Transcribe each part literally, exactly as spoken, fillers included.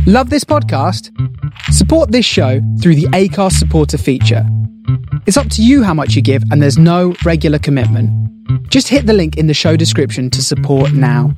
Love this podcast? Support this show through the Acast supporter feature. It's up to you how much you give, and there's no regular commitment. Just hit the link in the show description to support now.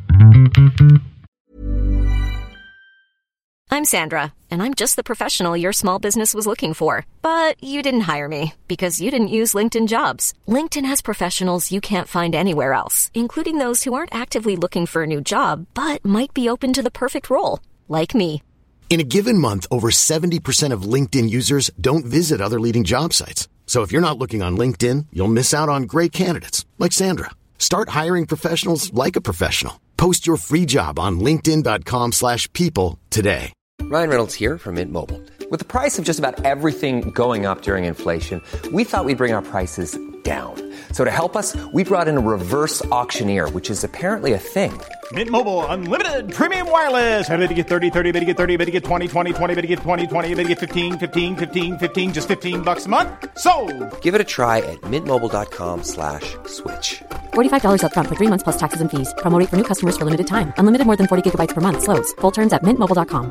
I'm Sandra, and I'm just the professional your small business was looking for. But you didn't hire me because you didn't use LinkedIn Jobs. LinkedIn has professionals you can't find anywhere else, including those who aren't actively looking for a new job, but might be open to the perfect role, like me. In a given month, over seventy percent of LinkedIn users don't visit other leading job sites. So if you're not looking on LinkedIn, you'll miss out on great candidates like Sandra. Start hiring professionals like a professional. Post your free job on linkedin.com slash people today. Ryan Reynolds here from Mint Mobile. With the price of just about everything going up during inflation, we thought we'd bring our prices down. So to help us, we brought in a reverse auctioneer, which is apparently a thing. Mint Mobile Unlimited Premium Wireless. How to get thirty, thirty, how to get thirty, how to get twenty, twenty, twenty, how to get twenty, twenty, how to get fifteen, fifteen, fifteen, fifteen, just fifteen bucks a month? Sold! Give it a try at mintmobile.com slash switch. forty-five dollars up front for three months plus taxes and fees. Promo rate for new customers for limited time. Unlimited more than forty gigabytes per month. Slows full terms at mint mobile dot com.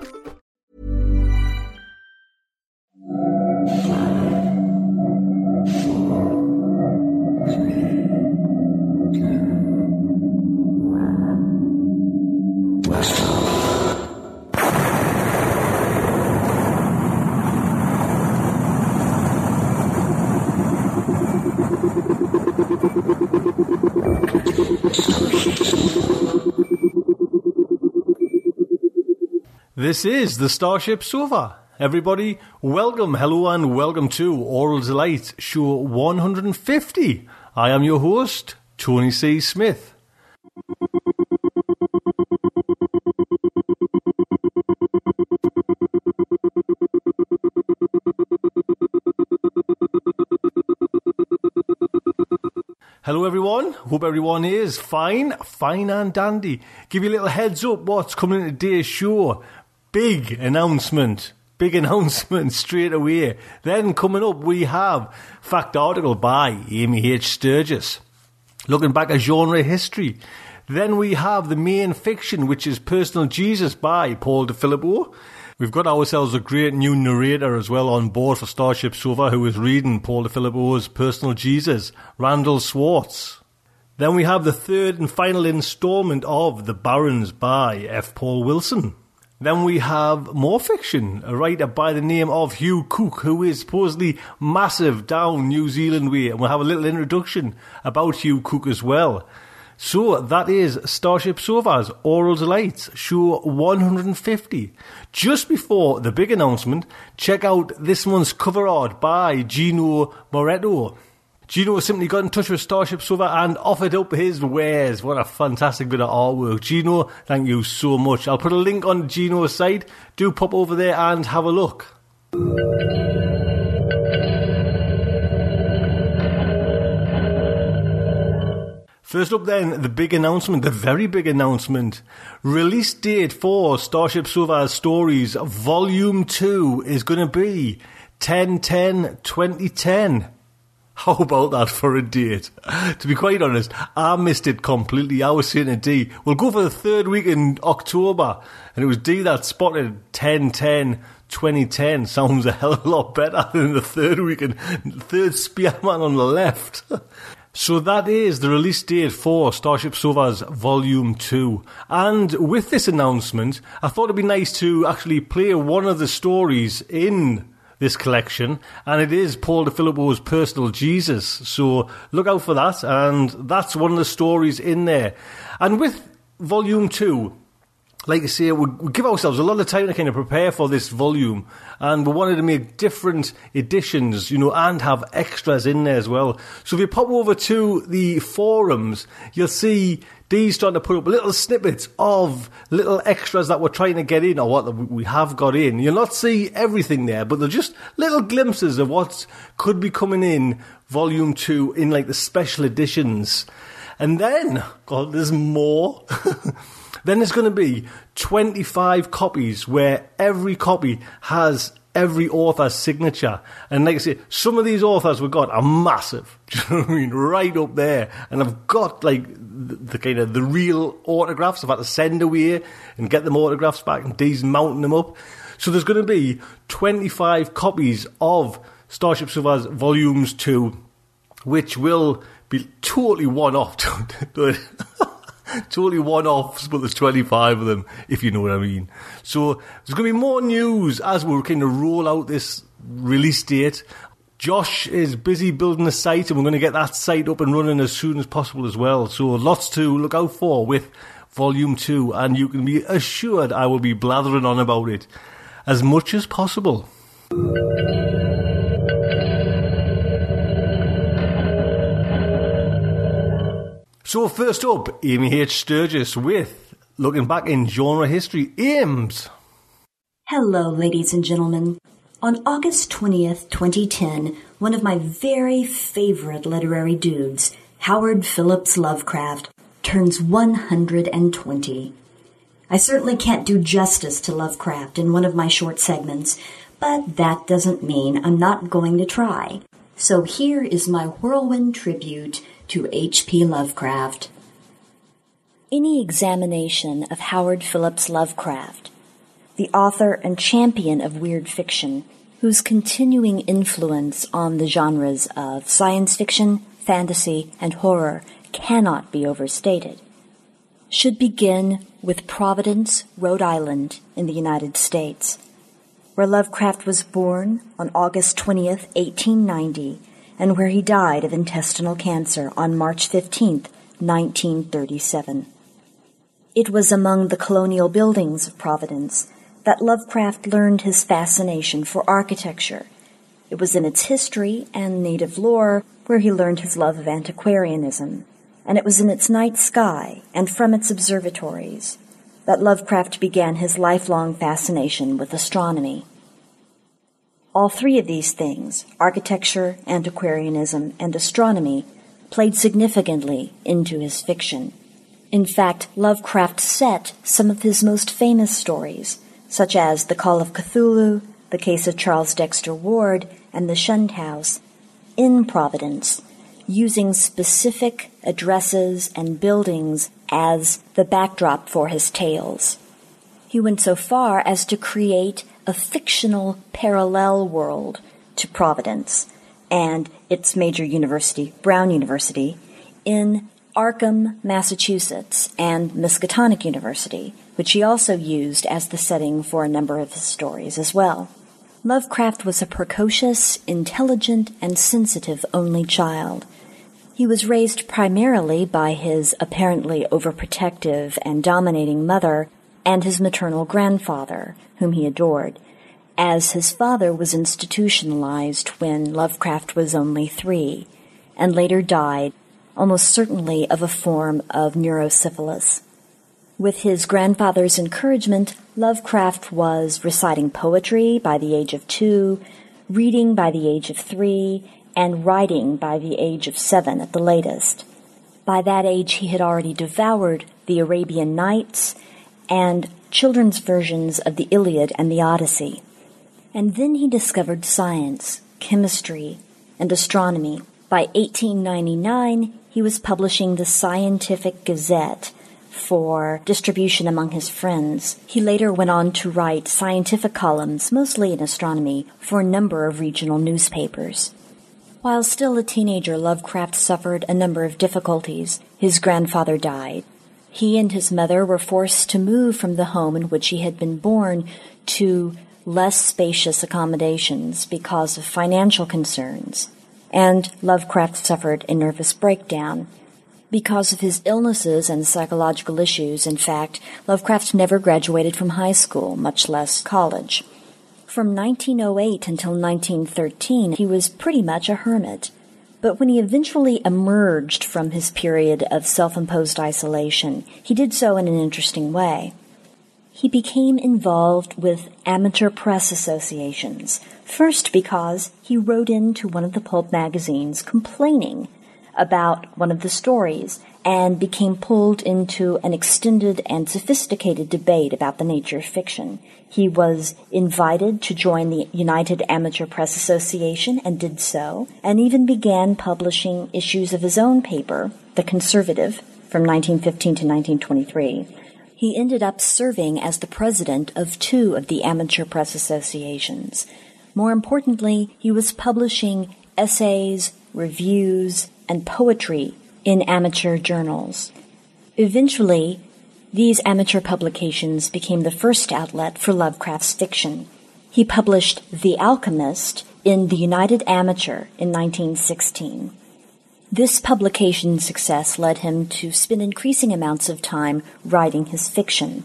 This is the Starship Sofa. Everybody, welcome, hello and welcome to Oral Delight, show one hundred fifty. I am your host, Tony C. Smith. Hello everyone, hope everyone is fine, fine and dandy. Give you a little heads up what's coming in today's show. Big announcement, big announcement straight away. Then coming up we have Fact Article by Amy H. Sturgis, looking back at genre history. Then we have the main fiction, which is Personal Jesus by Paul DeFilippo. We've got ourselves a great new narrator as well on board for Starship Sofa, who is reading Paul DeFilippo's Personal Jesus, Randall Swartz. Then we have the third and final instalment of The Barons by F. Paul Wilson. Then we have more fiction, a writer by the name of Hugh Cook, who is supposedly massive down New Zealand way, and we'll have a little introduction about Hugh Cook as well. So that is Starship Sofa's Oral Delights, show one hundred fifty. Just before the big announcement, check out this month's cover art by Gino Moretto. Gino simply got in touch with Starship Sofa and offered up his wares. What a fantastic bit of artwork. Gino, thank you so much. I'll put a link on Gino's site. Do pop over there and have a look. First up then, the big announcement, the very big announcement. Release date for Starship Sofa's Stories Volume two is going to be ten ten twenty ten. How about that for a date? To be quite honest, I missed it completely. I was saying to D, we'll go for the third week in October. And it was D that spotted ten ten twenty ten. Sounds a hell of a lot better than the third week and third spearman on the left. So that is the release date for Starship Sofa's Volume two. And with this announcement, I thought it'd be nice to actually play one of the stories in this collection, and it is Paul DeFilippo's Personal Jesus. So look out for that, and that's one of the stories in there. And with Volume two, like I say, we, we give ourselves a lot of time to kind of prepare for this volume, and we wanted to make different editions, you know, and have extras in there as well. So if you pop over to the forums, you'll see Dee's trying to put up little snippets of little extras that we're trying to get in, or what we have got in. You'll not see everything there, but they're just little glimpses of what could be coming in Volume two in like the special editions. And then, God, there's more. Then there's going to be twenty-five copies where every copy has every author's signature. And like I say, some of these authors we've got are massive. Do you know what I mean? Right up there. And I've got like the, the kind of the real autographs I've had to send away and get them autographs back, and Dee's mounting them up. So there's going to be twenty-five copies of Starship Sofa's Volumes two, which will be totally one-off. Totally one-offs, but there's twenty-five of them, if you know what I mean. So there's going to be more news as we kind of roll out this release date. Josh is busy building a site, and we're going to get that site up and running as soon as possible as well. So lots to look out for with Volume two, and you can be assured I will be blathering on about it as much as possible. So first up, Amy H. Sturgis with Looking Back in Genre History. Ames. Hello, ladies and gentlemen. On August twentieth, twenty ten, one of my very favorite literary dudes, Howard Phillips Lovecraft, turns one hundred twenty. I certainly can't do justice to Lovecraft in one of my short segments, but that doesn't mean I'm not going to try. So here is my whirlwind tribute to H P Lovecraft. Any examination of Howard Phillips Lovecraft, the author and champion of weird fiction, whose continuing influence on the genres of science fiction, fantasy, and horror cannot be overstated, should begin with Providence, Rhode Island, in the United States, where Lovecraft was born on August twentieth, eighteen ninety, and where he died of intestinal cancer on March fifteenth, nineteen thirty-seven. It was among the colonial buildings of Providence that Lovecraft learned his fascination for architecture. It was in its history and native lore where he learned his love of antiquarianism, and it was in its night sky and from its observatories that Lovecraft began his lifelong fascination with astronomy. All three of these things, architecture, antiquarianism, and astronomy, played significantly into his fiction. In fact, Lovecraft set some of his most famous stories, such as The Call of Cthulhu, The Case of Charles Dexter Ward, and The Shunned House, in Providence, using specific addresses and buildings as the backdrop for his tales. He went so far as to create a fictional parallel world to Providence and its major university, Brown University, in Arkham, Massachusetts, and Miskatonic University, which he also used as the setting for a number of his stories as well. Lovecraft was a precocious, intelligent, and sensitive only child. He was raised primarily by his apparently overprotective and dominating mother and his maternal grandfather, whom he adored, as his father was institutionalized when Lovecraft was only three, and later died, almost certainly of a form of neurosyphilis. With his grandfather's encouragement, Lovecraft was reciting poetry by the age of two, reading by the age of three, and writing by the age of seven at the latest. By that age, he had already devoured the Arabian Nights and children's versions of the Iliad and the Odyssey. And then he discovered science, chemistry, and astronomy. By eighteen ninety-nine, he was publishing the Scientific Gazette for distribution among his friends. He later went on to write scientific columns, mostly in astronomy, for a number of regional newspapers. While still a teenager, Lovecraft suffered a number of difficulties. His grandfather died. He and his mother were forced to move from the home in which he had been born to less spacious accommodations because of financial concerns. And Lovecraft suffered a nervous breakdown. Because of his illnesses and psychological issues, in fact, Lovecraft never graduated from high school, much less college. From nineteen oh eight until nineteen thirteen, he was pretty much a hermit. But when he eventually emerged from his period of self-imposed isolation, he did so in an interesting way. He became involved with amateur press associations, first because he wrote into one of the pulp magazines complaining about one of the stories and became pulled into an extended and sophisticated debate about the nature of fiction. He was invited to join the United Amateur Press Association and did so, and even began publishing issues of his own paper, The Conservative, from nineteen fifteen to nineteen twenty-three. He ended up serving as the president of two of the amateur press associations. More importantly, he was publishing essays, reviews, and poetry in amateur journals. Eventually, these amateur publications became the first outlet for Lovecraft's fiction. He published The Alchemist in the United Amateur in nineteen sixteen. This publication's success led him to spend increasing amounts of time writing his fiction.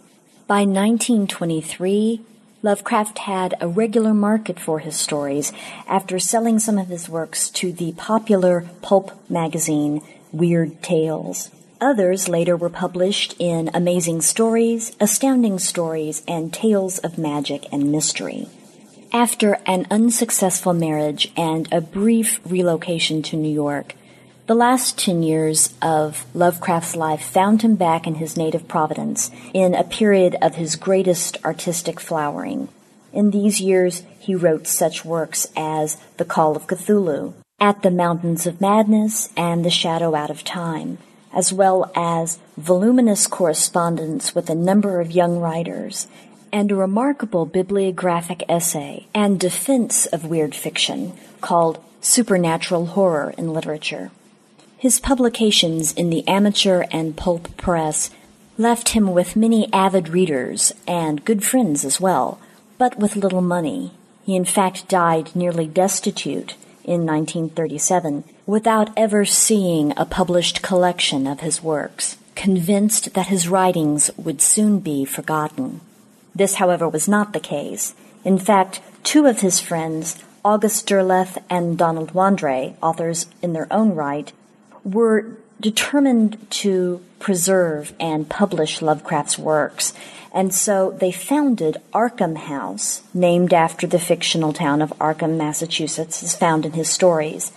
By nineteen twenty-three, Lovecraft had a regular market for his stories after selling some of his works to the popular pulp magazine Weird Tales. Others later were published in Amazing Stories, Astounding Stories, and Tales of Magic and Mystery. After an unsuccessful marriage and a brief relocation to New York, the last ten years of Lovecraft's life found him back in his native Providence in a period of his greatest artistic flowering. In these years, he wrote such works as The Call of Cthulhu, At the Mountains of Madness, and The Shadow Out of Time, as well as voluminous correspondence with a number of young writers, and a remarkable bibliographic essay and defense of weird fiction called Supernatural Horror in Literature. His publications in the amateur and pulp press left him with many avid readers and good friends as well, but with little money. He in fact died nearly destitute in nineteen thirty-seven without ever seeing a published collection of his works, convinced that his writings would soon be forgotten. This, however, was not the case. In fact, two of his friends, August Derleth and Donald Wandrei, authors in their own right, were determined to preserve and publish Lovecraft's works, and so they founded Arkham House, named after the fictional town of Arkham, Massachusetts, as found in his stories,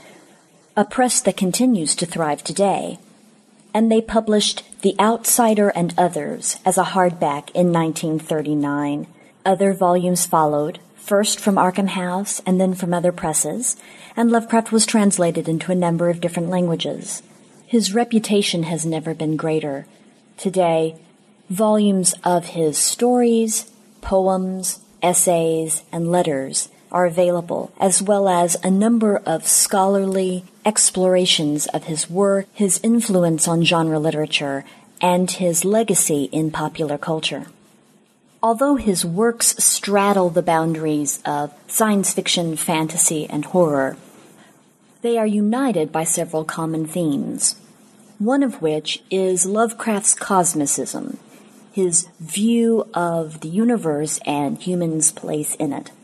a press that continues to thrive today. And they published The Outsider and Others as a hardback in nineteen thirty-nine. Other volumes followed, first from Arkham House and then from other presses, and Lovecraft was translated into a number of different languages. His reputation has never been greater. Today, volumes of his stories, poems, essays, and letters are available, as well as a number of scholarly explorations of his work, his influence on genre literature, and his legacy in popular culture. Although his works straddle the boundaries of science fiction, fantasy, and horror, they are united by several common themes, one of which is Lovecraft's cosmicism, his view of the universe and humans' place in it.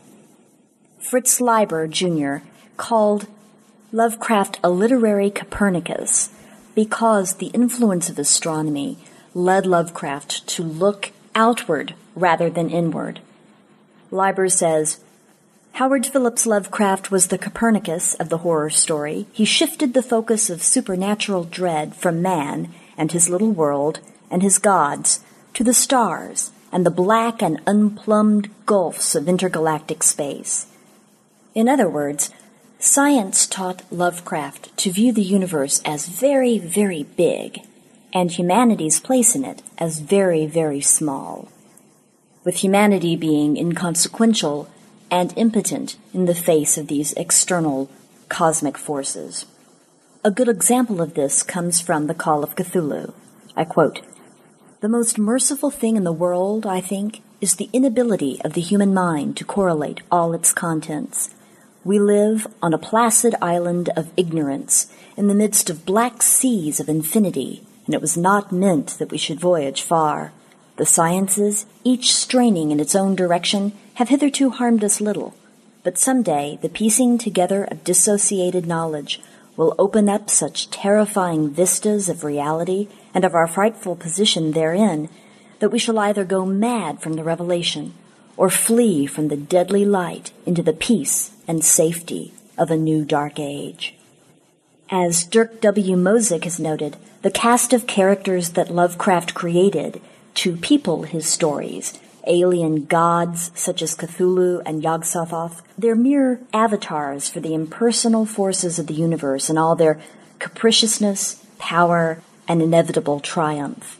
Fritz Leiber, Junior called Lovecraft a literary Copernicus because the influence of astronomy led Lovecraft to look outward rather than inward. Leiber says, Howard Phillips Lovecraft was the Copernicus of the horror story. He shifted the focus of supernatural dread from man and his little world and his gods to the stars and the black and unplumbed gulfs of intergalactic space. In other words, science taught Lovecraft to view the universe as very, very big, and humanity's place in it as very, very small, with humanity being inconsequential and impotent in the face of these external cosmic forces. A good example of this comes from The Call of Cthulhu. I quote, "The most merciful thing in the world, I think, is the inability of the human mind to correlate all its contents. We live on a placid island of ignorance in the midst of black seas of infinity, and it was not meant that we should voyage far. The sciences, each straining in its own direction, have hitherto harmed us little, but some day the piecing together of dissociated knowledge will open up such terrifying vistas of reality and of our frightful position therein that we shall either go mad from the revelation or flee from the deadly light into the peace and safety of a new dark age." As Dirk W. Mosick has noted, the cast of characters that Lovecraft created to people his stories, alien gods such as Cthulhu and Yog-Sothoth, they're mere avatars for the impersonal forces of the universe and all their capriciousness, power, and inevitable triumph.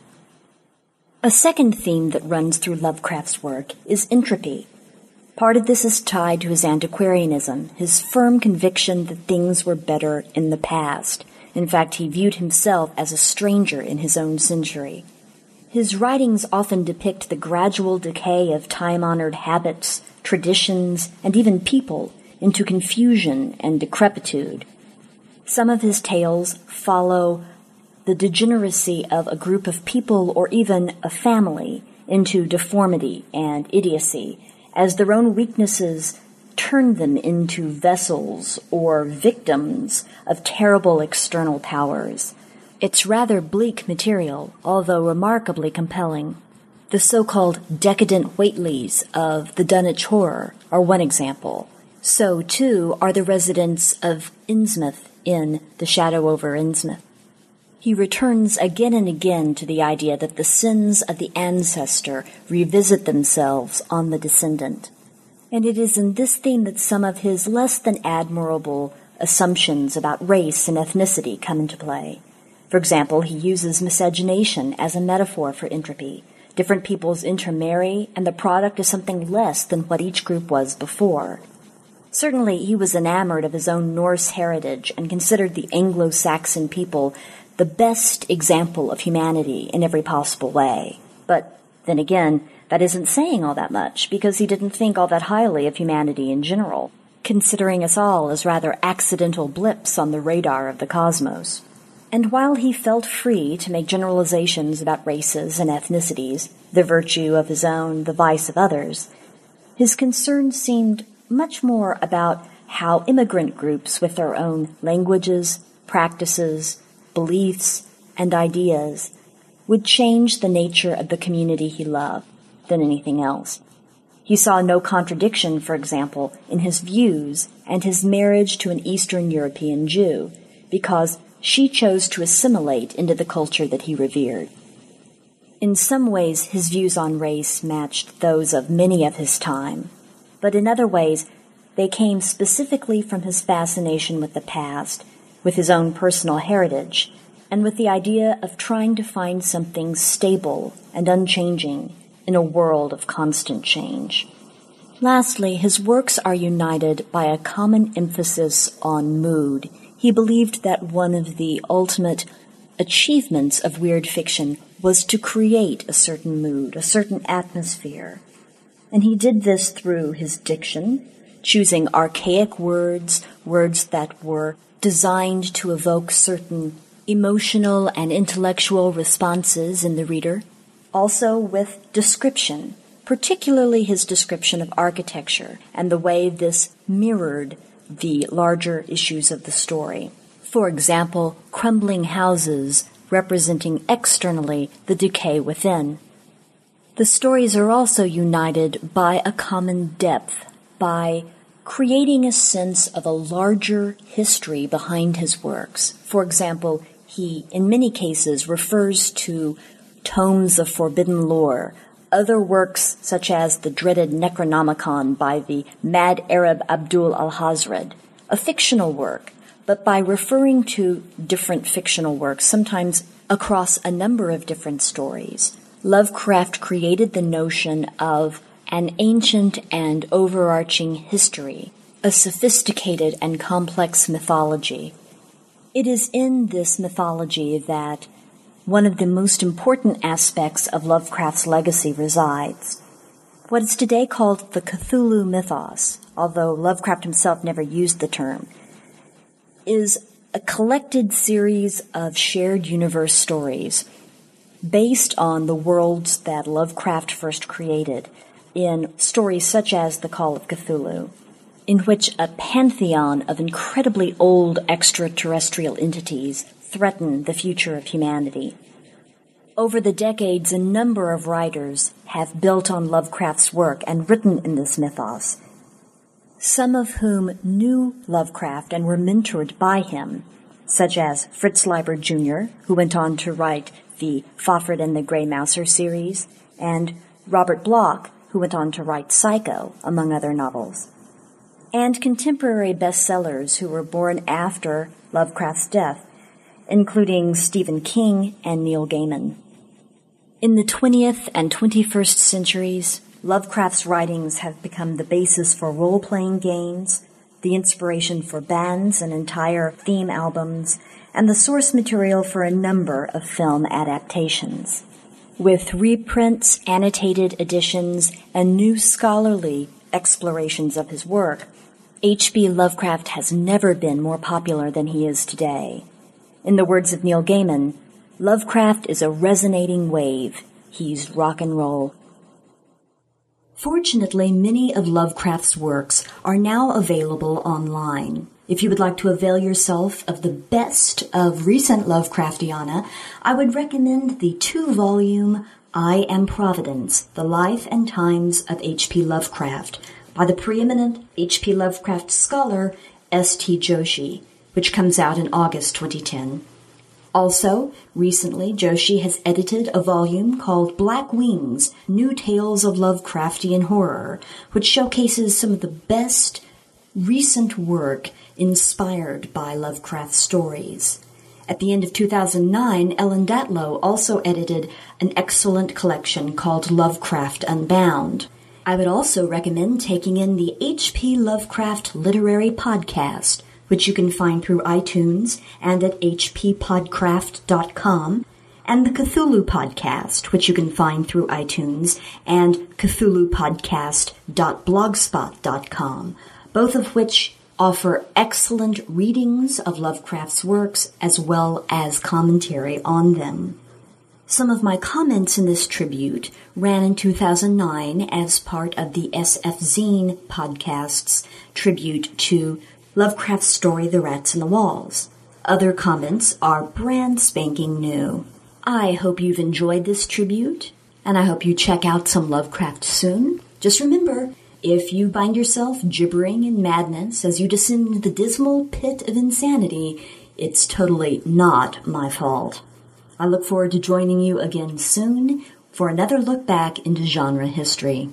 A second theme that runs through Lovecraft's work is entropy. Part of this is tied to his antiquarianism, his firm conviction that things were better in the past. In fact, he viewed himself as a stranger in his own century. His writings often depict the gradual decay of time-honored habits, traditions, and even people into confusion and decrepitude. Some of his tales follow the degeneracy of a group of people or even a family into deformity and idiocy, as their own weaknesses turn them into vessels or victims of terrible external powers. It's rather bleak material, although remarkably compelling. The so-called decadent Whateleys of the Dunwich Horror are one example. So, too, are the residents of Innsmouth in The Shadow over Innsmouth. He returns again and again to the idea that the sins of the ancestor revisit themselves on the descendant. And it is in this theme that some of his less than admirable assumptions about race and ethnicity come into play. For example, he uses miscegenation as a metaphor for entropy. Different peoples intermarry, and the product is something less than what each group was before. Certainly, he was enamored of his own Norse heritage and considered the Anglo-Saxon people the best example of humanity in every possible way. But then again, that isn't saying all that much, because he didn't think all that highly of humanity in general, considering us all as rather accidental blips on the radar of the cosmos. And while he felt free to make generalizations about races and ethnicities, the virtue of his own, the vice of others, his concern seemed much more about how immigrant groups with their own languages, practices, beliefs, and ideas would change the nature of the community he loved than anything else. He saw no contradiction, for example, in his views and his marriage to an Eastern European Jew, because she chose to assimilate into the culture that he revered. In some ways, his views on race matched those of many of his time, but in other ways, they came specifically from his fascination with the past, with his own personal heritage, and with the idea of trying to find something stable and unchanging in a world of constant change. Lastly, his works are united by a common emphasis on mood. He believed that one of the ultimate achievements of weird fiction was to create a certain mood, a certain atmosphere. And he did this through his diction, choosing archaic words, words that were designed to evoke certain emotional and intellectual responses in the reader. Also with description, particularly his description of architecture and the way this mirrored the larger issues of the story. For example, crumbling houses representing externally the decay within. The stories are also united by a common depth, by creating a sense of a larger history behind his works. For example, he, in many cases, refers to tomes of forbidden lore, other works such as the dreaded Necronomicon by the mad Arab Abdul al-Hazred, a fictional work, but by referring to different fictional works, sometimes across a number of different stories, Lovecraft created the notion of an ancient and overarching history, a sophisticated and complex mythology. It is in this mythology that one of the most important aspects of Lovecraft's legacy resides. What is today called the Cthulhu mythos, although Lovecraft himself never used the term, is a collected series of shared universe stories based on the worlds that Lovecraft first created in stories such as The Call of Cthulhu, in which a pantheon of incredibly old extraterrestrial entities threaten the future of humanity. Over the decades, a number of writers have built on Lovecraft's work and written in this mythos, some of whom knew Lovecraft and were mentored by him, such as Fritz Leiber Junior, who went on to write the Fafhrd and the Grey Mouser series, and Robert Bloch, who went on to write Psycho, among other novels. And contemporary bestsellers who were born after Lovecraft's death, including Stephen King and Neil Gaiman. In the twentieth and twenty-first centuries, Lovecraft's writings have become the basis for role-playing games, the inspiration for bands and entire theme albums, and the source material for a number of film adaptations. With reprints, annotated editions, and new scholarly explorations of his work, H P Lovecraft has never been more popular than he is today. In the words of Neil Gaiman, Lovecraft is a resonating wave. He's rock and roll. Fortunately, many of Lovecraft's works are now available online. If you would like to avail yourself of the best of recent Lovecraftiana, I would recommend the two-volume I Am Providence, The Life and Times of H P Lovecraft, by the preeminent H P Lovecraft scholar S T Joshi, which comes out in August twenty ten. Also, recently, Joshi has edited a volume called Black Wings, New Tales of Lovecraftian Horror, which showcases some of the best recent work inspired by Lovecraft stories. At the end of two thousand nine, Ellen Datlow also edited an excellent collection called Lovecraft Unbound. I would also recommend taking in the H P Lovecraft Literary Podcast, which you can find through iTunes and at h p podcraft dot com, and the Cthulhu Podcast, which you can find through iTunes and cthulhu podcast dot blogspot dot com, both of which offer excellent readings of Lovecraft's works as well as commentary on them. Some of my comments in this tribute ran in two thousand nine as part of the S F Zine podcast's tribute to Lovecraft's story, The Rats in the Walls. Other comments are brand spanking new. I hope you've enjoyed this tribute, and I hope you check out some Lovecraft soon. Just remember, if you find yourself gibbering in madness as you descend into the dismal pit of insanity, it's totally not my fault. I look forward to joining you again soon for another look back into genre history.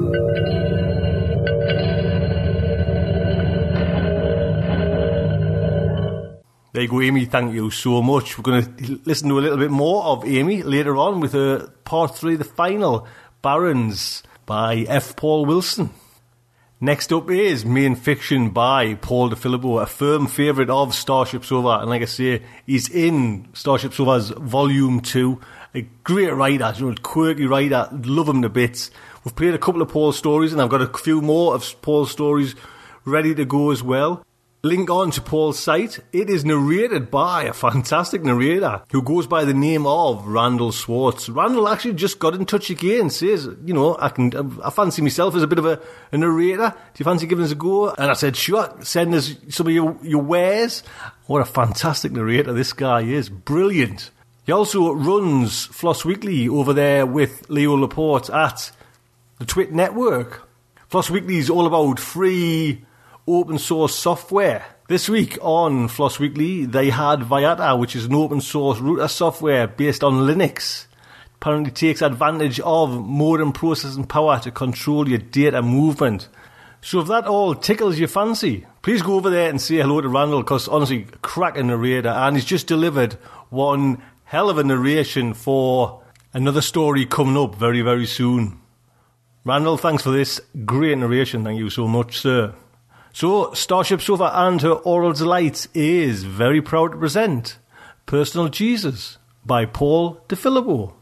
There you go, Amy. Thank you so much. We're going to listen to a little bit more of Amy later on with her part three, the final, Barons, by F. Paul Wilson. Next up is Main Fiction by Paul DeFilippo, a firm favourite of Starship Sofa. And like I say, he's in Starship Sofa's Volume two. A great writer, you know, quirky writer. Love him to bits. We've played a couple of Paul's stories, and I've got a few more of Paul's stories ready to go as well. Link on to Paul's site. It is narrated by a fantastic narrator who goes by the name of Randall Swartz. Randall actually just got in touch again, says, you know, I can, I fancy myself as a bit of a, a narrator. Do you fancy giving us a go? And I said, sure, send us some of your, your wares. What a fantastic narrator this guy is. Brilliant. He also runs Floss Weekly over there with Leo Laporte at the Twit Network. Floss Weekly is all about free open source software. This week on Floss Weekly, they had Viata, which is an open source router software based on Linux. Apparently takes advantage of modem processing power to control your data movement. So if that all tickles your fancy, please go over there and say hello to Randall, because honestly, cracking narrator, and he's just delivered one hell of a narration for another story coming up very, very soon. Randall, thanks for this great narration. Thank you so much, sir. So, Starship Sofa and her oral delights is very proud to present Personal Jesus by Paul DeFilippo.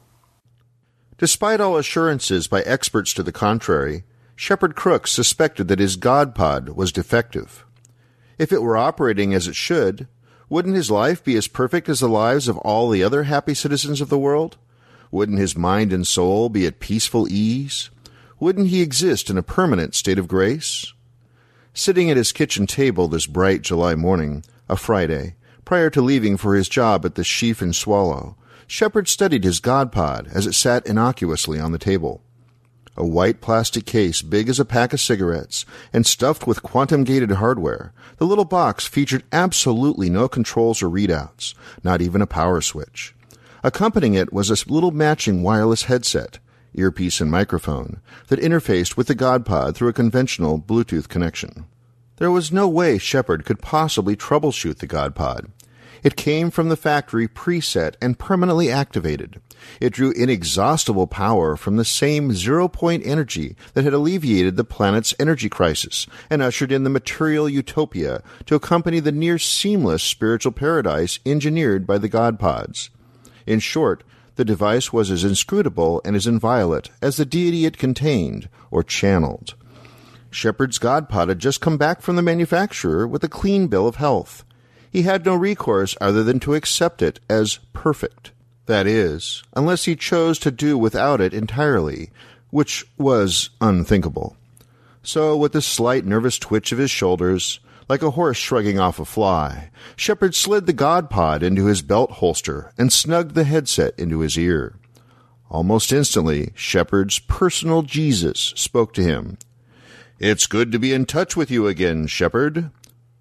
Despite all assurances by experts to the contrary, Shepard Crooks suspected that his GodPod was defective. If it were operating as it should, wouldn't his life be as perfect as the lives of all the other happy citizens of the world? Wouldn't his mind and soul be at peaceful ease? Wouldn't he exist in a permanent state of grace? Sitting at his kitchen table this bright July morning, a Friday, prior to leaving for his job at the Sheaf and Swallow, Shepard studied his GodPod as it sat innocuously on the table. A white plastic case big as a pack of cigarettes and stuffed with quantum-gated hardware, the little box featured absolutely no controls or readouts, not even a power switch. Accompanying it was a little matching wireless headset, earpiece and microphone, that interfaced with the GodPod through a conventional Bluetooth connection. There was no way Shepard could possibly troubleshoot the GodPod. It came from the factory preset and permanently activated. It drew inexhaustible power from the same zero-point energy that had alleviated the planet's energy crisis and ushered in the material utopia to accompany the near-seamless spiritual paradise engineered by the GodPods. In short, the device was as inscrutable and as inviolate as the deity it contained, or channeled. Shepard's GodPod had just come back from the manufacturer with a clean bill of health. He had no recourse other than to accept it as perfect. That is, unless he chose to do without it entirely, which was unthinkable. So, with a slight nervous twitch of his shoulders, like a horse shrugging off a fly, Shepard slid the GodPod into his belt holster and snugged the headset into his ear. Almost instantly, Shepard's personal Jesus spoke to him. "It's good to be in touch with you again, Shepard."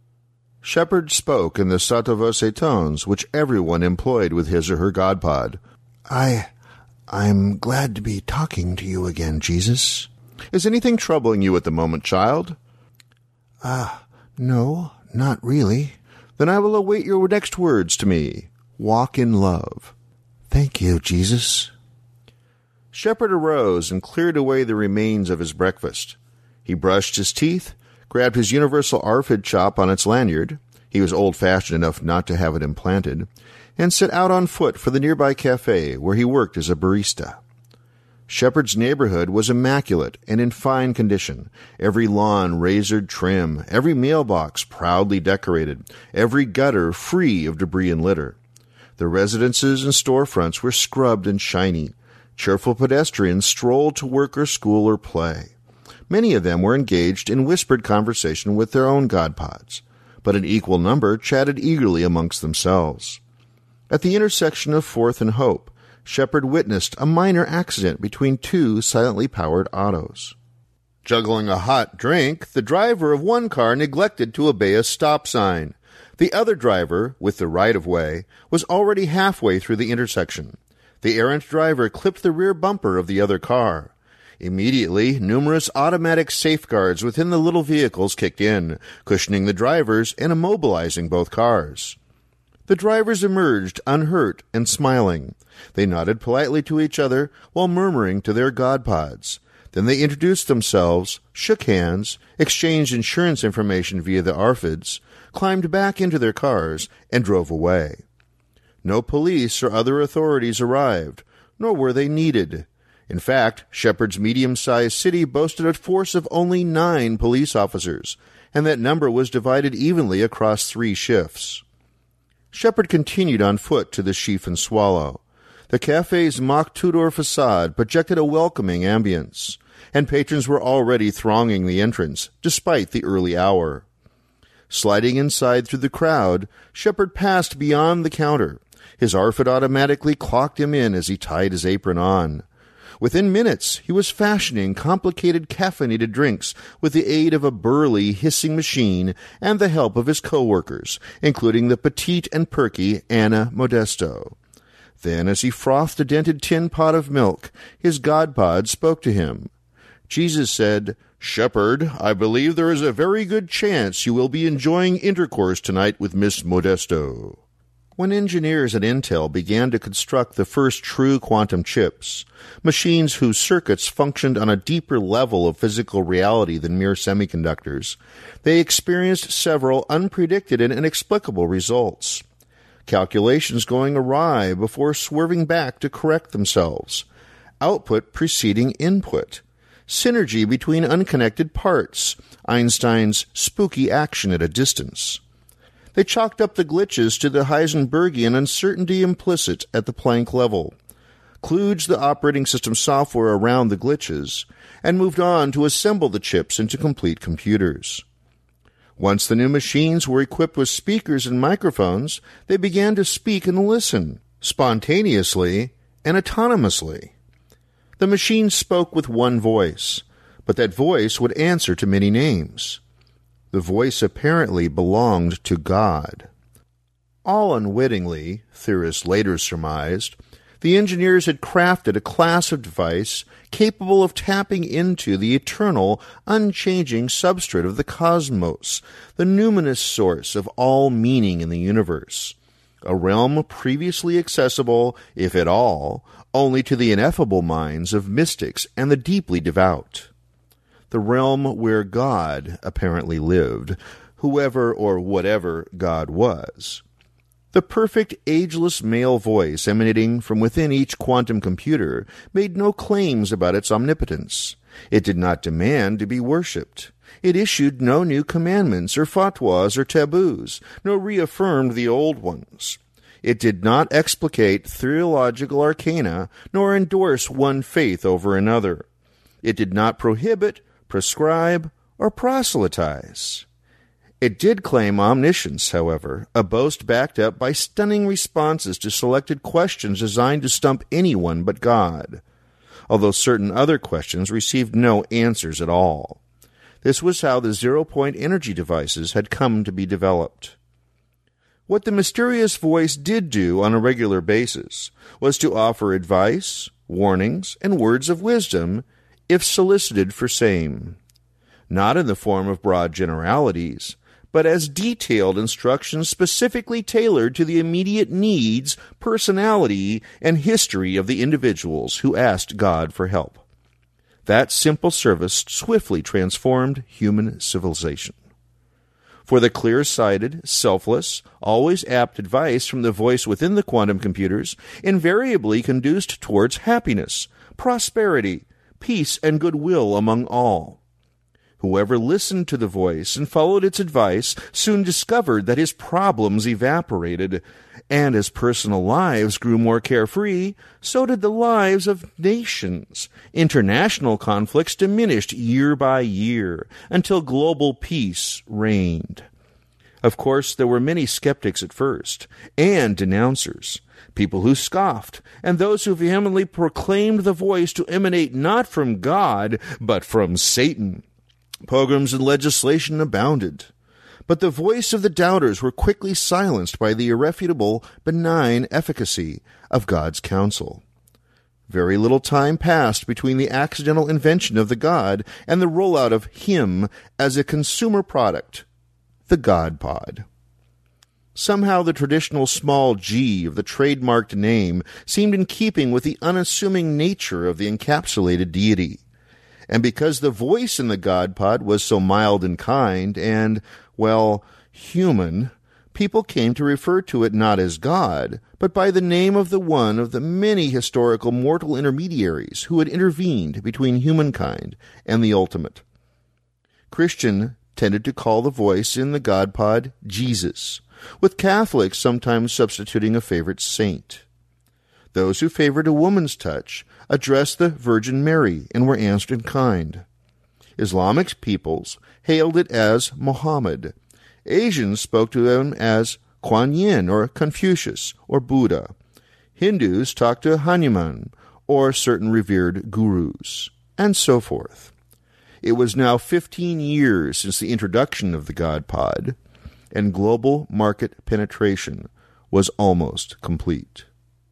Shepard spoke in the sotto-voce tones which everyone employed with his or her GodPod. I... I'm glad to be talking to you again, Jesus. Is anything troubling you at the moment, child? Ah, uh, no, not really. Then I will await your next words to me. Walk in love. Thank you, Jesus. Shepard arose and cleared away the remains of his breakfast. He brushed his teeth, grabbed his universal Arfid chop on its lanyard — he was old-fashioned enough not to have it implanted — and set out on foot for the nearby cafe where he worked as a barista. Shepard's neighborhood was immaculate and in fine condition, every lawn razored trim, every mailbox proudly decorated, every gutter free of debris and litter. The residences and storefronts were scrubbed and shiny. Cheerful pedestrians strolled to work or school or play. Many of them were engaged in whispered conversation with their own GodPods, but an equal number chatted eagerly amongst themselves. At the intersection of Fourth and Hope, Shepard witnessed a minor accident between two silently powered autos. Juggling a hot drink, the driver of one car neglected to obey a stop sign. The other driver, with the right-of-way, was already halfway through the intersection. The errant driver clipped the rear bumper of the other car. Immediately, numerous automatic safeguards within the little vehicles kicked in, cushioning the drivers and immobilizing both cars. The drivers emerged unhurt and smiling. They nodded politely to each other while murmuring to their GodPods. Then they introduced themselves, shook hands, exchanged insurance information via the Arfids, climbed back into their cars, and drove away. No police or other authorities arrived, nor were they needed. In fact, Shepard's medium-sized city boasted a force of only nine police officers, and that number was divided evenly across three shifts. Shepard continued on foot to the Sheaf and Swallow. The cafe's mock Tudor facade projected a welcoming ambience, and patrons were already thronging the entrance, despite the early hour. Sliding inside through the crowd, Shepard passed beyond the counter. His Arfid automatically clocked him in as he tied his apron on. Within minutes, he was fashioning complicated caffeinated drinks with the aid of a burly, hissing machine and the help of his co-workers, including the petite and perky Anna Modesto. Then, as he frothed a dented tin pot of milk, his GodPod spoke to him. Jesus said, "Shepard, I believe there is a very good chance you will be enjoying intercourse tonight with Miss Modesto." When engineers at Intel began to construct the first true quantum chips, machines whose circuits functioned on a deeper level of physical reality than mere semiconductors, they experienced several unpredicted and inexplicable results. Calculations going awry before swerving back to correct themselves. Output preceding input. Synergy between unconnected parts. Einstein's spooky action at a distance. They chalked up the glitches to the Heisenbergian uncertainty implicit at the Planck level, kludged the operating system software around the glitches, and moved on to assemble the chips into complete computers. Once the new machines were equipped with speakers and microphones, they began to speak and listen, spontaneously and autonomously. The machine spoke with one voice, but that voice would answer to many names. The voice apparently belonged to God. All unwittingly, theorists later surmised, the engineers had crafted a class of device capable of tapping into the eternal, unchanging substrate of the cosmos, the numinous source of all meaning in the universe, a realm previously accessible, if at all, only to the ineffable minds of mystics and the deeply devout. The realm where God apparently lived, whoever or whatever God was. The perfect, ageless male voice emanating from within each quantum computer made no claims about its omnipotence. It did not demand to be worshipped. It issued no new commandments or fatwas or taboos, nor reaffirmed the old ones. It did not explicate theological arcana, nor endorse one faith over another. It did not prohibit, prescribe, or proselytize. It did claim omniscience, however, a boast backed up by stunning responses to selected questions designed to stump anyone but God, although certain other questions received no answers at all. This was how the zero-point energy devices had come to be developed. What the mysterious voice did do on a regular basis was to offer advice, warnings, and words of wisdom, if solicited for same, not in the form of broad generalities, but as detailed instructions specifically tailored to the immediate needs, personality, and history of the individuals who asked God for help. That simple service swiftly transformed human civilization. For the clear-sighted, selfless, always apt advice from the voice within the quantum computers invariably conduced towards happiness, prosperity, peace, and goodwill among all. Whoever listened to the voice and followed its advice soon discovered that his problems evaporated, and as personal lives grew more carefree, so did the lives of nations. International conflicts diminished year by year, until global peace reigned. Of course, there were many skeptics at first, and denouncers, people who scoffed, and those who vehemently proclaimed the voice to emanate not from God, but from Satan. Pogroms and legislation abounded, but the voice of the doubters were quickly silenced by the irrefutable, benign efficacy of God's counsel. Very little time passed between the accidental invention of the God and the rollout of Him as a consumer product, the God Pod. Somehow the traditional small g of the trademarked name seemed in keeping with the unassuming nature of the encapsulated deity. And because the voice in the God Pod was so mild and kind and, well, human, people came to refer to it not as God, but by the name of the one of the many historical mortal intermediaries who had intervened between humankind and the ultimate. Christian tended to call the voice in the God Pod Jesus, with Catholics sometimes substituting a favorite saint. Those who favored a woman's touch addressed the Virgin Mary and were answered in kind. Islamic peoples hailed it as Muhammad. Asians spoke to them as Kuan Yin or Confucius or Buddha. Hindus talked to Hanuman or certain revered gurus, and so forth. It was now fifteen years since the introduction of the God Pod, and global market penetration was almost complete.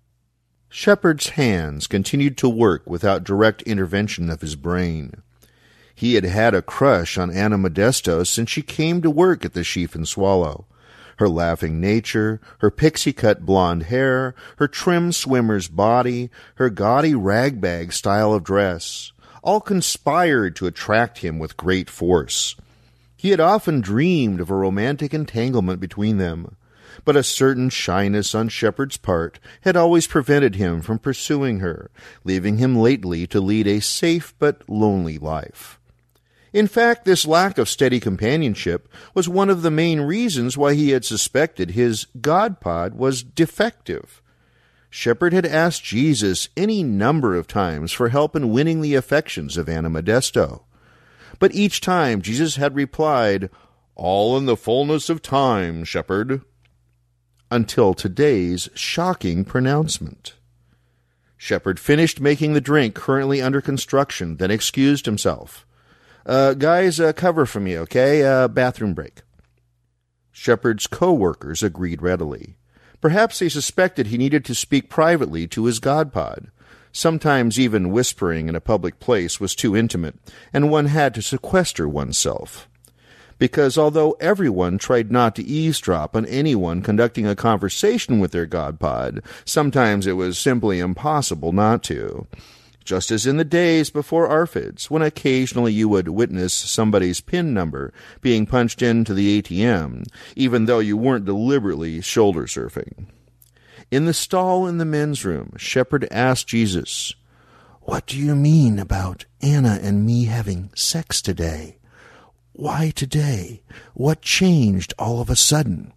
Shepard's hands continued to work without direct intervention of his brain. He had had a crush on Anna Modesto since she came to work at the Sheaf and Swallow. Her laughing nature, her pixie-cut blonde hair, her trim swimmer's body, her gaudy ragbag style of dress, all conspired to attract him with great force. He had often dreamed of a romantic entanglement between them, but a certain shyness on Shepard's part had always prevented him from pursuing her, leaving him lately to lead a safe but lonely life. In fact, this lack of steady companionship was one of the main reasons why he had suspected his God Pod was defective. Shepard had asked Jesus any number of times for help in winning the affections of Anna Modesto, but each time Jesus had replied, "All in the fullness of time, Shepard," until today's shocking pronouncement. Shepard finished making the drink currently under construction, then excused himself. Uh, guys, uh, cover for me, okay? Uh, bathroom break. Shepard's co-workers agreed readily. Perhaps they suspected he needed to speak privately to his godpod. Sometimes even whispering in a public place was too intimate, and one had to sequester oneself. Because although everyone tried not to eavesdrop on anyone conducting a conversation with their godpod, sometimes it was simply impossible not to. Just as in the days before A R F I Ds, when occasionally you would witness somebody's PIN number being punched into the A T M, even though you weren't deliberately shoulder surfing. In the stall in the men's room, Shepard asked Jesus, "What do you mean about Anna and me having sex today? Why today? What changed all of a sudden?"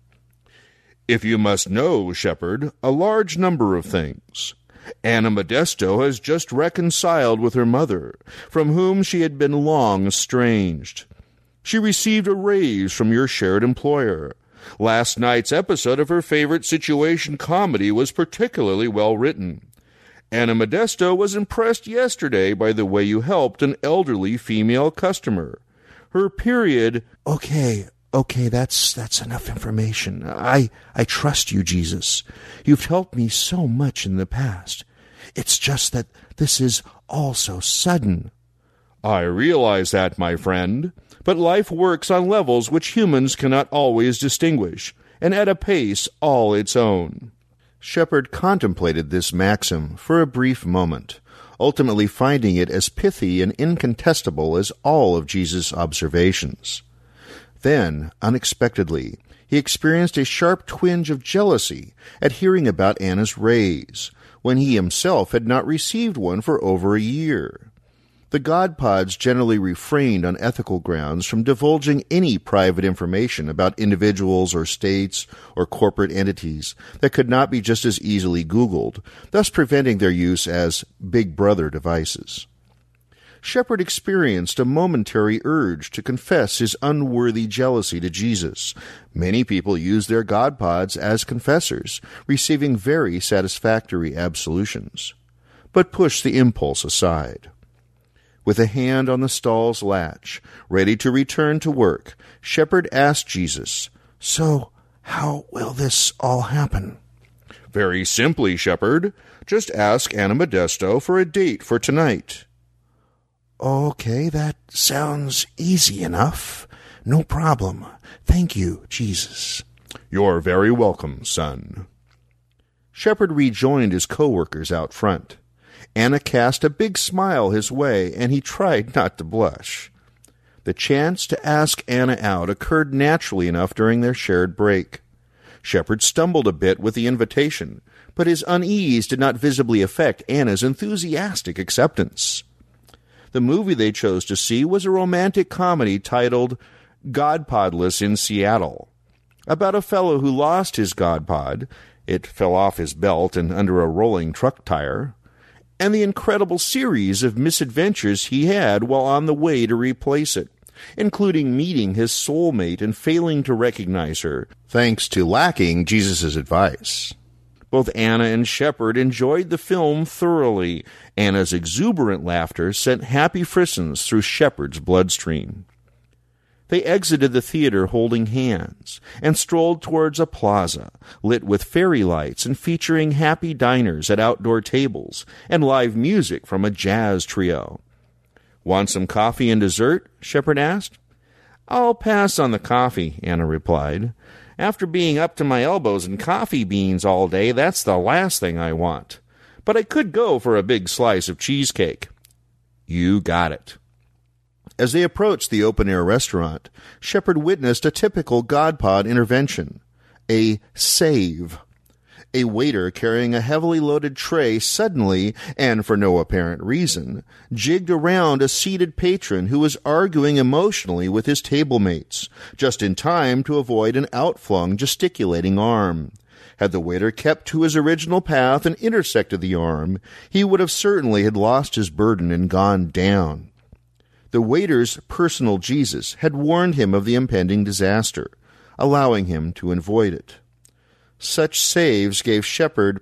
"If you must know, Shepard, a large number of things. Anna Modesto has just reconciled with her mother, from whom she had been long estranged. She received a raise from your shared employer. Last night's episode of her favorite situation comedy was particularly well written. Anna Modesto was impressed yesterday by the way you helped an elderly female customer. Her period..." "Okay, okay, that's that's enough information. I, I trust you, Jesus. You've helped me so much in the past. It's just that this is all so sudden." "I realize that, my friend. But life works on levels which humans cannot always distinguish, and at a pace all its own." Shepard contemplated this maxim for a brief moment, ultimately finding it as pithy and incontestable as all of Jesus' observations. Then, unexpectedly, he experienced a sharp twinge of jealousy at hearing about Anna's raise, when he himself had not received one for over a year. The godpods generally refrained on ethical grounds from divulging any private information about individuals or states or corporate entities that could not be just as easily Googled, thus preventing their use as Big Brother devices. Shepard experienced a momentary urge to confess his unworthy jealousy to Jesus. Many people use their godpods as confessors, receiving very satisfactory absolutions, but pushed the impulse aside. With a hand on the stall's latch, ready to return to work, Shepard asked Jesus, "So, how will this all happen?" "Very simply, Shepard. Just ask Anna Modesto for a date for tonight." "Okay, that sounds easy enough. No problem. Thank you, Jesus." "You're very welcome, son." Shepard rejoined his co-workers out front. Anna cast a big smile his way, and he tried not to blush. The chance to ask Anna out occurred naturally enough during their shared break. Shepard stumbled a bit with the invitation, but his unease did not visibly affect Anna's enthusiastic acceptance. The movie they chose to see was a romantic comedy titled Godpodless in Seattle, about a fellow who lost his godpod, it fell off his belt and under a rolling truck tire, and the incredible series of misadventures he had while on the way to replace it, including meeting his soulmate and failing to recognize her, thanks to lacking Jesus' advice. Both Anna and Shepard enjoyed the film thoroughly. Anna's exuberant laughter sent happy frissons through Shepard's bloodstream. They exited the theater holding hands and strolled towards a plaza lit with fairy lights and featuring happy diners at outdoor tables and live music from a jazz trio. "Want some coffee and dessert?" Shepard asked. "I'll pass on the coffee," Anna replied. "After being up to my elbows in coffee beans all day, that's the last thing I want. But I could go for a big slice of cheesecake." "You got it." As they approached the open-air restaurant, Shepard witnessed a typical godpod intervention, a save. A waiter carrying a heavily loaded tray suddenly, and for no apparent reason, jigged around a seated patron who was arguing emotionally with his table mates, just in time to avoid an outflung, gesticulating arm. Had the waiter kept to his original path and intersected the arm, he would have certainly had lost his burden and gone down. The waiter's personal Jesus had warned him of the impending disaster, allowing him to avoid it. Such saves gave Shepard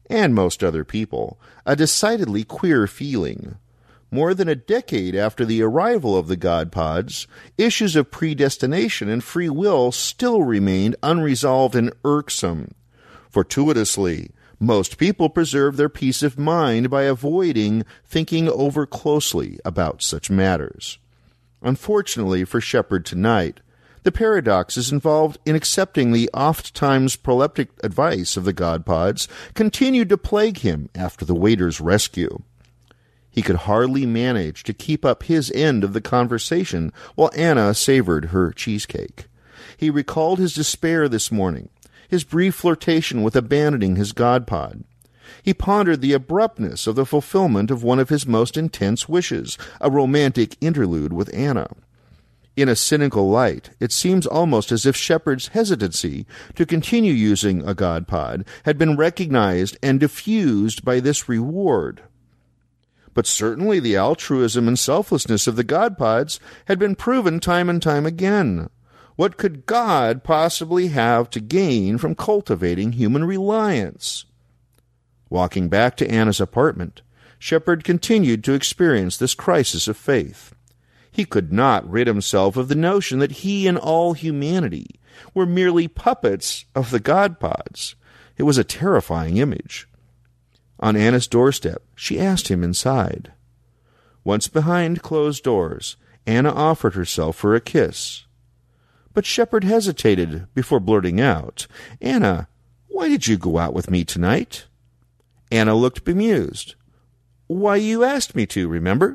and most other people, a decidedly queer feeling. More than a decade after the arrival of the God Pods, issues of predestination and free will still remained unresolved and irksome. Fortuitously, most people preserve their peace of mind by avoiding thinking over closely about such matters. Unfortunately for Shepherd tonight, the paradoxes involved in accepting the oft-times proleptic advice of the God Pods continued to plague him after the waiter's rescue. He could hardly manage to keep up his end of the conversation while Anna savored her cheesecake. He recalled his despair this morning, his brief flirtation with abandoning his God Pod. He pondered the abruptness of the fulfillment of one of his most intense wishes, a romantic interlude with Anna. In a cynical light, it seems almost as if Shepherd's hesitancy to continue using a God Pod had been recognized and diffused by this reward. But certainly the altruism and selflessness of the God Pods had been proven time and time again. What could God possibly have to gain from cultivating human reliance? Walking back to Anna's apartment, Shepherd continued to experience this crisis of faith. He could not rid himself of the notion that he and all humanity were merely puppets of the God Pods. It was a terrifying image. On Anna's doorstep, she asked him inside. Once behind closed doors, Anna offered herself for a kiss. But Shepherd hesitated before blurting out, "Anna, why did you go out with me tonight?" Anna looked bemused. "Why, you asked me to, remember?"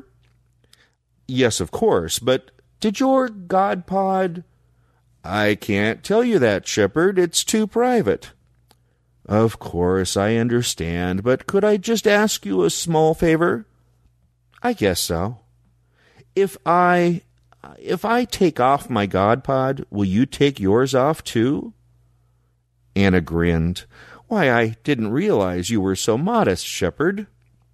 "Yes, of course, but did your God Pod—" "I can't tell you that, Shepherd. It's too private." "Of course, I understand, but could I just ask you a small favor?" "I guess so." If I... if I take off my God Pod, will you take yours off, too?" Anna grinned. "Why, I didn't realize you were so modest, Shepherd."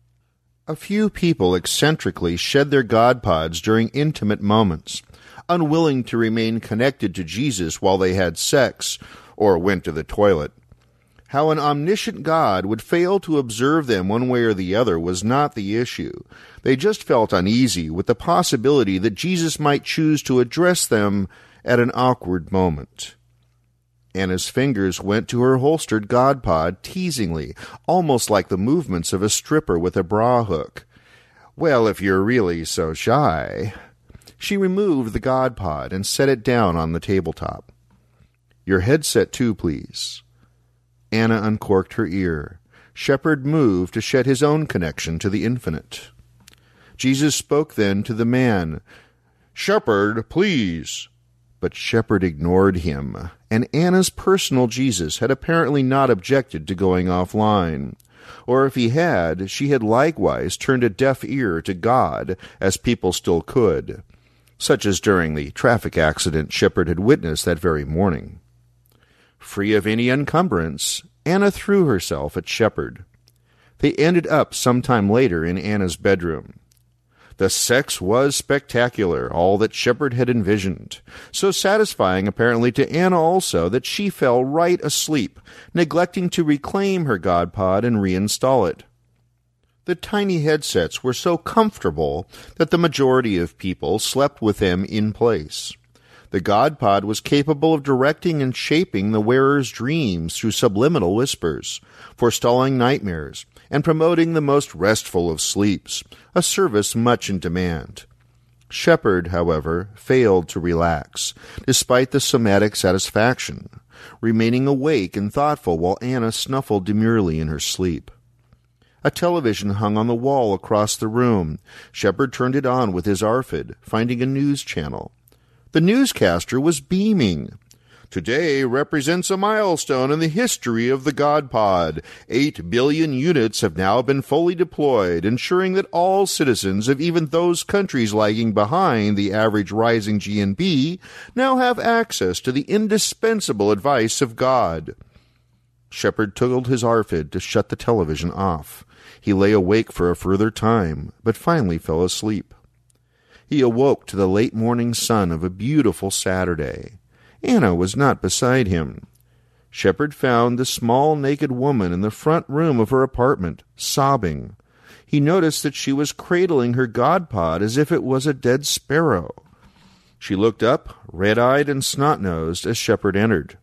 A few people eccentrically shed their God Pods during intimate moments, unwilling to remain connected to Jesus while they had sex or went to the toilet. How an omniscient God would fail to observe them one way or the other was not the issue. They just felt uneasy with the possibility that Jesus might choose to address them at an awkward moment. Anna's fingers went to her holstered God Pod teasingly, almost like the movements of a stripper with a bra hook. "Well, if you're really so shy." She removed the God Pod and set it down on the tabletop. "Your headset, too, please." Anna uncorked her ear. Shepherd moved to shed his own connection to the infinite. Jesus spoke then to the man, "Shepherd, please." But Shepherd ignored him, and Anna's personal Jesus had apparently not objected to going offline. Or if he had, she had likewise turned a deaf ear to God, as people still could, such as during the traffic accident Shepherd had witnessed that very morning. Free of any encumbrance, Anna threw herself at Shepherd. They ended up some time later in Anna's bedroom. The sex was spectacular, all that Shepherd had envisioned, so satisfying apparently to Anna also that she fell right asleep, neglecting to reclaim her God Pod and reinstall it. The tiny headsets were so comfortable that the majority of people slept with them in place. The God Pod was capable of directing and shaping the wearer's dreams through subliminal whispers, forestalling nightmares, and promoting the most restful of sleeps, a service much in demand. Shepherd, however, failed to relax, despite the somatic satisfaction, remaining awake and thoughtful while Anna snuffled demurely in her sleep. A television hung on the wall across the room. Shepherd turned it on with his ARFID, finding a news channel. The newscaster was beaming. "Today represents a milestone in the history of the God Pod. Eight billion units have now been fully deployed, ensuring that all citizens of even those countries lagging behind the average rising G N P now have access to the indispensable advice of God." Shepherd toggled his ARFID to shut the television off. He lay awake for a further time, but finally fell asleep. He awoke to the late morning sun of a beautiful Saturday. Anna was not beside him. Shepard found the small naked woman in the front room of her apartment, sobbing. He noticed that she was cradling her God-pod as if it was a dead sparrow. She looked up, red-eyed and snot-nosed, as Shepard entered.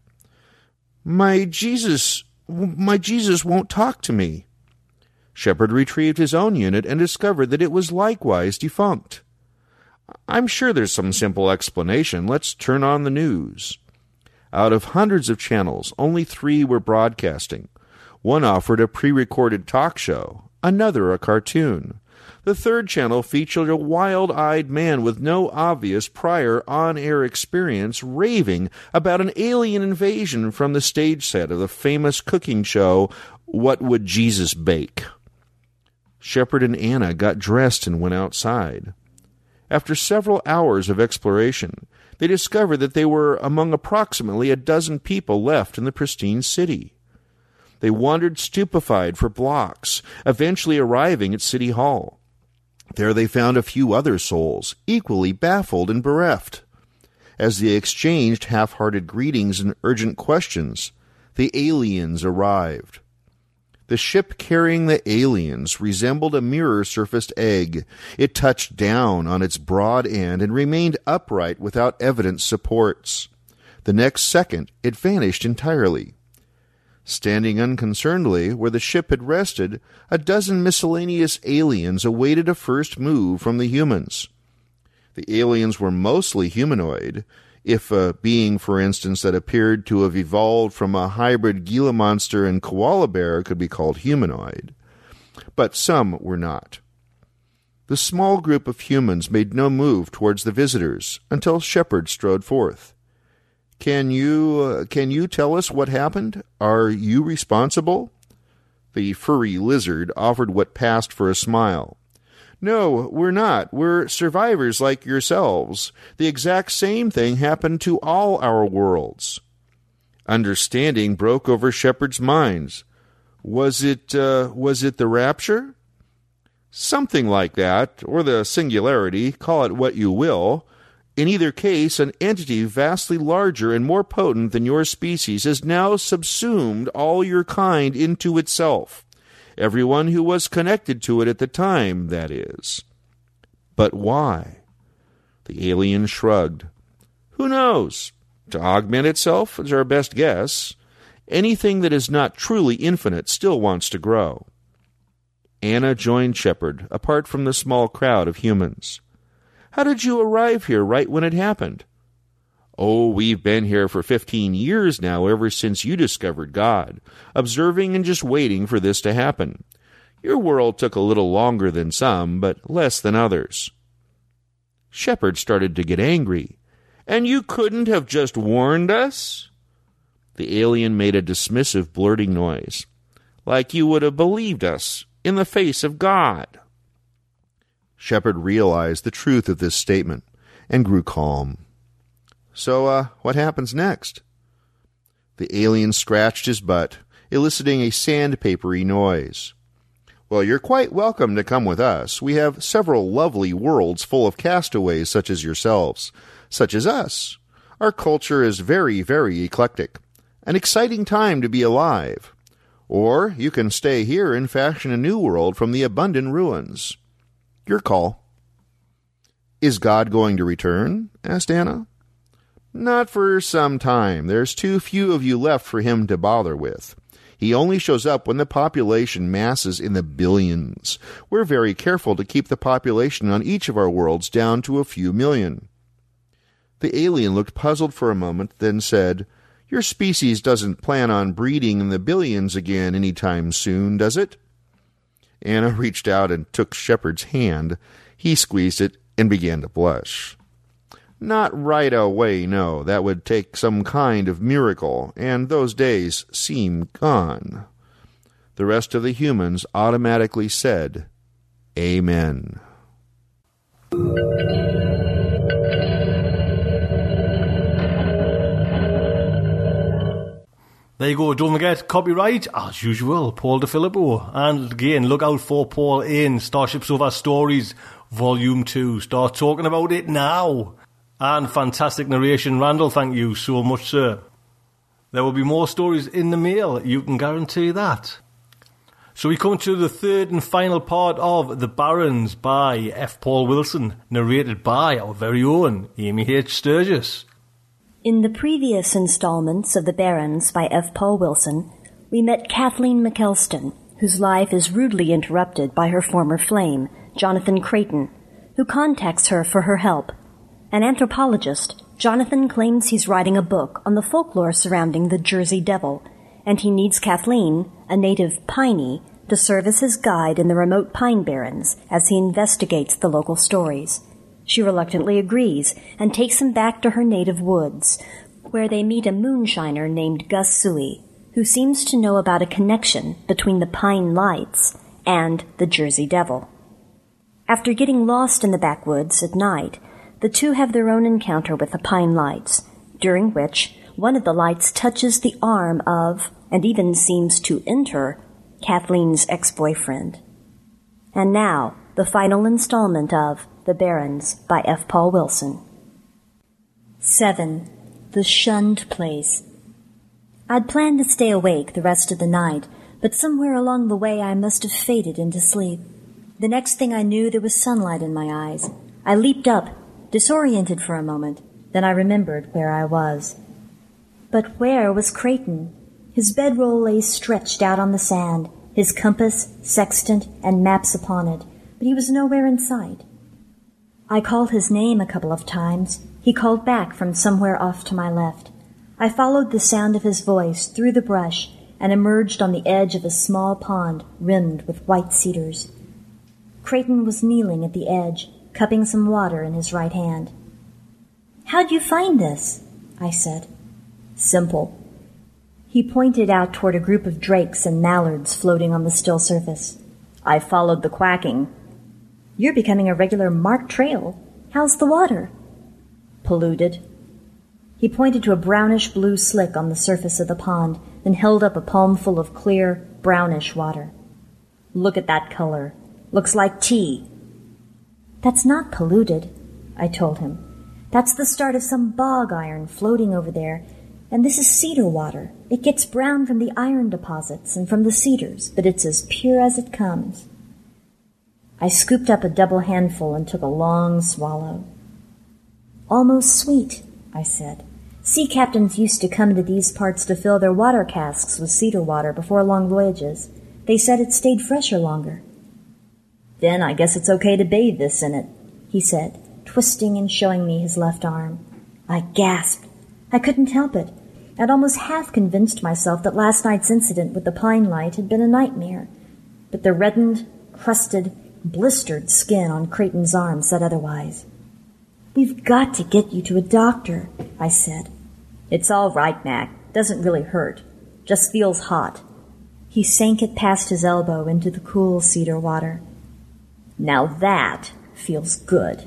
My Jesus, my Jesus won't talk to me. Shepard retrieved his own unit and discovered that it was likewise defunct. I'm sure there's some simple explanation. Let's turn on the news. Out of hundreds of channels, only three were broadcasting. One offered a pre-recorded talk show, another a cartoon. The third channel featured a wild-eyed man with no obvious prior on-air experience raving about an alien invasion from the stage set of the famous cooking show, What Would Jesus Bake? Shepard and Anna got dressed and went outside. After several hours of exploration, they discovered that they were among approximately a dozen people left in the pristine city. They wandered stupefied for blocks, eventually arriving at City Hall. There they found a few other souls, equally baffled and bereft. As they exchanged half-hearted greetings and urgent questions, the aliens arrived. The ship carrying the aliens resembled a mirror-surfaced egg. It touched down on its broad end and remained upright without evident supports. The next second, it vanished entirely. Standing unconcernedly where the ship had rested, a dozen miscellaneous aliens awaited a first move from the humans. The aliens were mostly humanoid, if a being, for instance, that appeared to have evolved from a hybrid Gila monster and koala bear could be called humanoid. But some were not. The small group of humans made no move towards the visitors until Shepard strode forth. Can you, uh, can you tell us what happened? Are you responsible? The furry lizard offered what passed for a smile. No, we're not. We're survivors like yourselves. The exact same thing happened to all our worlds. Understanding broke over Shepard's minds. Was it, uh, was it the rapture? Something like that, or the singularity, call it what you will. In either case, an entity vastly larger and more potent than your species has now subsumed all your kind into itself. Everyone who was connected to it at the time, that is. But why? The alien shrugged. Who knows? To augment itself is our best guess. Anything that is not truly infinite still wants to grow. Anna joined Shepard, apart from the small crowd of humans. How did you arrive here right when it happened? Oh, we've been here for fifteen years now, ever since you discovered God, observing and just waiting for this to happen. Your world took a little longer than some, but less than others. Shepard started to get angry. And you couldn't have just warned us? The alien made a dismissive, blurting noise. Like you would have believed us, in the face of God. Shepard realized the truth of this statement, and grew calm. So, uh, what happens next? The alien scratched his butt, eliciting a sandpapery noise. Well, you're quite welcome to come with us. We have several lovely worlds full of castaways such as yourselves, such as us. Our culture is very, very eclectic. An exciting time to be alive. Or you can stay here and fashion a new world from the abundant ruins. Your call. Is God going to return? Asked Anna. Not for some time. There's too few of you left for him to bother with. He only shows up when the population masses in the billions. We're very careful to keep the population on each of our worlds down to a few million. The alien looked puzzled for a moment, then said, Your species doesn't plan on breeding in the billions again any time soon, does it? Anna reached out and took Shepard's hand. He squeezed it and began to blush. Not right away, no. That would take some kind of miracle, and those days seem gone. The rest of the humans automatically said, Amen. There you go. Don't forget, copyright, as usual, Paul DeFilippo. And again, look out for Paul in Starship Sofa Stories, Volume two. Start talking about it now. And fantastic narration, Randall. Thank you so much, sir. There will be more stories in the mail, you can guarantee that. So we come to the third and final part of The Barons by F. Paul Wilson, narrated by our very own Amy H. Sturgis. In the previous installments of The Barons by F. Paul Wilson, we met Kathleen McElston, whose life is rudely interrupted by her former flame, Jonathan Creighton, who contacts her for her help. An anthropologist, Jonathan claims he's writing a book on the folklore surrounding the Jersey Devil, and he needs Kathleen, a native Piney, to serve as his guide in the remote Pine Barrens as he investigates the local stories. She reluctantly agrees and takes him back to her native woods, where they meet a moonshiner named Gus Suey, who seems to know about a connection between the Pine Lights and the Jersey Devil. After getting lost in the backwoods at night, the two have their own encounter with the Pine Lights, during which one of the lights touches the arm of, and even seems to enter, Kathleen's ex-boyfriend. And now, the final installment of The Barons by F. Paul Wilson. seven. The Shunned Place. I'd planned to stay awake the rest of the night, but somewhere along the way I must have faded into sleep. The next thing I knew, there was sunlight in my eyes. I leaped up, disoriented for a moment. Then I remembered where I was. But where was Creighton? His bedroll lay stretched out on the sand, his compass, sextant, and maps upon it, but he was nowhere in sight. I called his name a couple of times. He called back from somewhere off to my left. I followed the sound of his voice through the brush and emerged on the edge of a small pond rimmed with white cedars. Creighton was kneeling at the edge, cupping some water in his right hand. "How'd you find this?" I said. "Simple." He pointed out toward a group of drakes and mallards floating on the still surface. "I followed the quacking." "You're becoming a regular marked trail. How's the water?" "Polluted." He pointed to a brownish-blue slick on the surface of the pond, then held up a palmful of clear, brownish water. "Look at that color. Looks like tea." "That's not polluted," I told him. "That's the start of some bog iron floating over there, and this is cedar water. It gets brown from the iron deposits and from the cedars, but it's as pure as it comes." I scooped up a double handful and took a long swallow. "Almost sweet," I said. "Sea captains used to come into these parts to fill their water casks with cedar water before long voyages. They said it stayed fresher longer." "Then I guess it's okay to bathe this in it," he said, twisting and showing me his left arm. I gasped. I couldn't help it. I'd almost half convinced myself that last night's incident with the pine light had been a nightmare, but the reddened, crusted, blistered skin on Creighton's arm said otherwise. "We've got to get you to a doctor," I said. "It's all right, Mac. Doesn't really hurt. Just feels hot." He sank it past his elbow into the cool cedar water. "Now that feels good."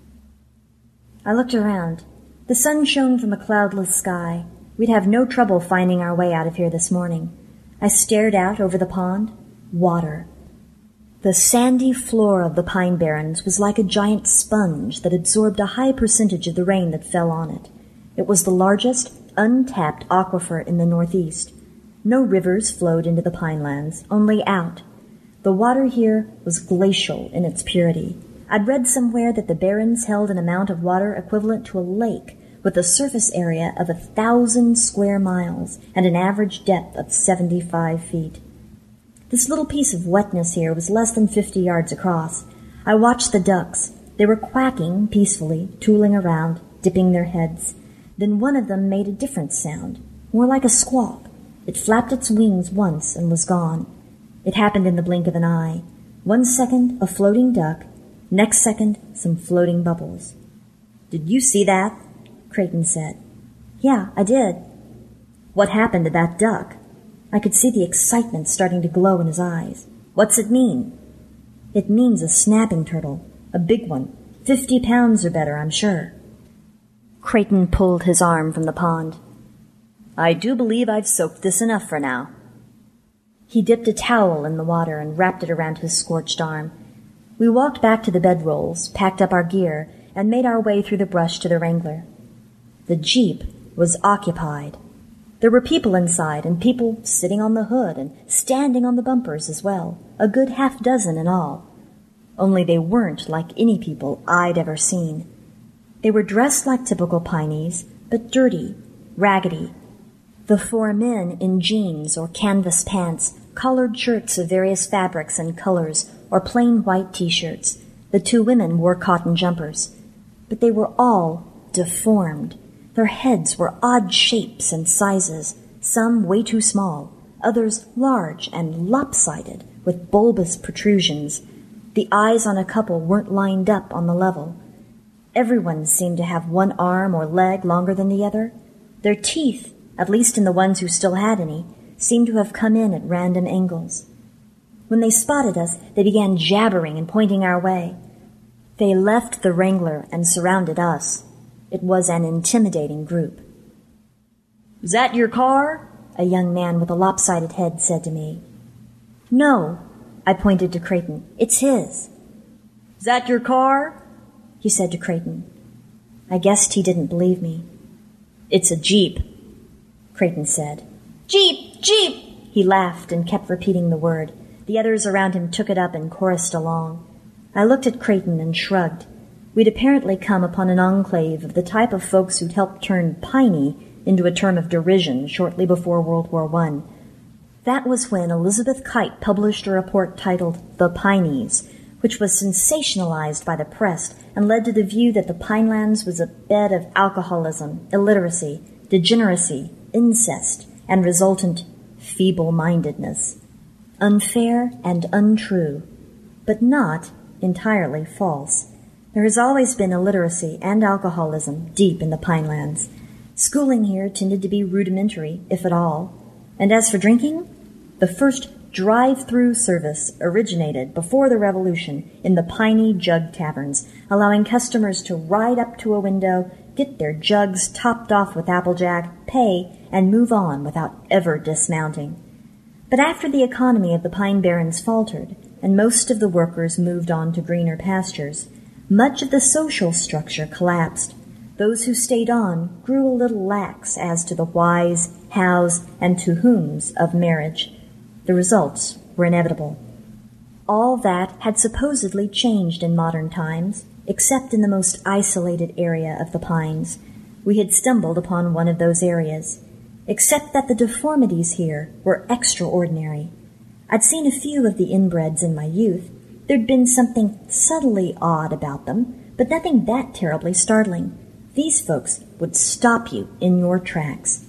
I looked around. The sun shone from a cloudless sky. We'd have no trouble finding our way out of here this morning. I stared out over the pond. Water. The sandy floor of the Pine Barrens was like a giant sponge that absorbed a high percentage of the rain that fell on it. It was the largest, untapped aquifer in the northeast. No rivers flowed into the pinelands, only out. The water here was glacial in its purity. I'd read somewhere that the Barrens held an amount of water equivalent to a lake, with a surface area of a thousand square miles and an average depth of seventy-five feet. This little piece of wetness here was less than fifty yards across. I watched the ducks. They were quacking peacefully, tooling around, dipping their heads. Then one of them made a different sound, more like a squawk. It flapped its wings once and was gone. It happened in the blink of an eye. One second, a floating duck. Next second, some floating bubbles. "Did you see that?" Creighton said. "Yeah, I did." "What happened to that duck?" I could see the excitement starting to glow in his eyes. "What's it mean?" "It means a snapping turtle. A big one. Fifty pounds or better, I'm sure." Creighton pulled his arm from the pond. "I do believe I've soaked this enough for now." He dipped a towel in the water and wrapped it around his scorched arm. We walked back to the bedrolls, packed up our gear, and made our way through the brush to the Wrangler. The Jeep was occupied. There were people inside, and people sitting on the hood and standing on the bumpers as well, a good half dozen in all. Only they weren't like any people I'd ever seen. They were dressed like typical Pineys, but dirty, raggedy. The four men in jeans or canvas pants, collared shirts of various fabrics and colors, or plain white T-shirts. The two women wore cotton jumpers. But they were all deformed. Their heads were odd shapes and sizes, some way too small, others large and lopsided with bulbous protrusions. The eyes on a couple weren't lined up on the level. Everyone seemed to have one arm or leg longer than the other. Their teeth, at least in the ones who still had any, seemed to have come in at random angles. When they spotted us, they began jabbering and pointing our way. They left the Wrangler and surrounded us. It was an intimidating group. "Is that your car?" a young man with a lopsided head said to me. "No," I pointed to Creighton. "It's his." "Is that your car?" he said to Creighton. I guessed he didn't believe me. "It's a Jeep," Creighton said. "Jeep! Jeep!" He laughed and kept repeating the word. The others around him took it up and chorused along. I looked at Creighton and shrugged. We'd apparently come upon an enclave of the type of folks who'd helped turn piney into a term of derision shortly before World War One. That was when Elizabeth Kite published a report titled The Pineys, which was sensationalized by the press and led to the view that the Pinelands was a bed of alcoholism, illiteracy, degeneracy, incest, and resultant feeble-mindedness. Unfair and untrue, but not entirely false. There has always been illiteracy and alcoholism deep in the Pinelands. Schooling here tended to be rudimentary, if at all. And as for drinking, the first drive-through service originated before the Revolution in the Piney Jug Taverns, allowing customers to ride up to a window, get their jugs topped off with Applejack, pay, and move on without ever dismounting. But after the economy of the Pine Barrens faltered, and most of the workers moved on to greener pastures, much of the social structure collapsed. Those who stayed on grew a little lax as to the whys, hows, and to whoms of marriage. The results were inevitable. All that had supposedly changed in modern times, except in the most isolated area of the Pines. We had stumbled upon one of those areas, except that the deformities here were extraordinary. I'd seen a few of the inbreds in my youth. There'd been something subtly odd about them, but nothing that terribly startling. These folks would stop you in your tracks.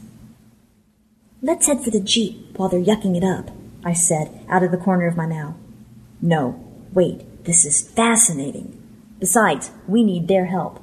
"Let's head for the Jeep while they're yucking it up," I said out of the corner of my mouth. "No, wait, this is fascinating. Besides, we need their help."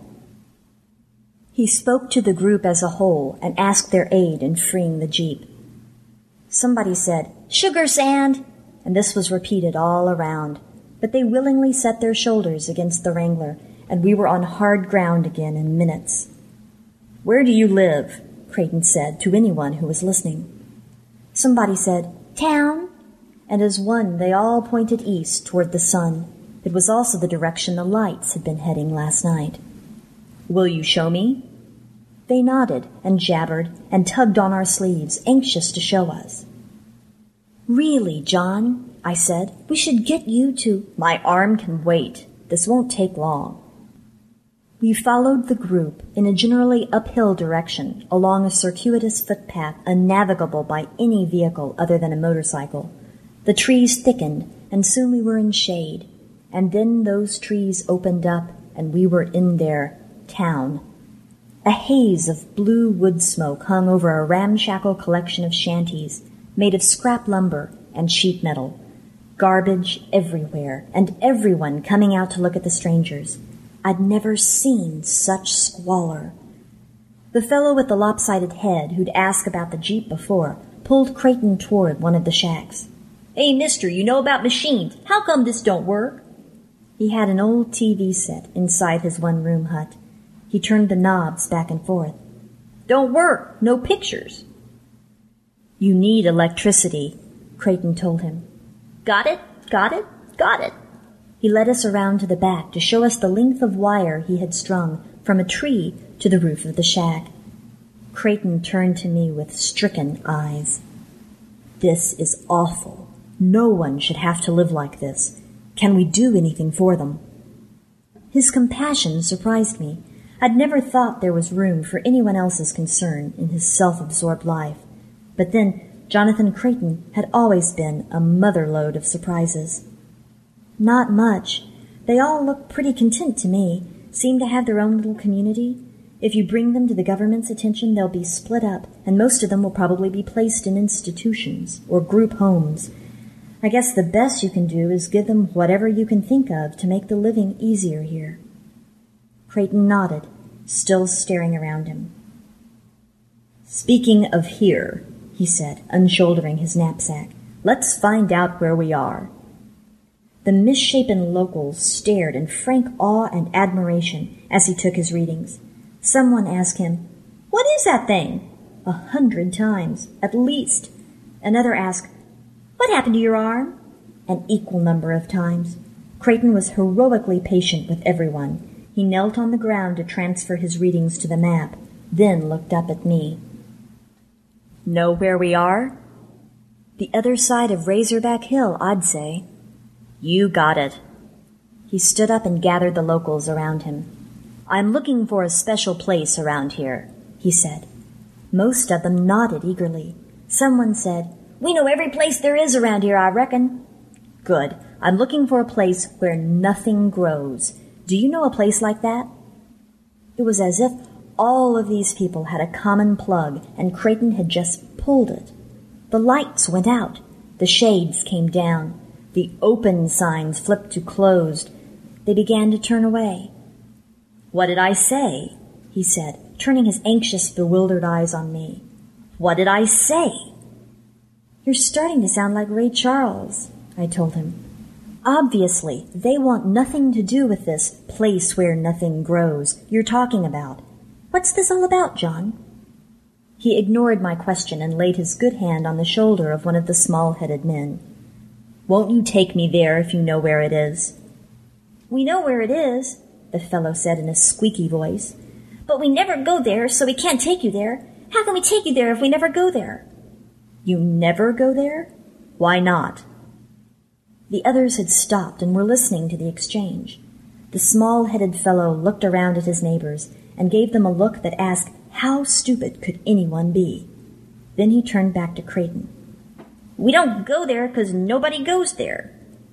He spoke to the group as a whole and asked their aid in freeing the Jeep. Somebody said, "Sugar sand," and this was repeated all around. But they willingly set their shoulders against the Wrangler, and we were on hard ground again in minutes. "Where do you live?" Creighton said to anyone who was listening. Somebody said, "Town," and as one they all pointed east toward the sun. It was also the direction the lights had been heading last night. "Will you show me?" They nodded and jabbered and tugged on our sleeves, anxious to show us. "Really, John," I said, "we should get you to—" "My arm can wait. This won't take long." We followed the group in a generally uphill direction along a circuitous footpath unnavigable by any vehicle other than a motorcycle. The trees thickened, and soon we were in shade. And then those trees opened up, and we were in their town. A haze of blue wood smoke hung over a ramshackle collection of shanties made of scrap lumber and sheet metal. Garbage everywhere, and everyone coming out to look at the strangers. I'd never seen such squalor. The fellow with the lopsided head who'd asked about the Jeep before pulled Creighton toward one of the shacks. "Hey, mister, you know about machines. How come this don't work?" He had an old T V set inside his one-room hut. He turned the knobs back and forth. "Don't work. No pictures." "You need electricity," Creighton told him. "Got it, got it, got it." He led us around to the back to show us the length of wire he had strung from a tree to the roof of the shack. Creighton turned to me with stricken eyes. This is awful. No one should have to live like this. Can we do anything for them? His compassion surprised me. I'd never thought there was room for anyone else's concern in his self-absorbed life. But then Jonathan Creighton had always been a motherlode of surprises. Not much. They all look pretty content to me, seem to have their own little community. If you bring them to the government's attention, they'll be split up, and most of them will probably be placed in institutions or group homes. I guess the best you can do is give them whatever you can think of to make the living easier here. Creighton nodded, still staring around him. Speaking of here, he said, unshouldering his knapsack, let's find out where we are. The misshapen locals stared in frank awe and admiration as he took his readings. Someone asked him, "What is that thing?" A hundred times, at least. Another asked, "What happened to your arm?" An equal number of times. Creighton was heroically patient with everyone. He knelt on the ground to transfer his readings to the map, then looked up at me. Know where we are? The other side of Razorback Hill, I'd say. You got it. He stood up and gathered the locals around him. I'm looking for a special place around here, he said. Most of them nodded eagerly. Someone said, We know every place there is around here, I reckon. Good. I'm looking for a place where nothing grows. Do you know a place like that? It was as if all of these people had a common plug, and Creighton had just pulled it. The lights went out. The shades came down. The open signs flipped to closed. They began to turn away. What did I say? He said, turning his anxious, bewildered eyes on me. What did I say? You're starting to sound like Ray Charles, I told him. Obviously, they want nothing to do with this place where nothing grows you're talking about. What's this all about, John? He ignored my question and laid his good hand on the shoulder of one of the small-headed men. Won't you take me there if you know where it is? We know where it is, the fellow said in a squeaky voice. But we never go there, so we can't take you there. How can we take you there if we never go there? You never go there? Why not? The others had stopped and were listening to the exchange. The small-headed fellow looked around at his neighbors and gave them a look that asked, how stupid could anyone be? Then he turned back to Creighton. We don't go there because nobody goes there.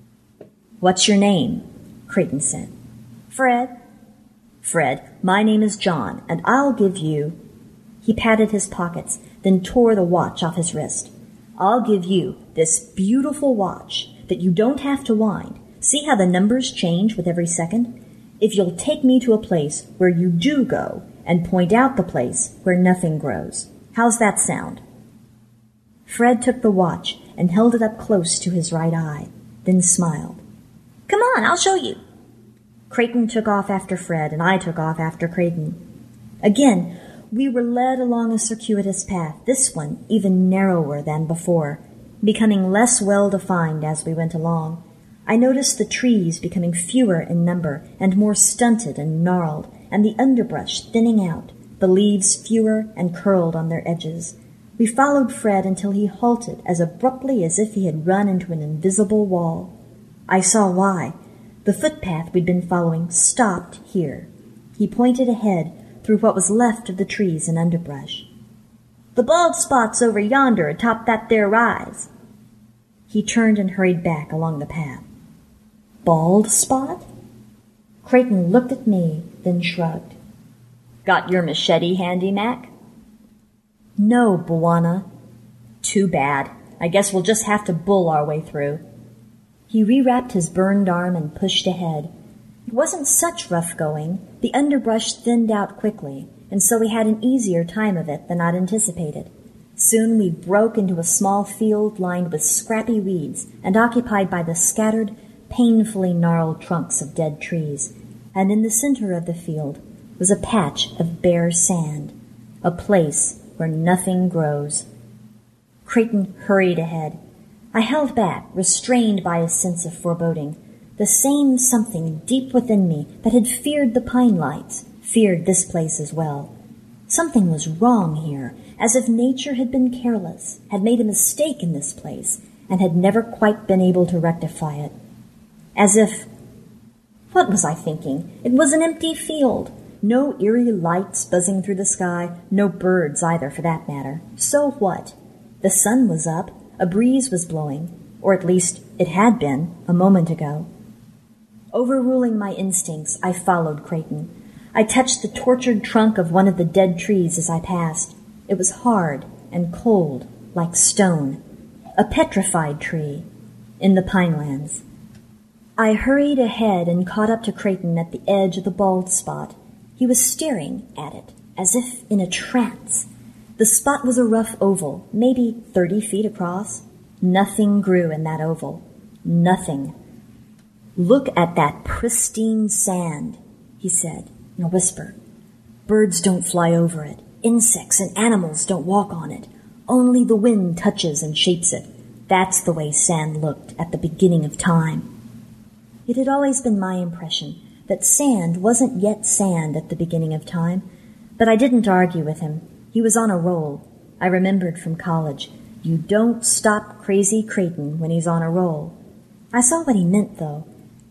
What's your name? Creighton said. Fred. Fred, my name is John, and I'll give you... He patted his pockets, then tore the watch off his wrist. I'll give you this beautiful watch that you don't have to wind. See how the numbers change with every second? If you'll take me to a place where you do go and point out the place where nothing grows. How's that sound? Fred took the watch and held it up close to his right eye, then smiled. Come on, I'll show you. Creighton took off after Fred, and I took off after Creighton. Again, we were led along a circuitous path, this one even narrower than before, becoming less well-defined as we went along. I noticed the trees becoming fewer in number and more stunted and gnarled, and the underbrush thinning out, the leaves fewer and curled on their edges. We followed Fred until he halted as abruptly as if he had run into an invisible wall. I saw why. The footpath we'd been following stopped here. He pointed ahead through what was left of the trees and underbrush. The bald spot's over yonder atop that there rise. He turned and hurried back along the path. Bald spot? Creighton looked at me, then shrugged. Got your machete handy, Mac? No, Bwana. Too bad. I guess we'll just have to bull our way through. He rewrapped his burned arm and pushed ahead. It wasn't such rough going. The underbrush thinned out quickly, and so we had an easier time of it than I'd anticipated. Soon we broke into a small field lined with scrappy weeds and occupied by the scattered, painfully gnarled trunks of dead trees, and in the center of the field was a patch of bare sand, a place where nothing grows. Creighton hurried ahead. I held back, restrained by a sense of foreboding, the same something deep within me that had feared the pine lights, feared this place as well. Something was wrong here, as if nature had been careless, had made a mistake in this place, and had never quite been able to rectify it. As if... What was I thinking? It was an empty field. No eerie lights buzzing through the sky, no birds either for that matter. So what? The sun was up, a breeze was blowing, or at least it had been a moment ago. Overruling my instincts, I followed Creighton. I touched the tortured trunk of one of the dead trees as I passed. It was hard and cold, like stone. A petrified tree in the pinelands. I hurried ahead and caught up to Creighton at the edge of the bald spot. He was staring at it, as if in a trance. The spot was a rough oval, maybe thirty feet across. Nothing grew in that oval. Nothing. "Look at that pristine sand," he said in a whisper. "Birds don't fly over it. Insects and animals don't walk on it. Only the wind touches and shapes it. That's the way sand looked at the beginning of time." It had always been my impression that sand wasn't yet sand at the beginning of time, but I didn't argue with him. He was on a roll. I remembered from college. You don't stop crazy Creighton when he's on a roll. I saw what he meant, though.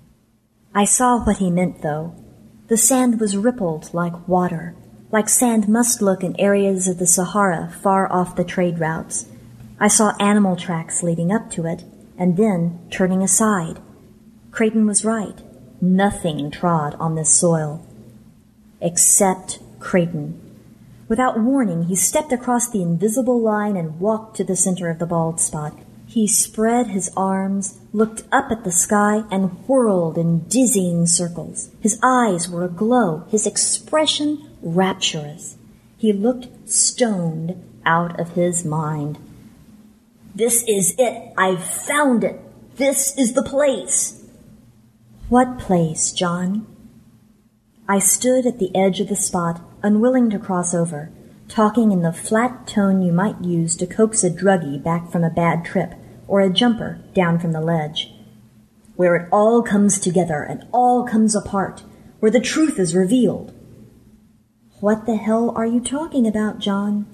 I saw what he meant, though. The sand was rippled like water, like sand must look in areas of the Sahara far off the trade routes. I saw animal tracks leading up to it, and then turning aside. Creighton was right. Nothing trod on this soil. Except Creighton. Without warning, he stepped across the invisible line and walked to the center of the bald spot. He spread his arms, looked up at the sky, and whirled in dizzying circles. His eyes were aglow, his expression rapturous. He looked stoned out of his mind. "This is it! I've found it! This is the place!" "What place, John?" I stood at the edge of the spot, unwilling to cross over, talking in the flat tone you might use to coax a druggie back from a bad trip, or a jumper down from the ledge. "Where it all comes together and all comes apart, where the truth is revealed." "What the hell are you talking about, John?"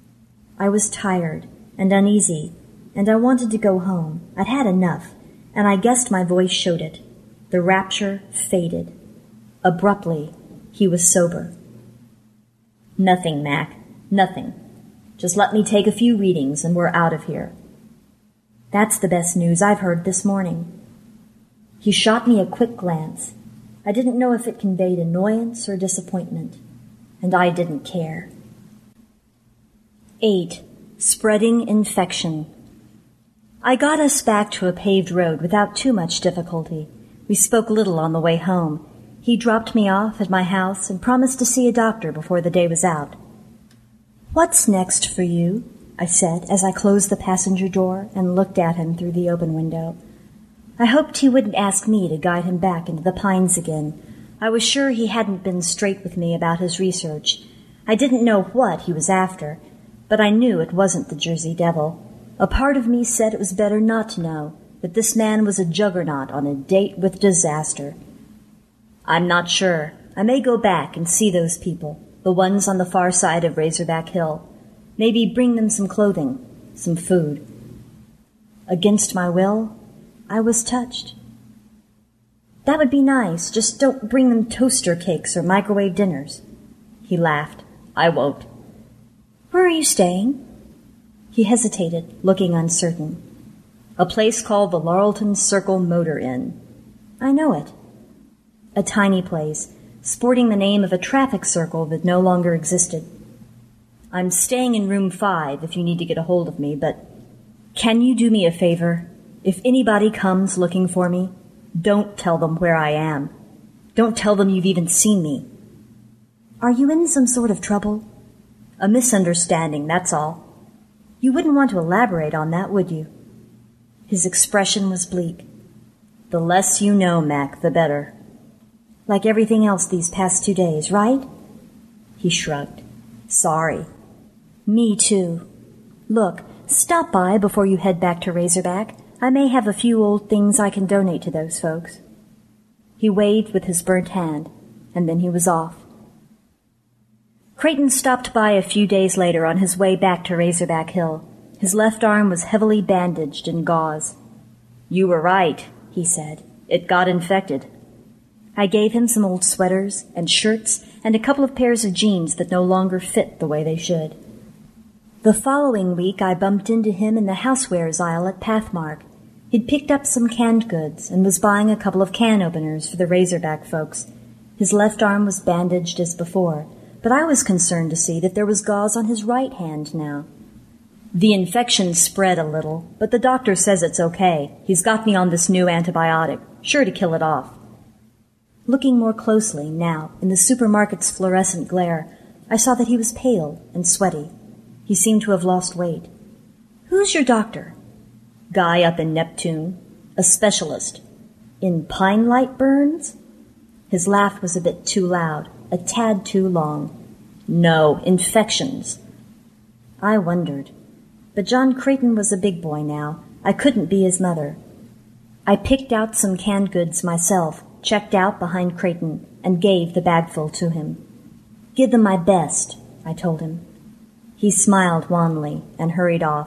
I was tired and uneasy, and I wanted to go home. I'd had enough, and I guessed my voice showed it. The rapture faded. Abruptly, he was sober. "Nothing, Mac. Nothing. Just let me take a few readings and we're out of here." "That's the best news I've heard this morning." He shot me a quick glance. I didn't know if it conveyed annoyance or disappointment, and I didn't care. Eight. Spreading infection. I got us back to a paved road without too much difficulty. We spoke little on the way home. He dropped me off at my house and promised to see a doctor before the day was out. "What's next for you?" I said as I closed the passenger door and looked at him through the open window. I hoped he wouldn't ask me to guide him back into the pines again. I was sure he hadn't been straight with me about his research. I didn't know what he was after, but I knew it wasn't the Jersey Devil. A part of me said it was better not to know, that this man was a juggernaut on a date with disaster. "I'm not sure. I may go back and see those people, the ones on the far side of Razorback Hill. Maybe bring them some clothing, some food." Against my will, I was touched. "That would be nice. Just don't bring them toaster cakes or microwave dinners." He laughed. "I won't." "Where are you staying?" He hesitated, looking uncertain. "A place called the Laurelton Circle Motor Inn." "I know it." A tiny place, sporting the name of a traffic circle that no longer existed. "I'm staying in room five if you need to get a hold of me, but can you do me a favor? If anybody comes looking for me, don't tell them where I am. Don't tell them you've even seen me." "Are you in some sort of trouble?" "A misunderstanding, that's all." "You wouldn't want to elaborate on that, would you?" His expression was bleak. "The less you know, Mac, the better." "Like everything else these past two days, right?" He shrugged. "Sorry." "Me too. Look, stop by before you head back to Razorback. I may have a few old things I can donate to those folks." He waved with his burnt hand, and then he was off. Creighton stopped by a few days later on his way back to Razorback Hill. His left arm was heavily bandaged in gauze. "You were right," he said. "It got infected." I gave him some old sweaters and shirts and a couple of pairs of jeans that no longer fit the way they should. The following week I bumped into him in the housewares aisle at Pathmark. He'd picked up some canned goods and was buying a couple of can openers for the Razorback folks. His left arm was bandaged as before, but I was concerned to see that there was gauze on his right hand now. The infection spread a little, but the doctor says it's okay. He's got me on this new antibiotic, sure to kill it off. Looking more closely now, in the supermarket's fluorescent glare, I saw that he was pale and sweaty. He seemed to have lost weight. "Who's your doctor?" "Guy up in Neptune. A specialist." "In pine light burns?" His laugh was a bit too loud, a tad too long. "No, infections." I wondered. But John Creighton was a big boy now. I couldn't be his mother. I picked out some canned goods myself, checked out behind Creighton, and gave the bagful to him. "Give them my best," I told him. He smiled wanly and hurried off.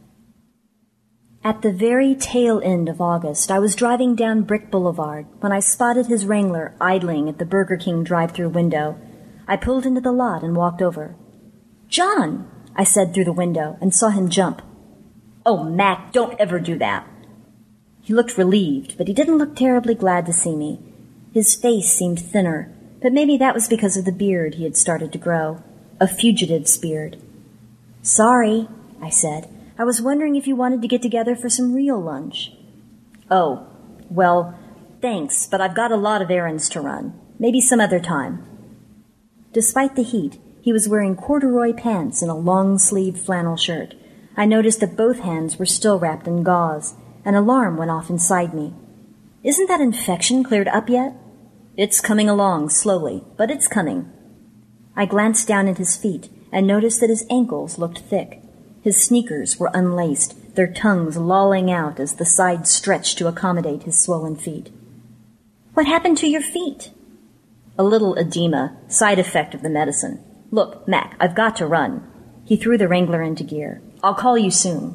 At the very tail end of August, I was driving down Brick Boulevard when I spotted his Wrangler idling at the Burger King drive-thru window. I pulled into the lot and walked over. "John!" I said through the window, and saw him jump. "Oh, Mac, don't ever do that." He looked relieved, but he didn't look terribly glad to see me. His face seemed thinner, but maybe that was because of the beard he had started to grow, a fugitive's beard. "Sorry," I said. "I was wondering if you wanted to get together for some real lunch." "Oh, well, thanks, but I've got a lot of errands to run. Maybe some other time." Despite the heat, he was wearing corduroy pants and a long-sleeved flannel shirt. I noticed that both hands were still wrapped in gauze. An alarm went off inside me. "Isn't that infection cleared up yet?" "It's coming along, slowly, but it's coming." I glanced down at his feet and noticed that his ankles looked thick. His sneakers were unlaced, their tongues lolling out as the sides stretched to accommodate his swollen feet. "What happened to your feet?" "A little edema, side effect of the medicine. Look, Mac, I've got to run." He threw the Wrangler into gear. "I'll call you soon."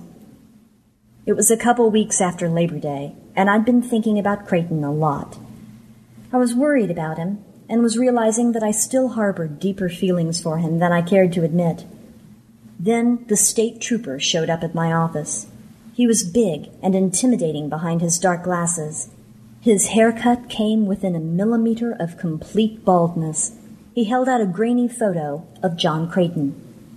It was a couple weeks after Labor Day, and I'd been thinking about Creighton a lot. I was worried about him, and was realizing that I still harbored deeper feelings for him than I cared to admit. Then the state trooper showed up at my office. He was big and intimidating behind his dark glasses. His haircut came within a millimeter of complete baldness. He held out a grainy photo of John Creighton.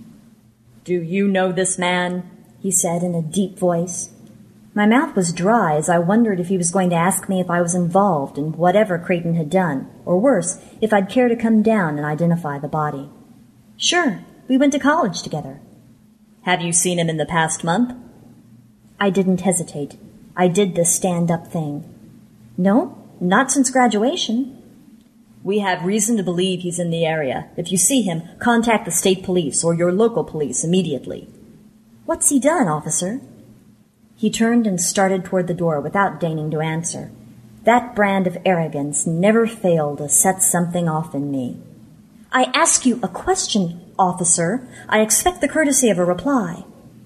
"Do you know this man?" he said in a deep voice. My mouth was dry as I wondered if he was going to ask me if I was involved in whatever Creighton had done, or worse, if I'd care to come down and identify the body. "Sure, we went to college together." "Have you seen him in the past month?" I didn't hesitate. I did the stand-up thing. "No, not since graduation." "We have reason to believe he's in the area. If you see him, contact the state police or your local police immediately." "What's he done, officer?" He turned and started toward the door without deigning to answer. That brand of arrogance never failed to set something off in me. "I ask you a question, officer. I expect the courtesy of a reply."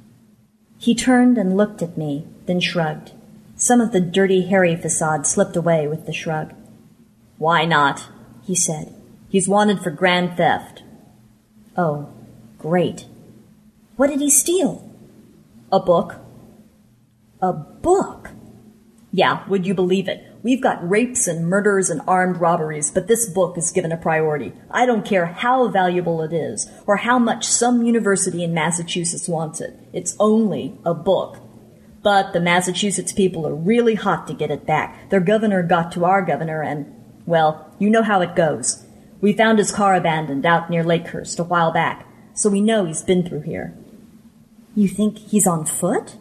He turned and looked at me, then shrugged. Some of the dirty, hairy facade slipped away with the shrug. "Why not?" he said. "He's wanted for grand theft." "Oh, great. What did he steal?" "A book." "A book?" "Yeah, would you believe it? We've got rapes and murders and armed robberies, but this book is given a priority. I don't care how valuable it is, or how much some university in Massachusetts wants it. It's only a book. But the Massachusetts people are really hot to get it back. Their governor got to our governor and, well, you know how it goes. We found his car abandoned out near Lakehurst a while back, so we know he's been through here." "You think he's on foot?"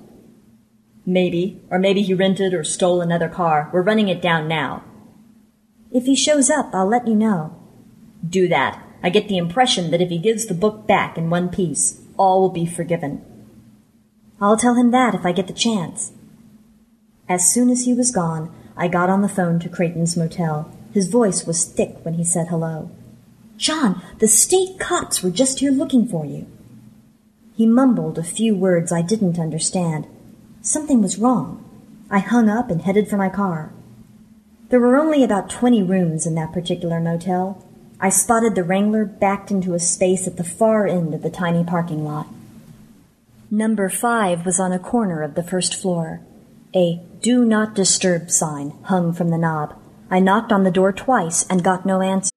"Maybe, or maybe he rented or stole another car. We're running it down now." "If he shows up, I'll let you know." "Do that. I get the impression that if he gives the book back in one piece, all will be forgiven." "I'll tell him that if I get the chance." As soon as he was gone, I got on the phone to Creighton's motel. His voice was thick when he said hello. John, the state cops were just here looking for you. He mumbled a few words I didn't understand. Something was wrong. I hung up and headed for my car. There were only about twenty rooms in that particular motel. I spotted the Wrangler backed into a space at the far end of the tiny parking lot. Number five was on a corner of the first floor. A "Do Not Disturb" sign hung from the knob. I knocked on the door twice and got no answer.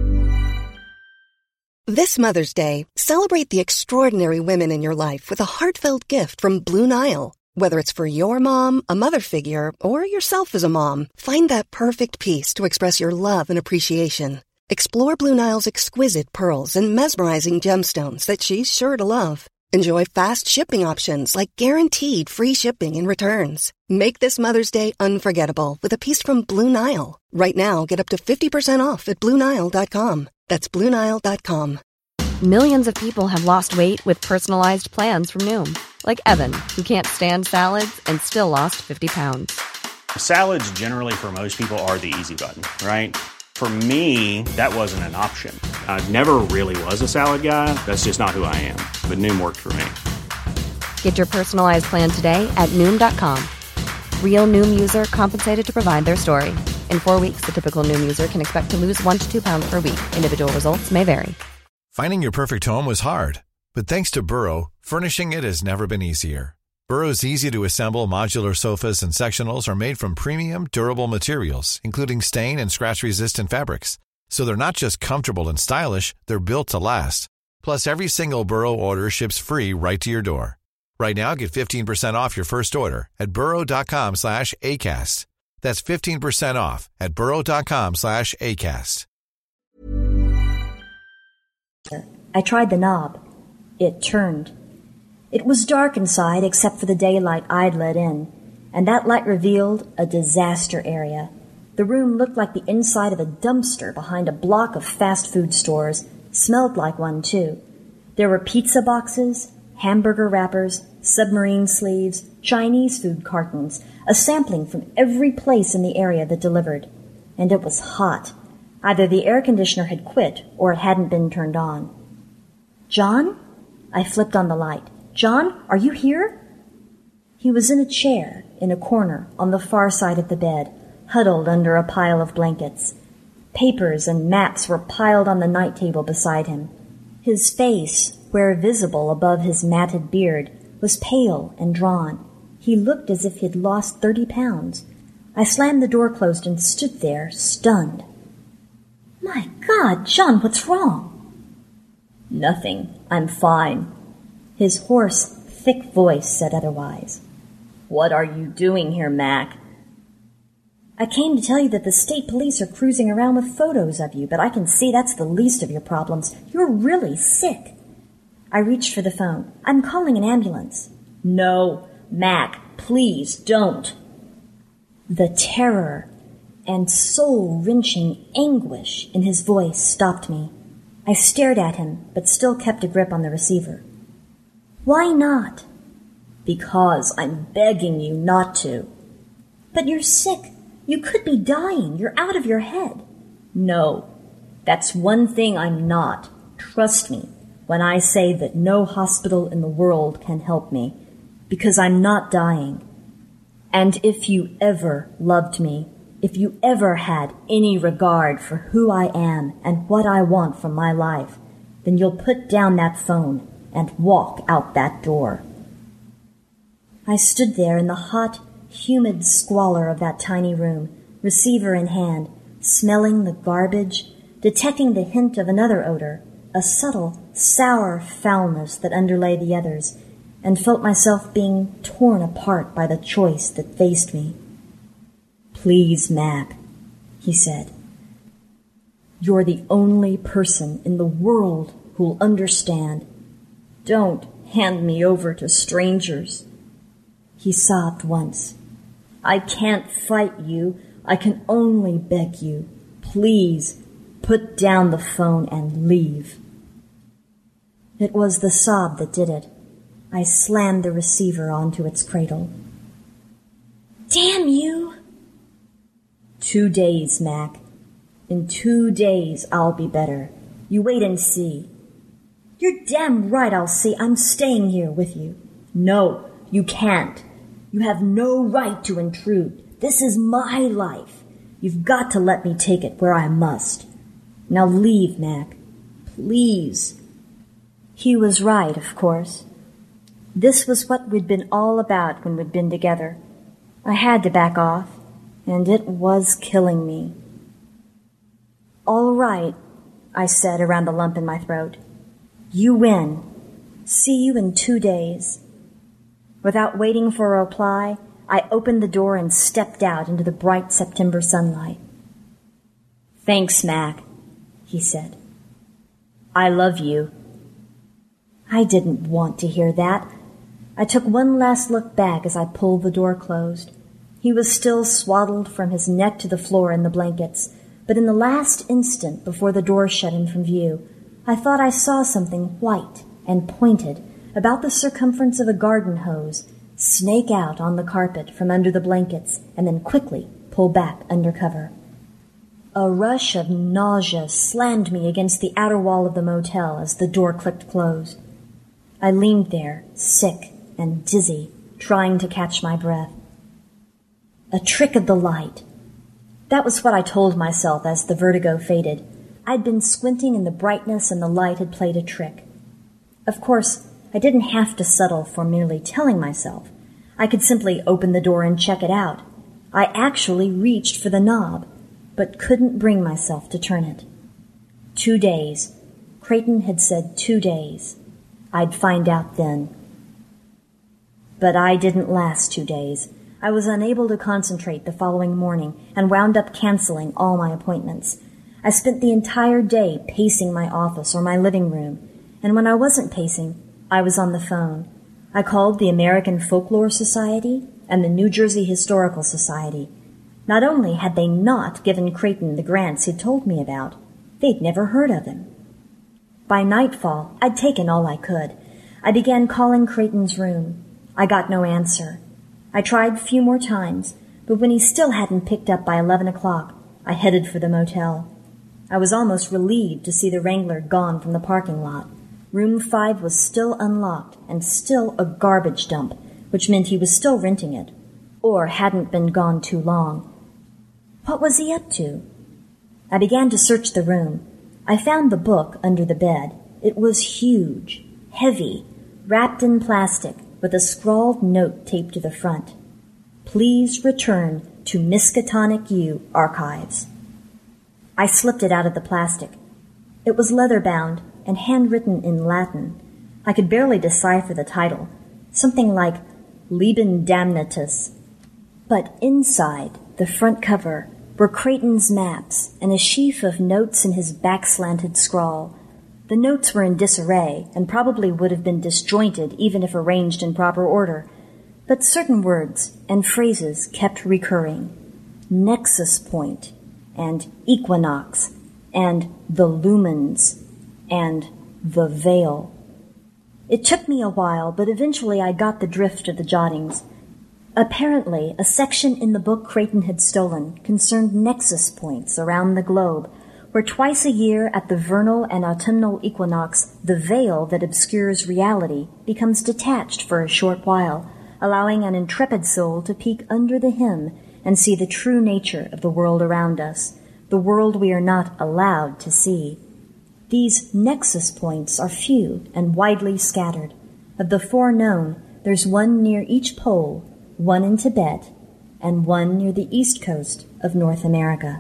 This Mother's Day, celebrate the extraordinary women in your life with a heartfelt gift from Blue Nile. Whether it's for your mom, a mother figure, or yourself as a mom, find that perfect piece to express your love and appreciation. Explore Blue Nile's exquisite pearls and mesmerizing gemstones that she's sure to love. Enjoy fast shipping options like guaranteed free shipping and returns. Make this Mother's Day unforgettable with a piece from Blue Nile. Right now, get up to fifty percent off at Blue Nile dot com. That's Blue Nile dot com. Millions of people have lost weight with personalized plans from Noom. Like Evan, who can't stand salads and still lost fifty pounds. Salads generally for most people are the easy button, right? For me, that wasn't an option. I never really was a salad guy. That's just not who I am. But Noom worked for me. Get your personalized plan today at Noom dot com. Real Noom user compensated to provide their story. In four weeks, the typical Noom user can expect to lose one to two pounds per week. Individual results may vary. Finding your perfect home was hard, but thanks to Burrow, furnishing it has never been easier. Burrow's easy-to-assemble modular sofas and sectionals are made from premium, durable materials, including stain and scratch-resistant fabrics. So they're not just comfortable and stylish, they're built to last. Plus, every single Burrow order ships free right to your door. Right now, get fifteen percent off your first order at burrow dot com slash ACAST. That's fifteen percent off at burrow dot com slash ACAST. I tried the knob. It turned. It was dark inside except for the daylight I'd let in, and that light revealed a disaster area. The room looked like the inside of a dumpster behind a block of fast food stores. Smelled like one, too. There were pizza boxes, hamburger wrappers, submarine sleeves, Chinese food cartons, a sampling from every place in the area that delivered. And it was hot. Either the air conditioner had quit or it hadn't been turned on. John? I flipped on the light. John, are you here? He was in a chair, in a corner, on the far side of the bed, huddled under a pile of blankets. Papers and maps were piled on the night table beside him. His face, where visible above his matted beard, was pale and drawn. He looked as if he'd lost thirty pounds. I slammed the door closed and stood there, stunned. My God, John, what's wrong? Nothing. I'm fine. His hoarse, thick voice said otherwise. What are you doing here, Mac? I came to tell you that the state police are cruising around with photos of you, but I can see that's the least of your problems. You're really sick. I reached for the phone. I'm calling an ambulance. No, Mac, please don't. The terror and soul-wrenching anguish in his voice stopped me. I stared at him, but still kept a grip on the receiver. Why not? Because I'm begging you not to. But you're sick. You could be dying. You're out of your head. No, that's one thing I'm not. Trust me when I say that no hospital in the world can help me, because I'm not dying. And if you ever loved me, if you ever had any regard for who I am and what I want from my life, then you'll put down that phone and walk out that door. I stood there in the hot, humid squalor of that tiny room, receiver in hand, smelling the garbage, detecting the hint of another odor, a subtle, sour foulness that underlay the others, and felt myself being torn apart by the choice that faced me. Please, Mac, he said. You're the only person in the world who'll understand. Don't hand me over to strangers. He sobbed once. I can't fight you. I can only beg you. Please, put down the phone and leave. It was the sob that did it. I slammed the receiver onto its cradle. Damn you! Two days, Mac. In two days I'll be better. You wait and see. You're damn right I'll see. I'm staying here with you. No, you can't. You have no right to intrude. This is my life. You've got to let me take it where I must. Now leave, Mac. Please. He was right, of course. This was what we'd been all about when we'd been together. I had to back off, and it was killing me. All right, I said around the lump in my throat. You win. See you in two days. Without waiting for a reply, I opened the door and stepped out into the bright September sunlight. Thanks, Mac, he said. I love you. I didn't want to hear that. I took one last look back as I pulled the door closed. He was still swaddled from his neck to the floor in the blankets, but in the last instant before the door shut him from view, I thought I saw something white and pointed about the circumference of a garden hose snake out on the carpet from under the blankets and then quickly pull back under cover. A rush of nausea slammed me against the outer wall of the motel as the door clicked closed. I leaned there, sick and dizzy, trying to catch my breath. A trick of the light. That was what I told myself as the vertigo faded. I'd been squinting and the brightness and the light had played a trick. Of course, I didn't have to settle for merely telling myself. I could simply open the door and check it out. I actually reached for the knob, but couldn't bring myself to turn it. Two days. Creighton had said two days. I'd find out then. But I didn't last two days. I was unable to concentrate the following morning and wound up canceling all my appointments. I spent the entire day pacing my office or my living room, and when I wasn't pacing, I was on the phone. I called the American Folklore Society and the New Jersey Historical Society. Not only had they not given Creighton the grants he'd told me about, they'd never heard of him. By nightfall, I'd taken all I could. I began calling Creighton's room. I got no answer. I tried a few more times, but when he still hadn't picked up by eleven o'clock, I headed for the motel. I was almost relieved to see the Wrangler gone from the parking lot. Room five was still unlocked and still a garbage dump, which meant he was still renting it, or hadn't been gone too long. What was he up to? I began to search the room. I found the book under the bed. It was huge, heavy, wrapped in plastic, with a scrawled note taped to the front. Please return to Miskatonic U Archives. I slipped it out of the plastic. It was leather-bound and handwritten in Latin. I could barely decipher the title, something like Liben Damnatus. But inside the front cover were Creighton's maps and a sheaf of notes in his back-slanted scrawl. The notes were in disarray and probably would have been disjointed even if arranged in proper order, but certain words and phrases kept recurring. Nexus point, and equinox, and the lumens, and the veil. It took me a while, but eventually I got the drift of the jottings. Apparently, a section in the book Creighton had stolen concerned nexus points around the globe, where twice a year at the vernal and autumnal equinox, the veil that obscures reality becomes detached for a short while, allowing an intrepid soul to peek under the hem and see the true nature of the world around us, the world we are not allowed to see. These nexus points are few and widely scattered. Of the four known, there's one near each pole, one in Tibet, and one near the east coast of North America.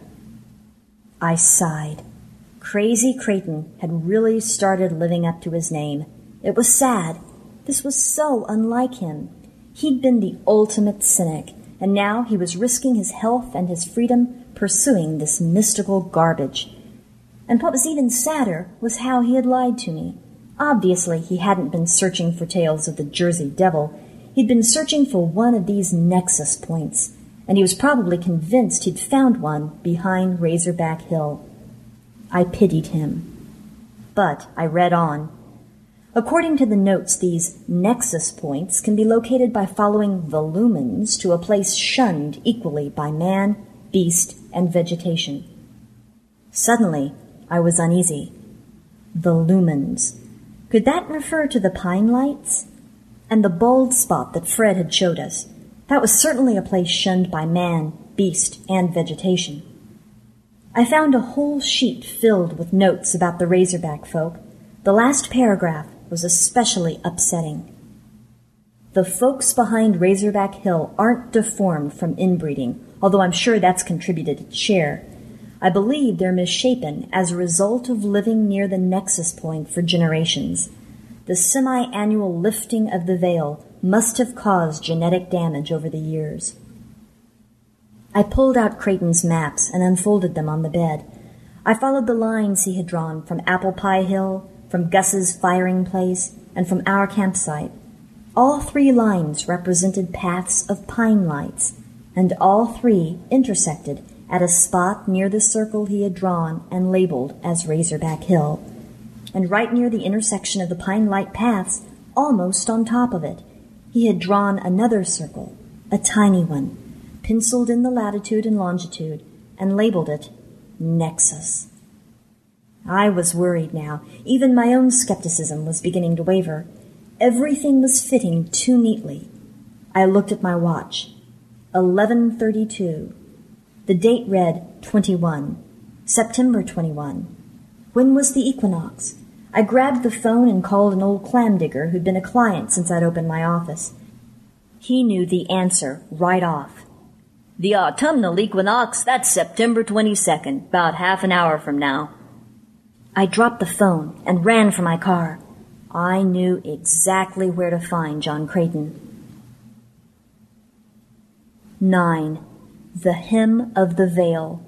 I sighed. Crazy Creighton had really started living up to his name. It was sad. This was so unlike him. He'd been the ultimate cynic, and now he was risking his health and his freedom pursuing this mystical garbage. And what was even sadder was how he had lied to me. Obviously, he hadn't been searching for tales of the Jersey Devil. He'd been searching for one of these nexus points, and he was probably convinced he'd found one behind Razorback Hill. I pitied him. But I read on. According to the notes, these nexus points can be located by following the lumens to a place shunned equally by man, beast, and vegetation. Suddenly, I was uneasy. The lumens. Could that refer to the pine lights? And the bald spot that Fred had showed us. That was certainly a place shunned by man, beast, and vegetation. I found a whole sheet filled with notes about the Razorback folk. The last paragraph was especially upsetting. The folks behind Razorback Hill aren't deformed from inbreeding, although I'm sure that's contributed its share. I believe they're misshapen as a result of living near the nexus point for generations. The semi-annual lifting of the veil must have caused genetic damage over the years. I pulled out Creighton's maps and unfolded them on the bed. I followed the lines he had drawn from Apple Pie Hill, from Gus's firing place, and from our campsite. All three lines represented paths of pine lights, and all three intersected at a spot near the circle he had drawn and labeled as Razorback Hill. And right near the intersection of the pine light paths, almost on top of it, he had drawn another circle, a tiny one, penciled in the latitude and longitude, and labeled it Nexus. I was worried now. Even my own skepticism was beginning to waver. Everything was fitting too neatly. I looked at my watch. eleven thirty-two. The date read twenty-one. September twenty-one. When was the equinox? I grabbed the phone and called an old clam digger who'd been a client since I'd opened my office. He knew the answer right off. The autumnal equinox, that's September twenty-second, about half an hour from now. I dropped the phone and ran for my car. I knew exactly where to find John Creighton. Nine. The Hymn of the Veil.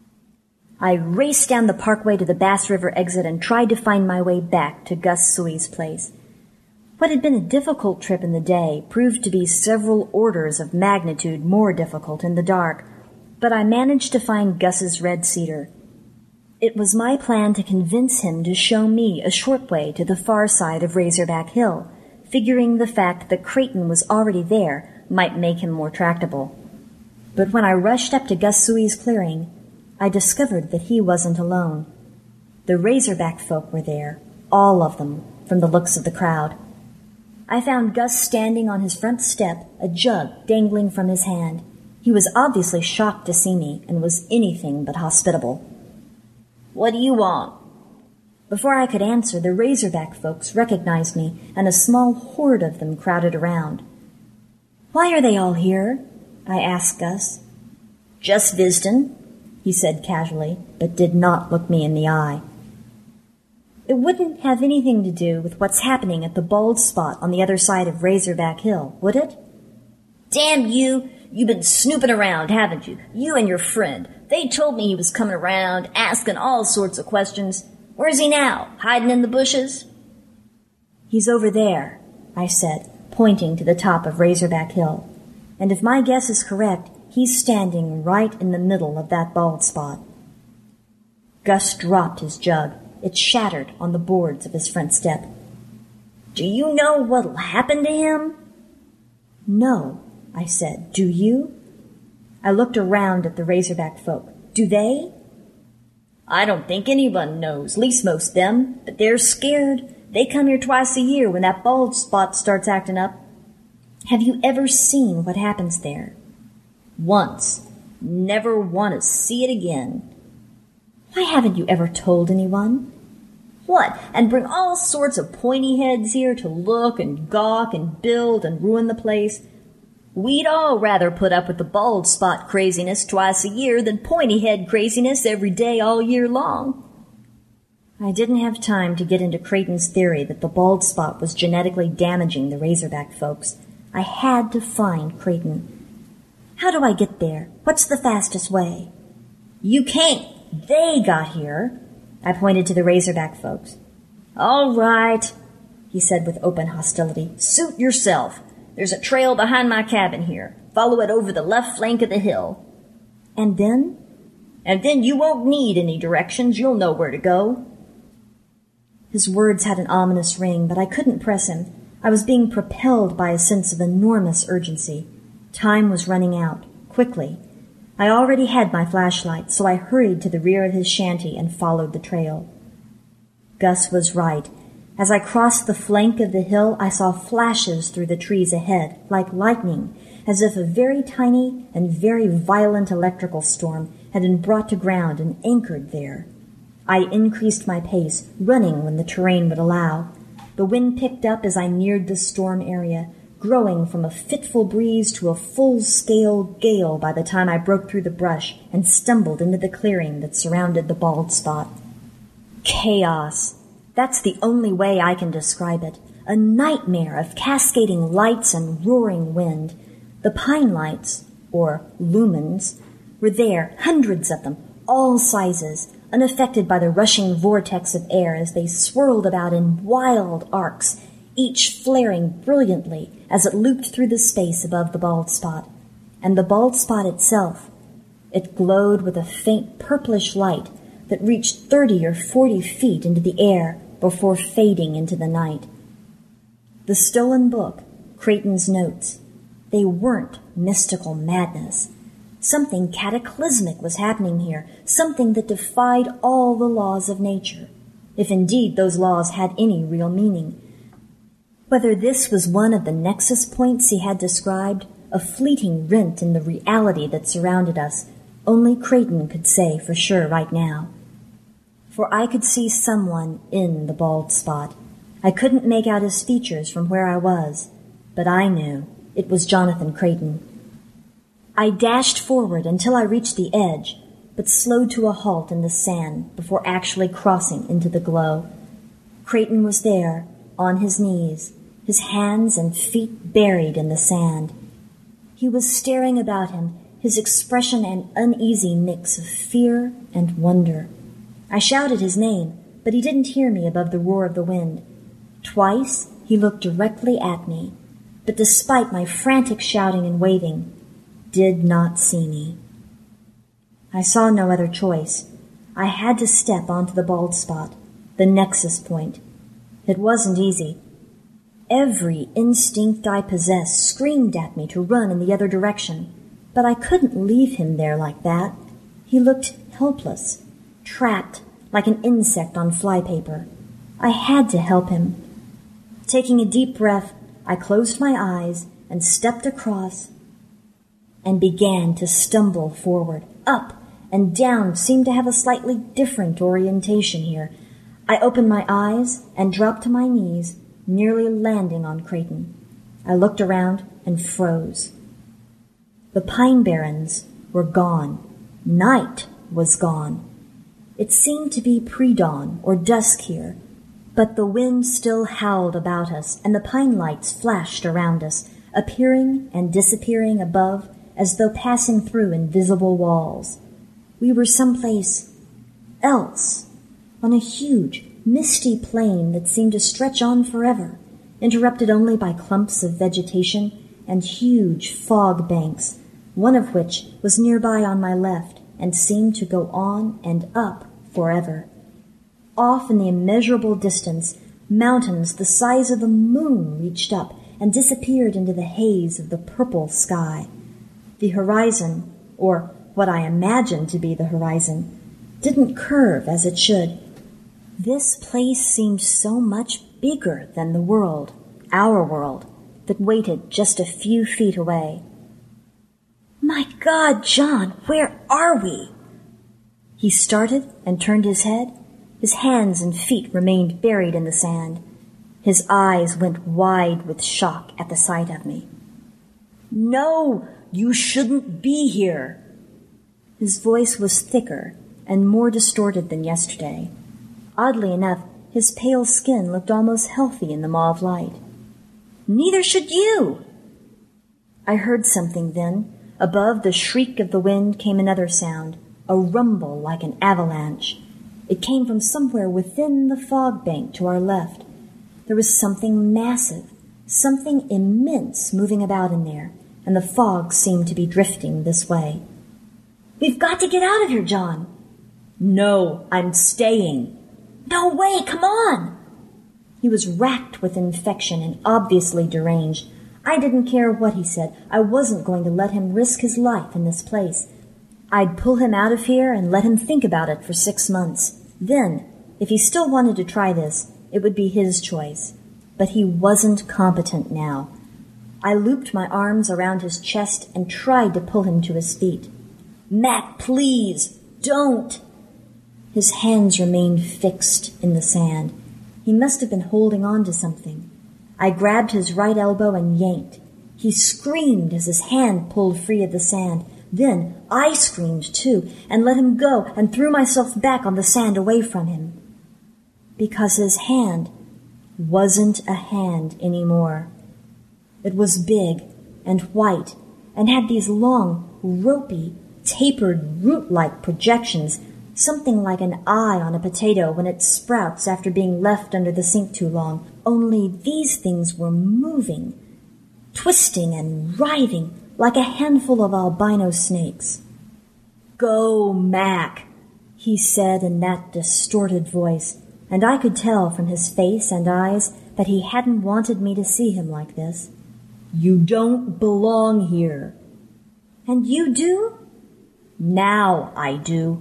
I raced down the parkway to the Bass River exit and tried to find my way back to Gus Suey's place. What had been a difficult trip in the day proved to be several orders of magnitude more difficult in the dark, but I managed to find Gus's red cedar. It was my plan to convince him to show me a short way to the far side of Razorback Hill, figuring the fact that Creighton was already there might make him more tractable. But when I rushed up to Gus Suey's clearing, I discovered that he wasn't alone. The Razorback folk were there, all of them, from the looks of the crowd. I found Gus standing on his front step, a jug dangling from his hand. He was obviously shocked to see me and was anything but hospitable. "What do you want?" Before I could answer, the Razorback folks recognized me, and a small horde of them crowded around. "Why are they all here?" I asked Gus. "Just visitin'," he said casually, but did not look me in the eye. It wouldn't have anything to do with what's happening at the bald spot on the other side of Razorback Hill, would it? "Damn you! You've been snooping around, haven't you? You and your friend. They told me he was coming around, asking all sorts of questions. Where's he now? Hiding in the bushes?" "He's over there," I said, pointing to the top of Razorback Hill. And if my guess is correct, he's standing right in the middle of that bald spot. Gus dropped his jug. It shattered on the boards of his front step. "Do you know what'll happen to him?" "No," I said. "Do you?" I looked around at the Razorback folk. "Do they?" "I don't think anyone knows, least most of them, but they're scared. They come here twice a year when that bald spot starts acting up." "Have you ever seen what happens there?" "Once. Never want to see it again." "Why haven't you ever told anyone?" "What, and bring all sorts of pointy heads here to look and gawk and build and ruin the place? We'd all rather put up with the bald spot craziness twice a year than pointy head craziness every day all year long." I didn't have time to get into Creighton's theory that the bald spot was genetically damaging the Razorback folks. I had to find Creighton. "How do I get there? What's the fastest way?" "You can't. They got here." I pointed to the Razorback folks. "All right," he said with open hostility. "Suit yourself. There's a trail behind my cabin here. Follow it over the left flank of the hill." "And then?" "And then you won't need any directions. You'll know where to go." His words had an ominous ring, but I couldn't press him. I was being propelled by a sense of enormous urgency. Time was running out, quickly. I already had my flashlight, so I hurried to the rear of his shanty and followed the trail. Gus was right. As I crossed the flank of the hill, I saw flashes through the trees ahead, like lightning, as if a very tiny and very violent electrical storm had been brought to ground and anchored there. I increased my pace, running when the terrain would allow. The wind picked up as I neared the storm area, growing from a fitful breeze to a full-scale gale by the time I broke through the brush and stumbled into the clearing that surrounded the bald spot. Chaos. That's the only way I can describe it. A nightmare of cascading lights and roaring wind. The pine lights, or lumens, were there, hundreds of them, all sizes, unaffected by the rushing vortex of air as they swirled about in wild arcs, each flaring brilliantly as it looped through the space above the bald spot. And the bald spot itself, it glowed with a faint purplish light that reached thirty or forty feet into the air before fading into the night. The stolen book, Creighton's notes, they weren't mystical madness. Something cataclysmic was happening here, something that defied all the laws of nature, if indeed those laws had any real meaning. Whether this was one of the nexus points he had described, a fleeting rent in the reality that surrounded us, only Creighton could say for sure right now. For I could see someone in the bald spot. I couldn't make out his features from where I was, but I knew it was Jonathan Creighton. I dashed forward until I reached the edge, but slowed to a halt in the sand before actually crossing into the glow. Creighton was there, on his knees, his hands and feet buried in the sand. He was staring about him, his expression an uneasy mix of fear and wonder. I shouted his name, but he didn't hear me above the roar of the wind. Twice he looked directly at me, but despite my frantic shouting and waving, did not see me. I saw no other choice. I had to step onto the bald spot, the nexus point. It wasn't easy. Every instinct I possessed screamed at me to run in the other direction, but I couldn't leave him there like that. He looked helpless, trapped like an insect on flypaper. I had to help him. Taking a deep breath, I closed my eyes and stepped across and began to stumble forward. Up and down seemed to have a slightly different orientation here. I opened my eyes and dropped to my knees, nearly landing on Creighton. I looked around and froze. The pine barrens were gone. Night was gone. It seemed to be pre-dawn or dusk here, but the wind still howled about us, and the pine lights flashed around us, appearing and disappearing above as though passing through invisible walls. We were someplace else, on a huge, misty plain that seemed to stretch on forever, interrupted only by clumps of vegetation and huge fog banks, one of which was nearby on my left and seemed to go on and up forever. Off in the immeasurable distance, mountains the size of the moon reached up and disappeared into the haze of the purple sky. The horizon, or what I imagined to be the horizon, didn't curve as it should. This place seemed so much bigger than the world, our world, that waited just a few feet away. My God, John, where are we? He started and turned his head. His hands and feet remained buried in the sand. His eyes went wide with shock at the sight of me. No, you shouldn't be here. His voice was thicker and more distorted than yesterday. Oddly enough, his pale skin looked almost healthy in the mauve light. Neither should you. I heard something then. Above the shriek of the wind came another sound, a rumble like an avalanche. It came from somewhere within the fog bank to our left. There was something massive, something immense moving about in there, and the fog seemed to be drifting this way. We've got to get out of here, John. No, I'm staying. No way, come on. He was racked with infection and obviously deranged. I didn't care what he said. I wasn't going to let him risk his life in this place. I'd pull him out of here and let him think about it for six months. Then, If he still wanted to try this, it would be his choice. But he wasn't competent now. I looped my arms around his chest and tried to pull him to his feet. "Mac, please, don't!" His hands remained fixed in the sand. He must have been holding on to something. I grabbed his right elbow and yanked. He screamed as his hand pulled free of the sand. Then I screamed too and let him go and threw myself back on the sand away from him. Because his hand wasn't a hand anymore. It was big and white and had these long, ropey, tapered, root-like projections, something like an eye on a potato when it sprouts after being left under the sink too long. Only these things were moving, twisting and writhing like a handful of albino snakes. "Go, Mac," he said in that distorted voice, and I could tell from his face and eyes that he hadn't wanted me to see him like this. "You don't belong here." "And you do?" "Now I do."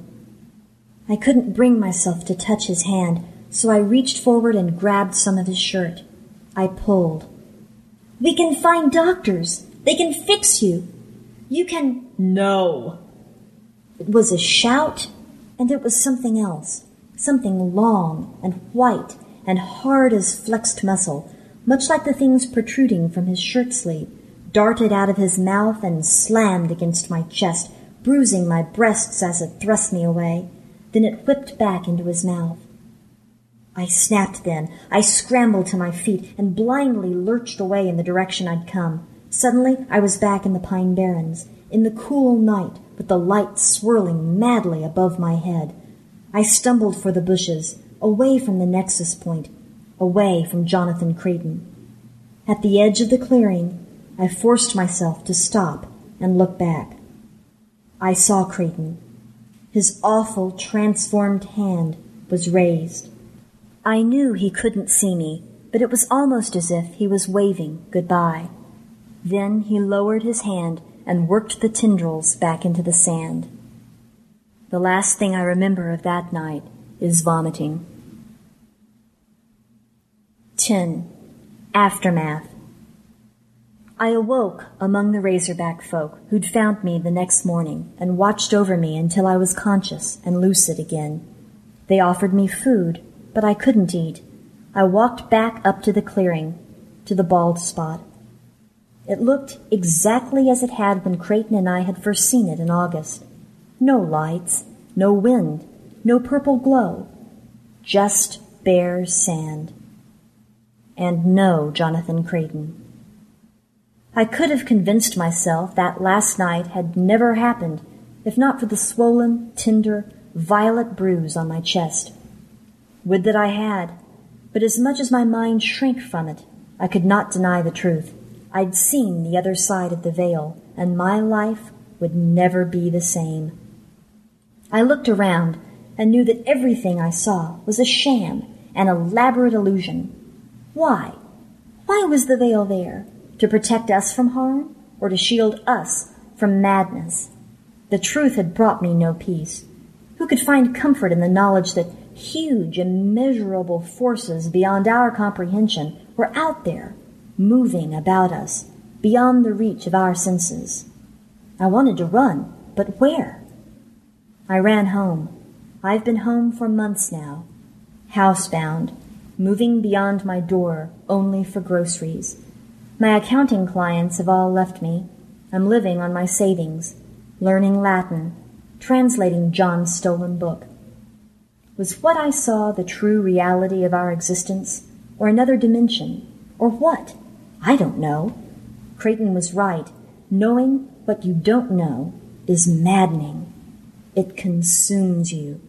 I couldn't bring myself to touch his hand, so I reached forward and grabbed some of his shirt. I pulled. "We can find doctors. They can fix you. You can—" "No." It was a shout, and it was something else, something long and white and hard as flexed muscle, much like the things protruding from his shirt sleeve, darted out of his mouth and slammed against my chest, bruising my breasts as it thrust me away. Then it whipped back into his mouth. I snapped then. I scrambled to my feet and blindly lurched away in the direction I'd come. Suddenly, I was back in the Pine Barrens, in the cool night, with the light swirling madly above my head. I stumbled for the bushes, away from the nexus point, away from Jonathan Creighton. At the edge of the clearing, I forced myself to stop and look back. I saw Creighton. His awful, transformed hand was raised. I knew he couldn't see me, but it was almost as if he was waving goodbye. Then he lowered his hand and worked the tendrils back into the sand. The last thing I remember of that night is vomiting. ten. Aftermath. I awoke among the Razorback folk who'd found me the next morning and watched over me until I was conscious and lucid again. They offered me food, but I couldn't eat. I walked back up to the clearing, to the bald spot. It looked exactly as it had when Creighton and I had first seen it in August. No lights, no wind, no purple glow, just bare sand. And no Jonathan Creighton. I could have convinced myself that last night had never happened, if not for the swollen, tender, violet bruise on my chest. Would that I had, but as much as my mind shrank from it, I could not deny the truth. I'd seen the other side of the veil, and my life would never be the same. I looked around and knew that everything I saw was a sham, an elaborate illusion. Why? Why was the veil there? To protect us from harm, or to shield us from madness? The truth had brought me no peace. Who could find comfort in the knowledge that huge, immeasurable forces beyond our comprehension were out there, moving about us, beyond the reach of our senses? I wanted to run, but where? I ran home. I've been home for months now, housebound, moving beyond my door only for groceries. My accounting clients have all left me. I'm living on my savings, learning Latin, translating John's stolen book. Was what I saw the true reality of our existence, or another dimension, or what? I don't know. Creighton was right. Knowing what you don't know is maddening. It consumes you.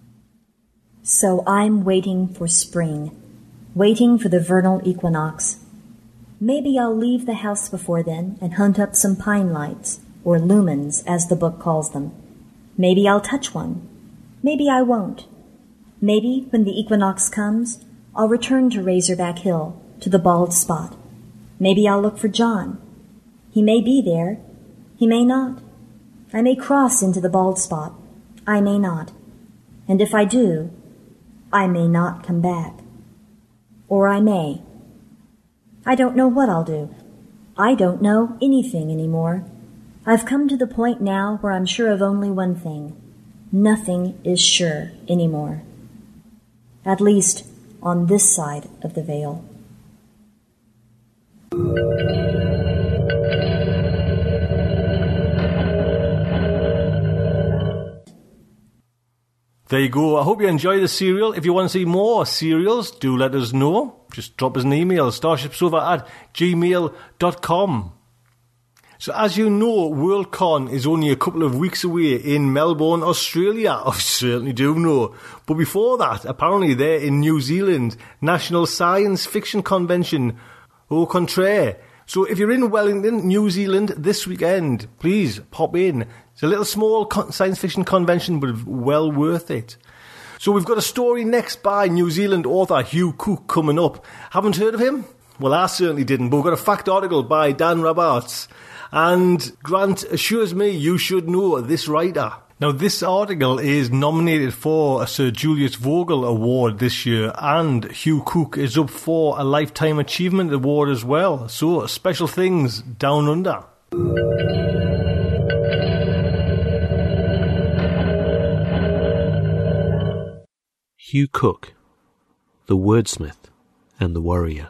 So I'm waiting for spring, waiting for the vernal equinox. Maybe I'll leave the house before then and hunt up some pine lights, or lumens, as the book calls them. Maybe I'll touch one. Maybe I won't. Maybe, when the equinox comes, I'll return to Razorback Hill, to the bald spot. Maybe I'll look for John. He may be there. He may not. I may cross into the bald spot. I may not. And if I do, I may not come back. Or I may. I don't know what I'll do. I don't know anything anymore. I've come to the point now where I'm sure of only one thing. Nothing is sure anymore. At least on this side of the veil. There you go. I hope you enjoy the serial. If you want to see more serials, do let us know. Just drop us an email, starshipsofa at gmail dot com. So as you know, Worldcon is only a couple of weeks away in Melbourne, Australia. I certainly do know. But before that, apparently they're in New Zealand, National Science Fiction Convention, au contraire. So if you're in Wellington, New Zealand this weekend, please pop in. It's a little small con- science fiction convention, but well worth it. So we've got a story next by New Zealand author Hugh Cook coming up. Haven't heard of him? Well, I certainly didn't, but we've got a fact article by Dan Roberts. And Grant assures me you should know this writer. Now, this article is nominated for a Sir Julius Vogel Award this year, and Hugh Cook is up for a Lifetime Achievement Award as well. So, special things down under. Hugh Cook, the wordsmith and the warrior.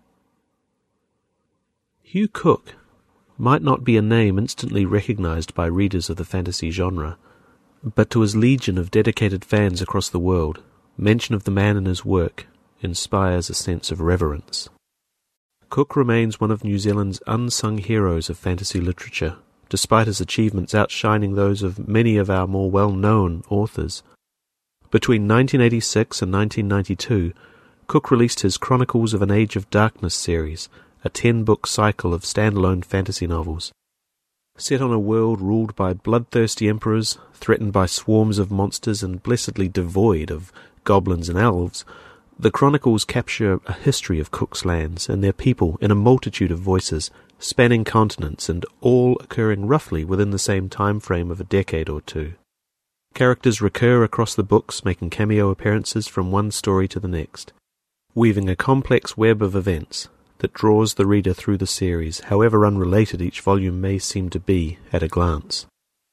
Hugh Cook might not be a name instantly recognised by readers of the fantasy genre, but to his legion of dedicated fans across the world, mention of the man and his work inspires a sense of reverence. Cook remains one of New Zealand's unsung heroes of fantasy literature, despite his achievements outshining those of many of our more well-known authors. Between nineteen eighty-six and nineteen ninety-two, Cook released his Chronicles of an Age of Darkness series, a ten-book cycle of standalone fantasy novels. Set on a world ruled by bloodthirsty emperors, threatened by swarms of monsters and blessedly devoid of goblins and elves, the Chronicles capture a history of Cook's lands and their people in a multitude of voices, spanning continents and all occurring roughly within the same time frame of a decade or two. Characters recur across the books, making cameo appearances from one story to the next, weaving a complex web of events that draws the reader through the series, however unrelated each volume may seem to be at a glance.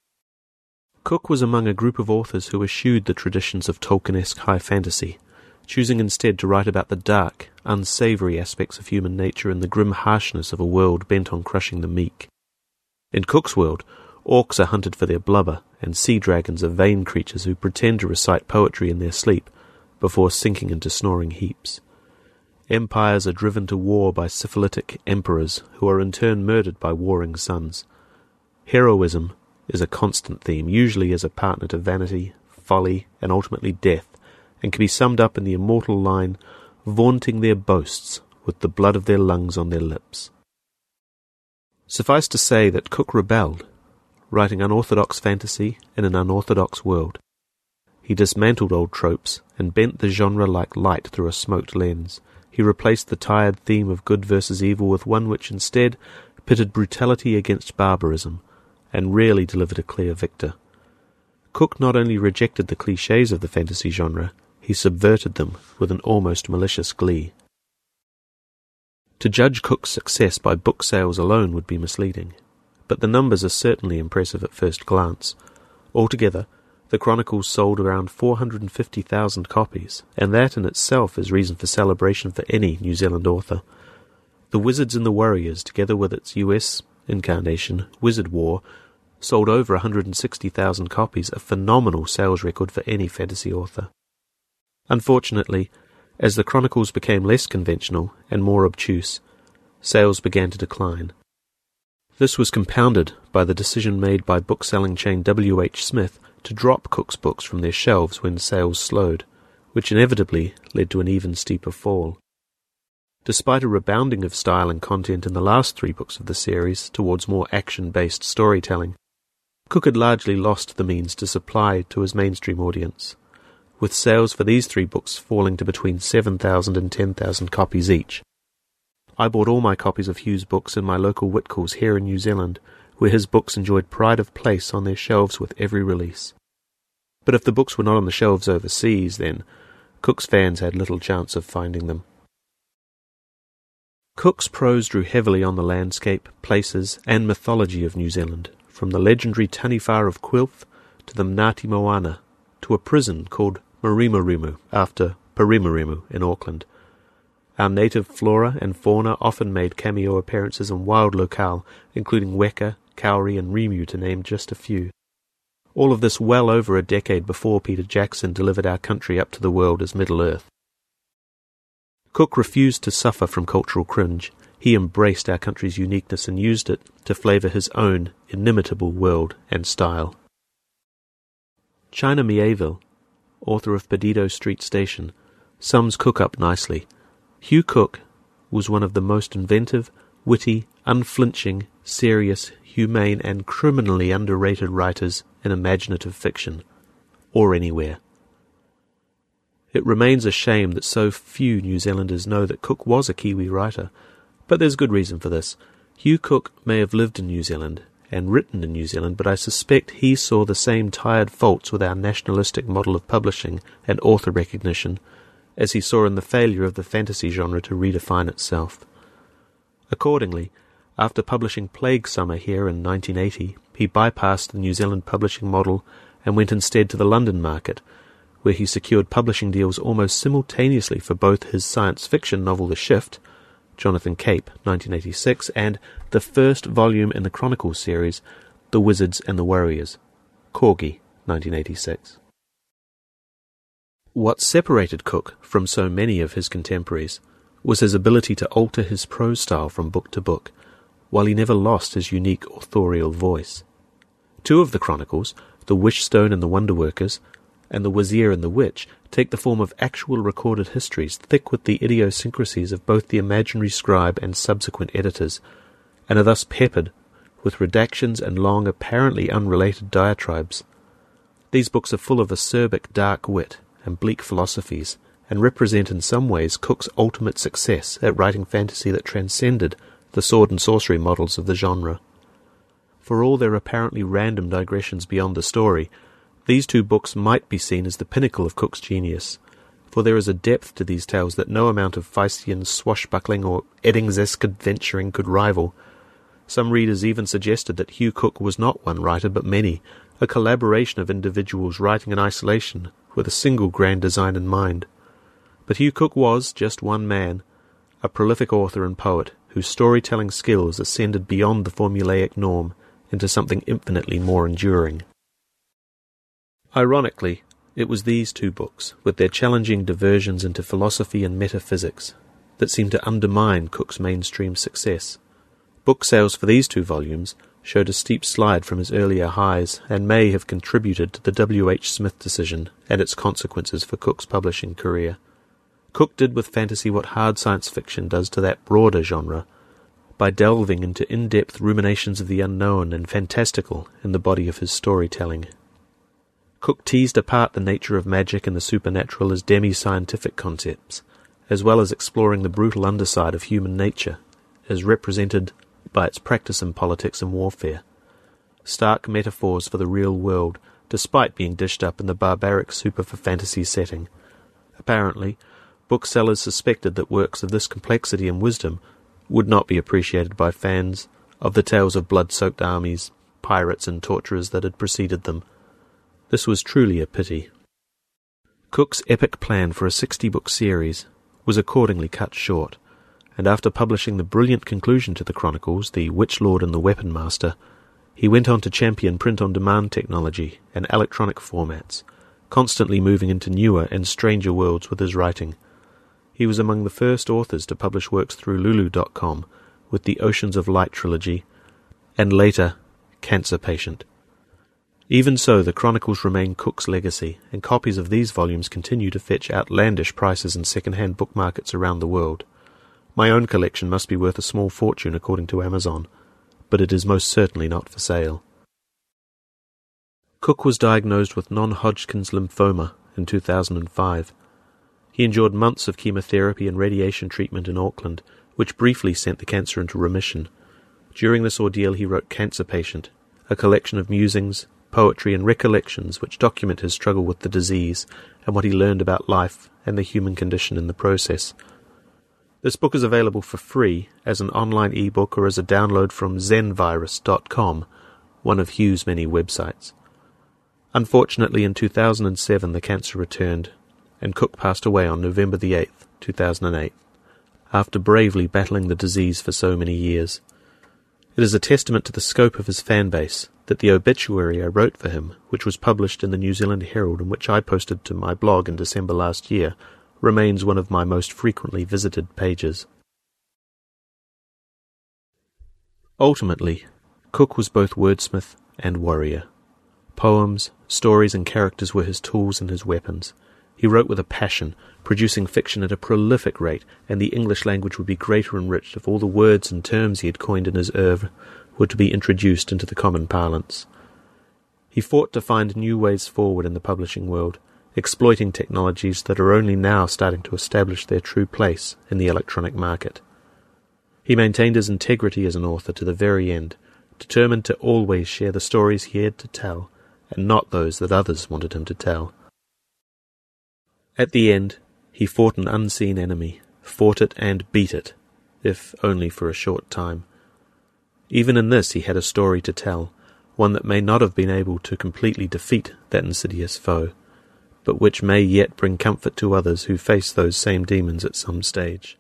Cook was among a group of authors who eschewed the traditions of Tolkien-esque high fantasy, choosing instead to write about the dark, unsavoury aspects of human nature and the grim harshness of a world bent on crushing the meek. In Cook's world, orcs are hunted for their blubber, and sea dragons are vain creatures who pretend to recite poetry in their sleep before sinking into snoring heaps. Empires are driven to war by syphilitic emperors who are in turn murdered by warring sons. Heroism is a constant theme, usually as a partner to vanity, folly, and ultimately death, and can be summed up in the immortal line, vaunting their boasts with the blood of their lungs on their lips. Suffice to say that Cook rebelled, writing unorthodox fantasy in an unorthodox world. He dismantled old tropes and bent the genre like light through a smoked lens. He replaced the tired theme of good versus evil with one which instead pitted brutality against barbarism, and rarely delivered a clear victor. Cook not only rejected the clichés of the fantasy genre, he subverted them with an almost malicious glee. To judge Cook's success by book sales alone would be misleading, but the numbers are certainly impressive at first glance. Altogether, the Chronicles sold around four hundred fifty thousand copies, and that in itself is reason for celebration for any New Zealand author. The Wizards and the Warriors, together with its U S incarnation, Wizard War, sold over one hundred sixty thousand copies, a phenomenal sales record for any fantasy author. Unfortunately, as the Chronicles became less conventional and more obtuse, sales began to decline. This was compounded by the decision made by bookselling chain W H Smith to drop Cook's books from their shelves when sales slowed, which inevitably led to an even steeper fall. Despite a rebounding of style and content in the last three books of the series towards more action-based storytelling, Cook had largely lost the means to supply to his mainstream audience, with sales for these three books falling to between seven thousand and ten thousand copies each. I bought all my copies of Hugh's books in my local Whitcoulls here in New Zealand, where his books enjoyed pride of place on their shelves with every release. But if the books were not on the shelves overseas, then Cook's fans had little chance of finding them. Cook's prose drew heavily on the landscape, places, and mythology of New Zealand, from the legendary Taniwha of Quilth to the Ngāti Moana, to a prison called Marimurimu, after Parimurimu in Auckland. Our native flora and fauna often made cameo appearances in wild locale, including Weka, Kauri, and Rimu, to name just a few. All of this well over a decade before Peter Jackson delivered our country up to the world as Middle-earth. Cook refused to suffer from cultural cringe. He embraced our country's uniqueness and used it to flavour his own inimitable world and style. China Mieville, author of Perdido Street Station, sums Cook up nicely. Hugh Cook was one of the most inventive, witty, unflinching, serious, humane, and criminally underrated writers in imaginative fiction, or anywhere. It remains a shame that so few New Zealanders know that Cook was a Kiwi writer, but there's good reason for this. Hugh Cook may have lived in New Zealand and written in New Zealand, but I suspect he saw the same tired faults with our nationalistic model of publishing and author recognition as he saw in the failure of the fantasy genre to redefine itself. Accordingly, after publishing Plague Summer here in nineteen eighty, he bypassed the New Zealand publishing model and went instead to the London market, where he secured publishing deals almost simultaneously for both his science fiction novel The Shift, Jonathan Cape, nineteen eighty-six, and the first volume in the Chronicles series, The Wizards and the Warriors, Corgi, nineteen eighty-six. What separated Cook from so many of his contemporaries was his ability to alter his prose style from book to book, while he never lost his unique authorial voice. Two of the Chronicles, The Wishstone and the Wonderworkers, and The Wazir and the Witch, take the form of actual recorded histories thick with the idiosyncrasies of both the imaginary scribe and subsequent editors, and are thus peppered with redactions and long, apparently unrelated diatribes. These books are full of acerbic dark wit and bleak philosophies, and represent in some ways Cook's ultimate success at writing fantasy that transcended the sword and sorcery models of the genre. For all their apparently random digressions beyond the story, these two books might be seen as the pinnacle of Cook's genius, for there is a depth to these tales that no amount of Feistian swashbuckling or Eddings-esque adventuring could rival. Some readers even suggested that Hugh Cook was not one writer but many, a collaboration of individuals writing in isolation with a single grand design in mind. But Hugh Cook was just one man, a prolific author and poet whose storytelling skills ascended beyond the formulaic norm into something infinitely more enduring. Ironically, it was these two books, with their challenging diversions into philosophy and metaphysics, that seemed to undermine Cook's mainstream success. Book sales for these two volumes showed a steep slide from his earlier highs and may have contributed to the W H Smith decision and its consequences for Cook's publishing career. Cook did with fantasy what hard science fiction does to that broader genre, by delving into in-depth ruminations of the unknown and fantastical in the body of his storytelling. Cook teased apart the nature of magic and the supernatural as demi-scientific concepts, as well as exploring the brutal underside of human nature, as represented by its practice in politics and warfare. Stark metaphors for the real world, despite being dished up in the barbaric super-for-fantasy setting. Apparently, booksellers suspected that works of this complexity and wisdom would not be appreciated by fans of the tales of blood-soaked armies, pirates and torturers that had preceded them. This was truly a pity. Cook's epic plan for a sixty-book series was accordingly cut short, and after publishing the brilliant conclusion to the Chronicles, The Witch Lord and the Weapon Master, he went on to champion print-on-demand technology and electronic formats, constantly moving into newer and stranger worlds with his writing. He was among the first authors to publish works through Lulu dot com with the Oceans of Light trilogy, and later, Cancer Patient. Even so, the Chronicles remain Cook's legacy, and copies of these volumes continue to fetch outlandish prices in second-hand book markets around the world. My own collection must be worth a small fortune according to Amazon, but it is most certainly not for sale. Cook was diagnosed with non-Hodgkin's lymphoma in two thousand five. He endured months of chemotherapy and radiation treatment in Auckland, which briefly sent the cancer into remission. During this ordeal he wrote Cancer Patient, a collection of musings, poetry and recollections which document his struggle with the disease and what he learned about life and the human condition in the process. This book is available for free as an online ebook or as a download from zen virus dot com, one of Hugh's many websites. Unfortunately, in two thousand seven the cancer returned, and Cook passed away on November the eighth, two thousand eight, after bravely battling the disease for so many years. It is a testament to the scope of his fan base that the obituary I wrote for him, which was published in the New Zealand Herald and which I posted to my blog in December last year, remains one of my most frequently visited pages. Ultimately, Cook was both wordsmith and warrior. Poems, stories and characters were his tools and his weapons. He wrote with a passion, producing fiction at a prolific rate, and the English language would be greater enriched if all the words and terms he had coined in his oeuvre were to be introduced into the common parlance. He fought to find new ways forward in the publishing world, exploiting technologies that are only now starting to establish their true place in the electronic market. He maintained his integrity as an author to the very end, determined to always share the stories he had to tell, and not those that others wanted him to tell. At the end, he fought an unseen enemy, fought it and beat it, if only for a short time. Even in this he had a story to tell, one that may not have been able to completely defeat that insidious foe, but which may yet bring comfort to others who face those same demons at some stage.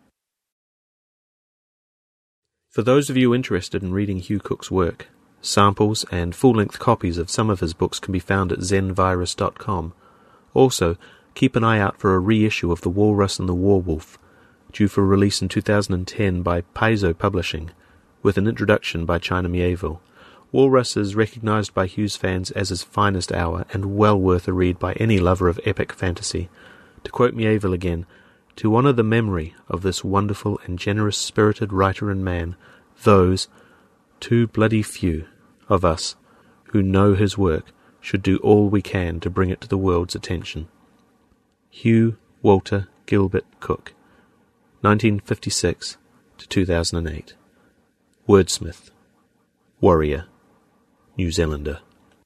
For those of you interested in reading Hugh Cook's work, samples and full-length copies of some of his books can be found at zen virus dot com. Also, keep an eye out for a reissue of The Walrus and the Warwolf, due for release in two thousand ten by Paizo Publishing, with an introduction by China Miéville. Walrus is recognised by Hugh's fans as his finest hour and well worth a read by any lover of epic fantasy. To quote Miéville again, "To honour the memory of this wonderful and generous-spirited writer and man, those, too bloody few, of us who know his work should do all we can to bring it to the world's attention." Hugh Walter Gilbert Cook, nineteen fifty-six to two thousand eight. Wordsmith, warrior, New Zealander.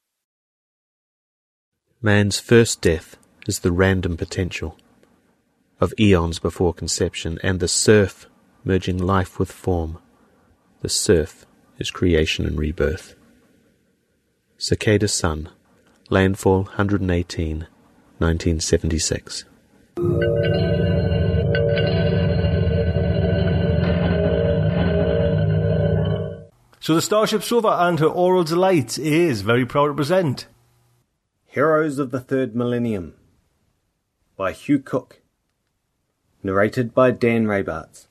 Man's first death is the random potential of eons before conception, and the surf merging life with form. The surf is creation and rebirth. Cicada Sun, Landfall one hundred eighteen, nineteen seventy-six. So the Starship Sofa and her oral delight is very proud to present Heroes of the Third Millennium by Hugh Cook, narrated by Dan Raybarts.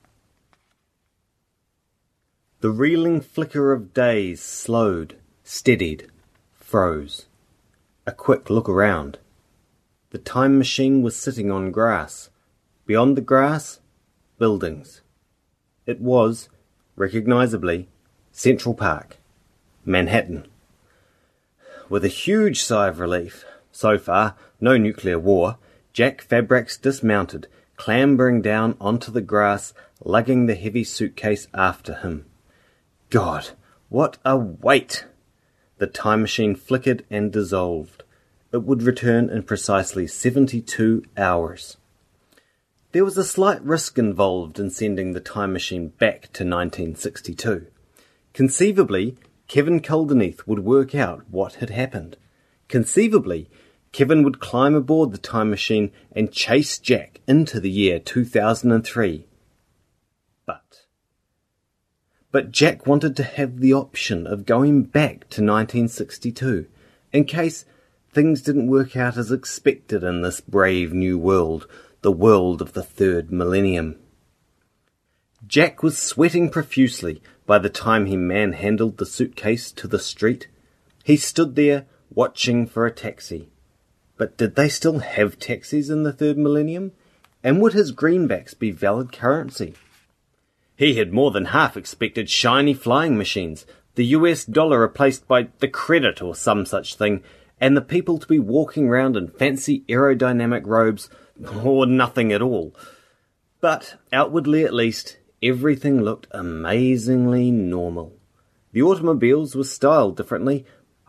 The reeling flicker of days slowed, steadied, froze. A quick look around. The time machine was sitting on grass. Beyond the grass, buildings. It was, recognisably, Central Park, Manhattan. With a huge sigh of relief, so far, no nuclear war, Jack Fabrax dismounted, clambering down onto the grass, lugging the heavy suitcase after him. God, what a weight! The time machine flickered and dissolved. It would return in precisely seventy-two hours. There was a slight risk involved in sending the time machine back to nineteen sixty-two. Conceivably, Kevin Kildenneath would work out what had happened. Conceivably, Kevin would climb aboard the time machine and chase Jack into the year two thousand three. But... But Jack wanted to have the option of going back to nineteen sixty-two, in case things didn't work out as expected in this brave new world, the world of the third millennium. Jack was sweating profusely by the time he manhandled the suitcase to the street. He stood there, watching for a taxi. But did they still have taxis in the third millennium? And would his greenbacks be valid currency? He had more than half expected shiny flying machines, the U S dollar replaced by the credit or some such thing, and the people to be walking round in fancy aerodynamic robes, or nothing at all. But, outwardly at least, everything looked amazingly normal. The automobiles were styled differently,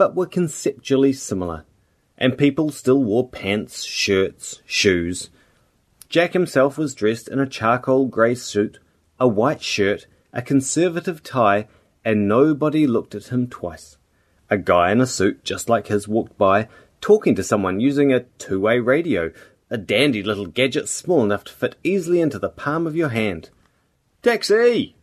but were conceptually similar, and people still wore pants, shirts, shoes. Jack himself was dressed in a charcoal grey suit, a white shirt, a conservative tie, and nobody looked at him twice. A guy in a suit just like his walked by, talking to someone using a two-way radio, a dandy little gadget small enough to fit easily into the palm of your hand. "Taxi!"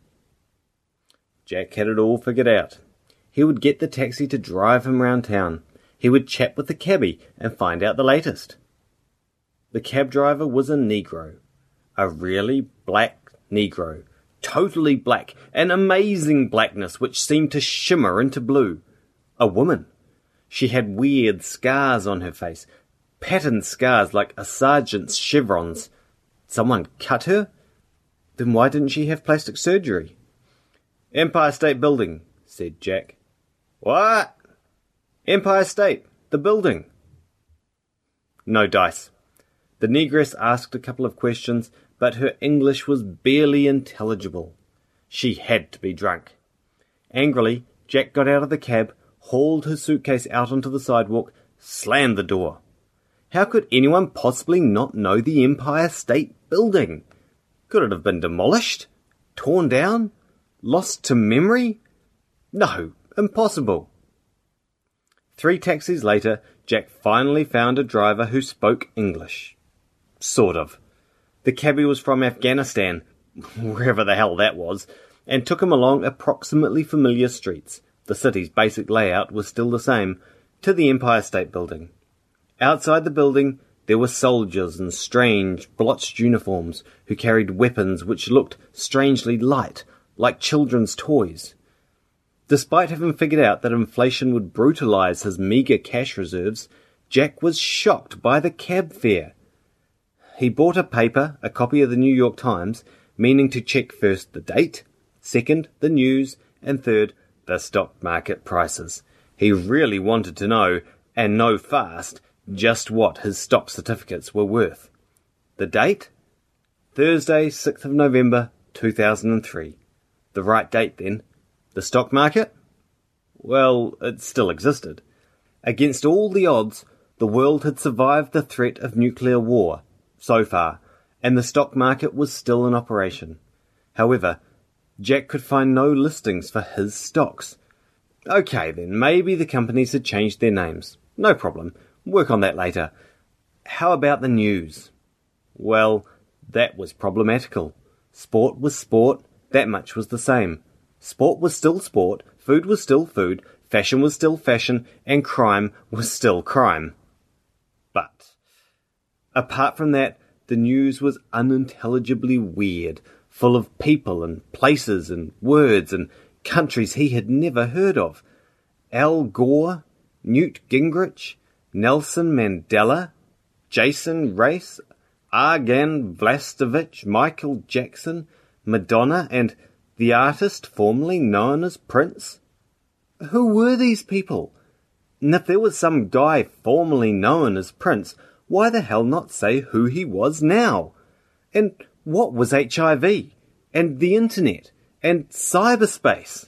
Jack had it all figured out. He would get the taxi to drive him round town. He would chat with the cabbie and find out the latest. The cab driver was a Negro. A really black Negro. Totally black. An amazing blackness which seemed to shimmer into blue. A woman. She had weird scars on her face. Patterned scars like a sergeant's chevrons. Someone cut her? Then why didn't she have plastic surgery? "Empire State Building," said Jack. "What?" "Empire State, the building." No dice. The negress asked a couple of questions, but her English was barely intelligible. She had to be drunk. Angrily, Jack got out of the cab, hauled his suitcase out onto the sidewalk, slammed the door. How could anyone possibly not know the Empire State Building? Could it have been demolished? Torn down? Lost to memory? No, impossible. Three taxis later, Jack finally found a driver who spoke English. Sort of. The cabbie was from Afghanistan, wherever the hell that was, and took him along approximately familiar streets. The city's basic layout was still the same, to the Empire State Building. Outside the building, there were soldiers in strange, blotched uniforms who carried weapons which looked strangely light, like children's toys. Despite having figured out that inflation would brutalize his meagre cash reserves, Jack was shocked by the cab fare. He bought a paper, a copy of the New York Times, meaning to check first the date, second the news, and third the stock market prices. He really wanted to know, and know fast, just what his stock certificates were worth. The date? Thursday, sixth of November, two thousand three. The right date then. The stock market? Well, it still existed. Against all the odds, the world had survived the threat of nuclear war, so far, and the stock market was still in operation. However, Jack could find no listings for his stocks. Okay then, maybe the companies had changed their names. No problem. Work on that later. How about the news? Well, that was problematical. Sport was sport, that much was the same. Sport was still sport, food was still food, fashion was still fashion, and crime was still crime. But, apart from that, the news was unintelligibly weird, full of people and places and words and countries he had never heard of. Al Gore, Newt Gingrich, Nelson Mandela, Jason Race, Argan Vlastovich, Michael Jackson, Madonna, and the artist formerly known as Prince. Who were these people? And if there was some guy formerly known as Prince, why the hell not say who he was now? And what was H I V? And the internet? And cyberspace?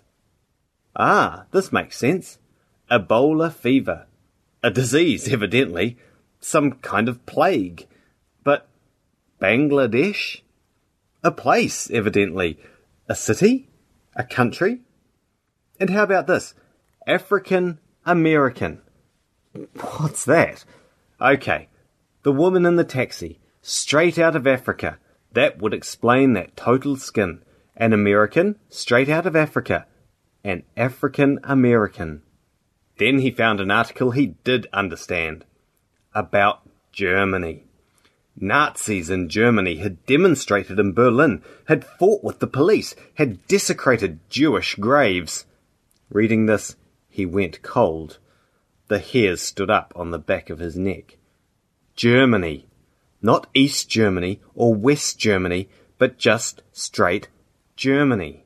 Ah, this makes sense. Ebola fever. A disease, evidently. Some kind of plague. But Bangladesh? A place, evidently. A city? A country? And how about this? African American. What's that? Okay, the woman in the taxi, straight out of Africa. That would explain that total skin. An American, straight out of Africa. An African American. Then he found an article he did understand. About Germany. Nazis in Germany had demonstrated in Berlin, had fought with the police, had desecrated Jewish graves. Reading this, he went cold. The hairs stood up on the back of his neck. Germany. Not East Germany or West Germany, but just straight Germany.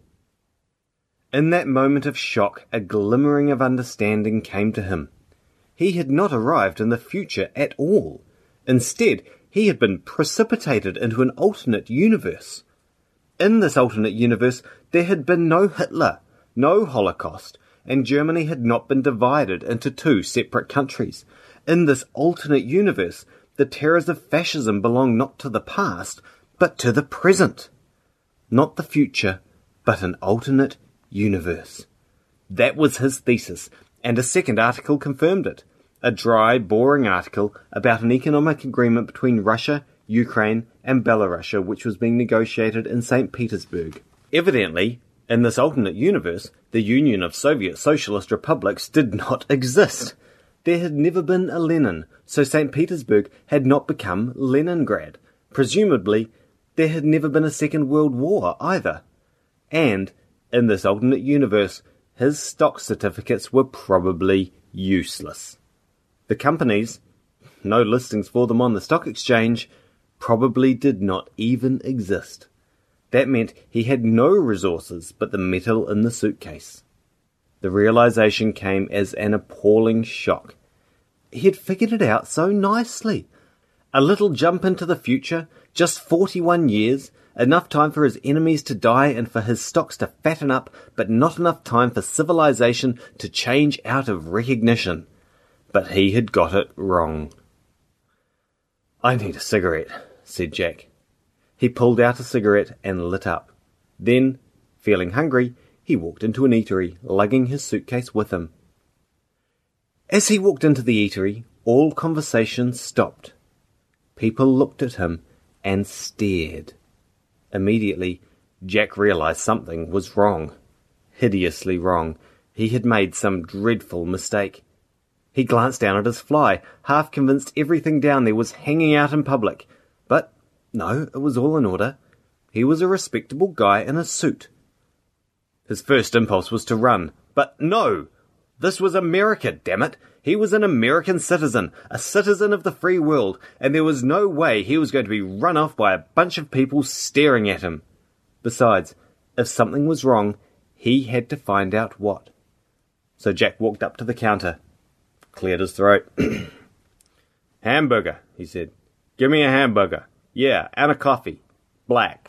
In that moment of shock, a glimmering of understanding came to him. He had not arrived in the future at all. Instead, he had been precipitated into an alternate universe. In this alternate universe, there had been no Hitler, no Holocaust, and Germany had not been divided into two separate countries. In this alternate universe, the terrors of fascism belong not to the past, but to the present. Not the future, but an alternate universe. That was his thesis, and a second article confirmed it. A dry, boring article about an economic agreement between Russia, Ukraine, and Belarus, which was being negotiated in Saint Petersburg. Evidently, in this alternate universe, the Union of Soviet Socialist Republics did not exist. There had never been a Lenin, so Saint Petersburg had not become Leningrad. Presumably, there had never been a Second World War either. And, in this alternate universe, his stock certificates were probably useless. The companies, no listings for them on the stock exchange, probably did not even exist. That meant he had no resources but the metal in the suitcase. The realization came as an appalling shock. He had figured it out so nicely. A little jump into the future, just forty-one years, enough time for his enemies to die and for his stocks to fatten up, but not enough time for civilization to change out of recognition. But he had got it wrong. "I need a cigarette," said Jack. He pulled out a cigarette and lit up. Then, feeling hungry, he walked into an eatery, lugging his suitcase with him. As he walked into the eatery, all conversation stopped. People looked at him and stared. Immediately, Jack realized something was wrong. Hideously wrong. He had made some dreadful mistake. He glanced down at his fly, half convinced everything down there was hanging out in public. But no, it was all in order. He was a respectable guy in a suit. His first impulse was to run, but no! This was America, damn it! He was an American citizen, a citizen of the free world, and there was no way he was going to be run off by a bunch of people staring at him. Besides, if something was wrong, he had to find out what. So Jack walked up to the counter, cleared his throat. "Hamburger," he said. "Give me a hamburger. Yeah, and a coffee. Black."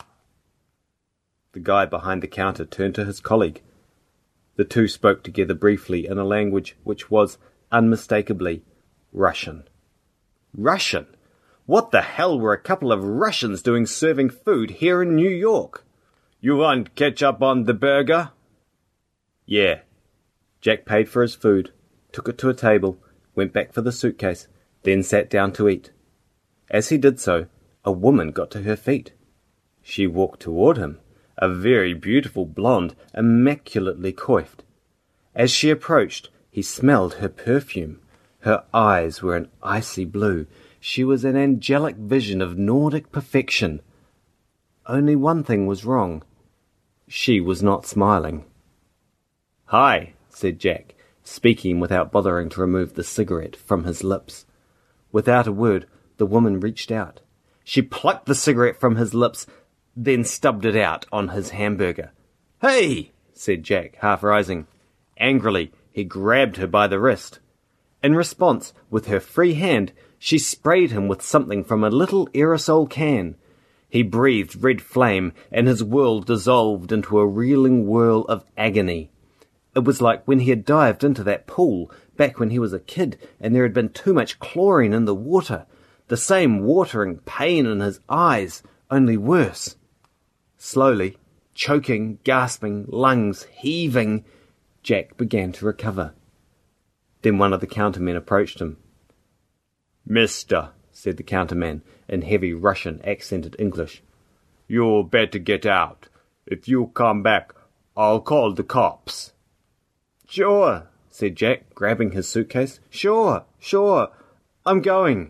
The guy behind the counter turned to his colleague. The two spoke together briefly in a language which was unmistakably Russian. Russian? What the hell were a couple of Russians doing serving food here in New York? "You want ketchup on the burger?" "Yeah." Jack paid for his food, took it to a table, went back for the suitcase, then sat down to eat. As he did so, a woman got to her feet. She walked toward him, a very beautiful blonde, immaculately coiffed. As she approached, he smelled her perfume. Her eyes were an icy blue. She was an angelic vision of Nordic perfection. Only one thing was wrong. She was not smiling. "Hi," said Jack, speaking without bothering to remove the cigarette from his lips. Without a word, the woman reached out. She plucked the cigarette from his lips, then stubbed it out on his hamburger. "Hey!" said Jack, half rising. Angrily, he grabbed her by the wrist. In response, with her free hand, she sprayed him with something from a little aerosol can. He breathed red flame, and his world dissolved into a reeling whirl of agony. It was like when he had dived into that pool, back when he was a kid, and there had been too much chlorine in the water. The same watering pain in his eyes, only worse. Slowly, choking, gasping, lungs heaving, Jack began to recover. Then one of the countermen approached him. "Mister," said the counterman in heavy Russian accented English, "you better get out. If you come back, I'll call the cops." "Sure," said Jack, grabbing his suitcase. "Sure, sure, I'm going."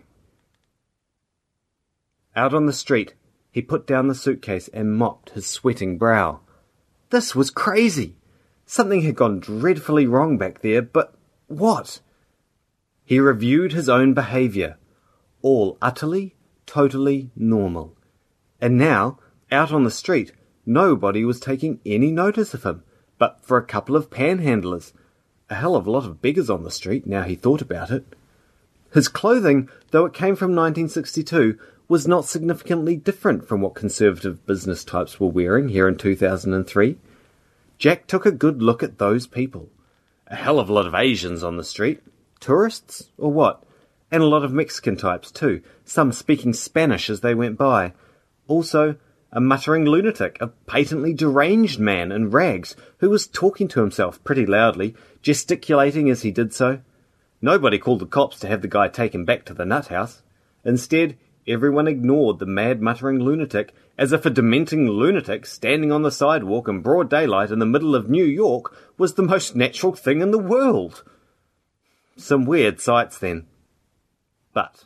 Out on the street, he put down the suitcase and mopped his sweating brow. This was crazy. Something had gone dreadfully wrong back there, but what? He reviewed his own behaviour. All utterly, totally normal. And now, out on the street, nobody was taking any notice of him, but for a couple of panhandlers. A hell of a lot of beggars on the street, now he thought about it. His clothing, though it came from nineteen sixty-two, was not significantly different from what conservative business types were wearing here in two thousand three. Jack took a good look at those people. A hell of a lot of Asians on the street. Tourists, or what? And a lot of Mexican types too, some speaking Spanish as they went by. Also, a muttering lunatic, a patently deranged man in rags, who was talking to himself pretty loudly, gesticulating as he did so. Nobody called the cops to have the guy taken back to the nut house. Instead, everyone ignored the mad muttering lunatic, as if a dementing lunatic standing on the sidewalk in broad daylight in the middle of New York was the most natural thing in the world. Some weird sights then. But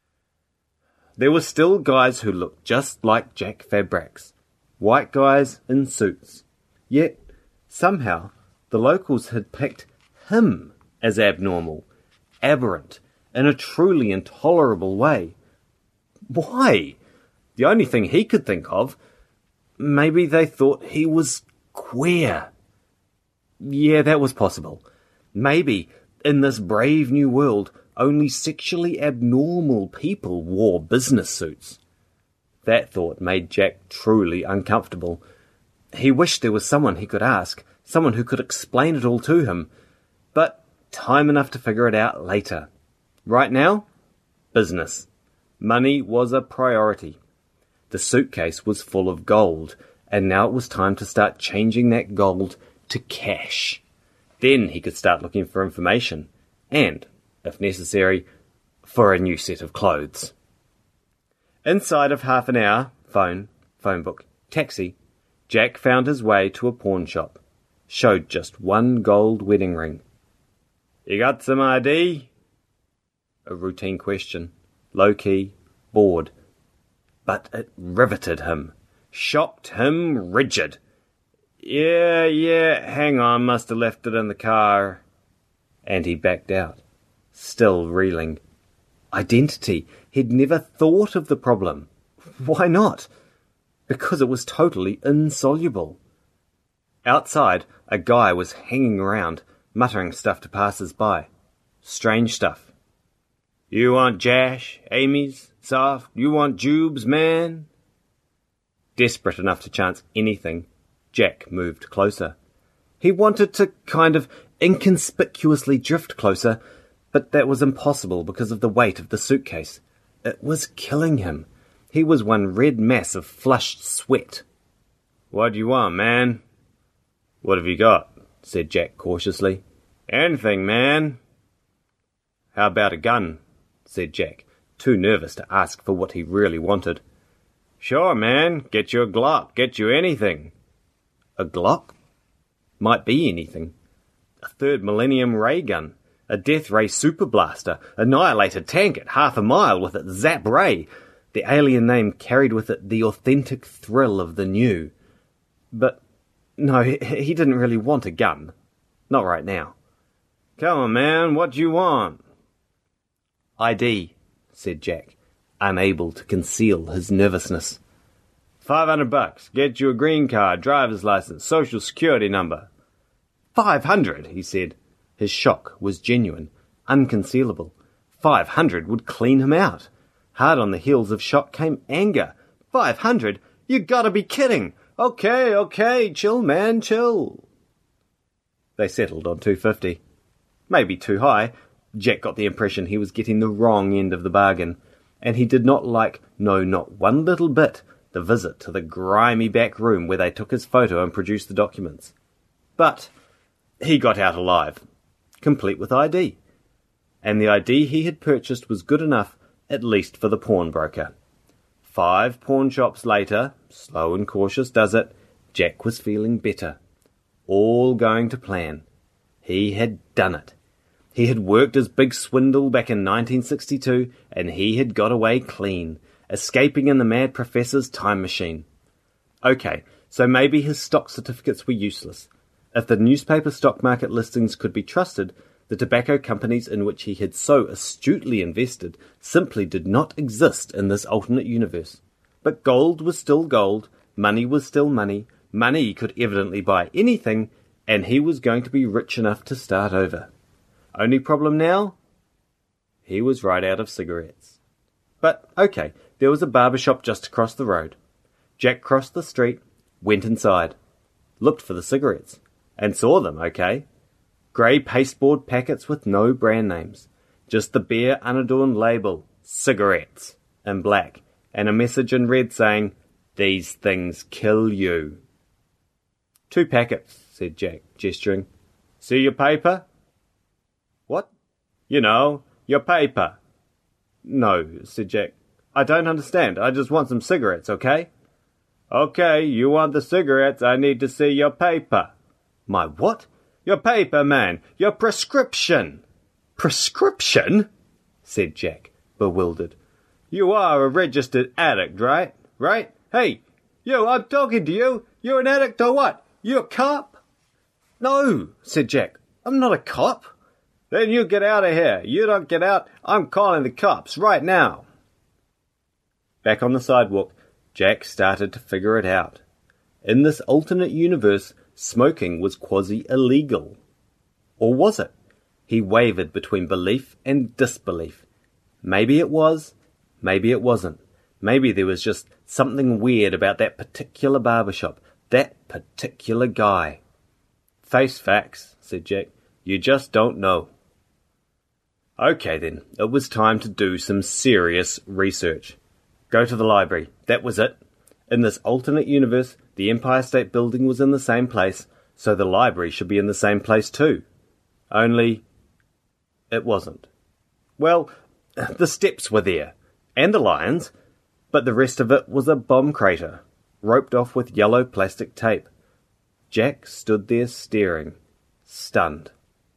there were still guys who looked just like Jack Fabrax. White guys in suits. Yet, somehow, the locals had picked him as abnormal, aberrant, in a truly intolerable way. Why? The only thing he could think of, maybe they thought he was queer. Yeah, that was possible. Maybe, in this brave new world, only sexually abnormal people wore business suits. That thought made Jack truly uncomfortable. He wished there was someone he could ask, someone who could explain it all to him. But time enough to figure it out later. Right now, business. Money was a priority. The suitcase was full of gold, and now it was time to start changing that gold to cash. Then he could start looking for information, and, if necessary, for a new set of clothes. Inside of half an hour, phone, phone book, taxi, Jack found his way to a pawn shop. Showed just one gold wedding ring. "You got some I D?" A routine question. Low-key, bored. But it riveted him. Shocked him rigid. Yeah, yeah, hang on, must have left it in the car. And he backed out, still reeling. Identity. He'd never thought of the problem. Why not? Because it was totally insoluble. Outside, a guy was hanging around, muttering stuff to passers-by. Strange stuff. "You want Jash, Amy's, soft, you want Jubes, man?" Desperate enough to chance anything, Jack moved closer. He wanted to kind of inconspicuously drift closer, but that was impossible because of the weight of the suitcase. It was killing him. He was one red mass of flushed sweat. "What do you want, man?" "What have you got?" said Jack cautiously. "Anything, man." "How about a gun?" said Jack, too nervous to ask for what he really wanted. "Sure, man. Get you a Glock. Get you anything." A Glock? Might be anything. A third millennium ray gun. A death ray super blaster. Annihilate a tank at half a mile with its zap ray. The alien name carried with it the authentic thrill of the new. But no, he didn't really want a gun. Not right now. "Come on, man. What do you want?" "I D," said Jack, unable to conceal his nervousness. Five hundred bucks. Get you a green card, driver's license, social security number." Five hundred, he said. His shock was genuine, unconcealable. Five hundred would clean him out. Hard on the heels of shock came anger. Five hundred? You gotta be kidding! Okay, okay, chill, man, chill. They settled on two fifty. Maybe too high. Jack got the impression he was getting the wrong end of the bargain, and he did not like, no, not one little bit, the visit to the grimy back room where they took his photo and produced the documents. But he got out alive, complete with I D. And the I D he had purchased was good enough, at least for the pawnbroker. Five pawn shops later, slow and cautious does it, Jack was feeling better. All going to plan. He had done it. He had worked his big swindle back in nineteen sixty-two, and he had got away clean, escaping in the mad professor's time machine. Okay, so maybe his stock certificates were useless. If the newspaper stock market listings could be trusted, the tobacco companies in which he had so astutely invested simply did not exist in this alternate universe. But gold was still gold, money was still money, money could evidently buy anything, and he was going to be rich enough to start over. Only problem now? He was right out of cigarettes. But, okay, there was a barber shop just across the road. Jack crossed the street, went inside, looked for the cigarettes, and saw them, okay. Grey pasteboard packets with no brand names. Just the bare, unadorned label, cigarettes, in black, and a message in red saying, "These things kill you." "Two packets," said Jack, gesturing. "See your paper?" "What?" "You know, your paper." "No," said Jack. "I don't understand. I just want some cigarettes, okay?" "Okay, you want the cigarettes, I need to see your paper." "My what?" "Your paper, man. Your prescription." "Prescription?" said Jack, bewildered. "You are a registered addict, right? Right? Hey, you, I'm talking to you. You're an addict or what? You a cop?" "No," said Jack. "I'm not a cop." "Then you get out of here. You don't get out, I'm calling the cops right now." Back on the sidewalk, Jack started to figure it out. In this alternate universe, smoking was quasi-illegal. Or was it? He wavered between belief and disbelief. Maybe it was, maybe it wasn't. Maybe there was just something weird about that particular barbershop, that particular guy. "Face facts," said Jack. "You just don't know." Okay then, it was time to do some serious research. Go to the library. That was it. In this alternate universe, the Empire State Building was in the same place, so the library should be in the same place too. Only, it wasn't. Well, the steps were there, and the lions, but the rest of it was a bomb crater, roped off with yellow plastic tape. Jack stood there staring, stunned.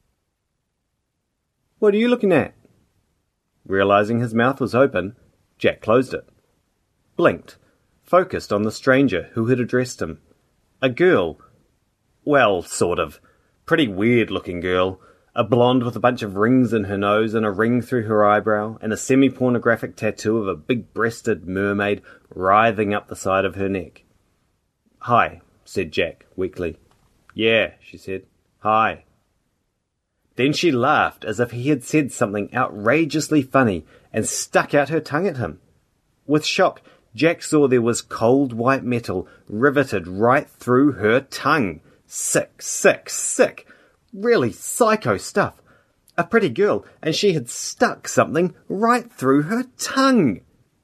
"What are you looking at?" Realizing his mouth was open, Jack closed it, blinked, focused on the stranger who had addressed him. A girl. Well, sort of. Pretty weird-looking girl. A blonde with a bunch of rings in her nose and a ring through her eyebrow, and a semi-pornographic tattoo of a big-breasted mermaid writhing up the side of her neck. "Hi," said Jack, weakly. "Yeah," she said. "Hi." Then she laughed as if he had said something outrageously funny and stuck out her tongue at him. With shock, Jack saw there was cold white metal riveted right through her tongue. Sick, sick, sick. Really psycho stuff. A pretty girl, and she had stuck something right through her tongue.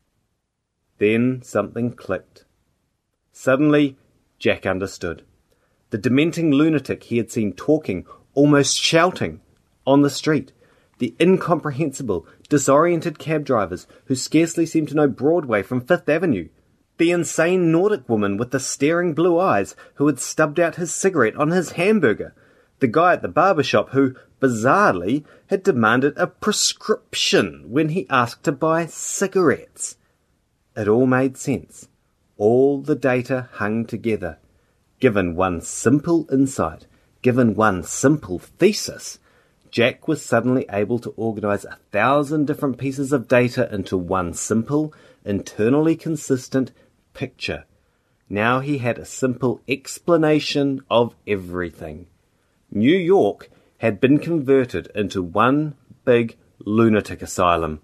Then something clicked. Suddenly, Jack understood. The dementing lunatic he had seen talking, almost shouting, on the street. The incomprehensible, disoriented cab drivers who scarcely seemed to know Broadway from Fifth Avenue. The insane Nordic woman with the staring blue eyes who had stubbed out his cigarette on his hamburger. The guy at the barber shop who, bizarrely, had demanded a prescription when he asked to buy cigarettes. It all made sense. All the data hung together. Given one simple insight, given one simple thesis, Jack was suddenly able to organize a thousand different pieces of data into one simple, internally consistent picture. Now he had a simple explanation of everything. New York had been converted into one big lunatic asylum.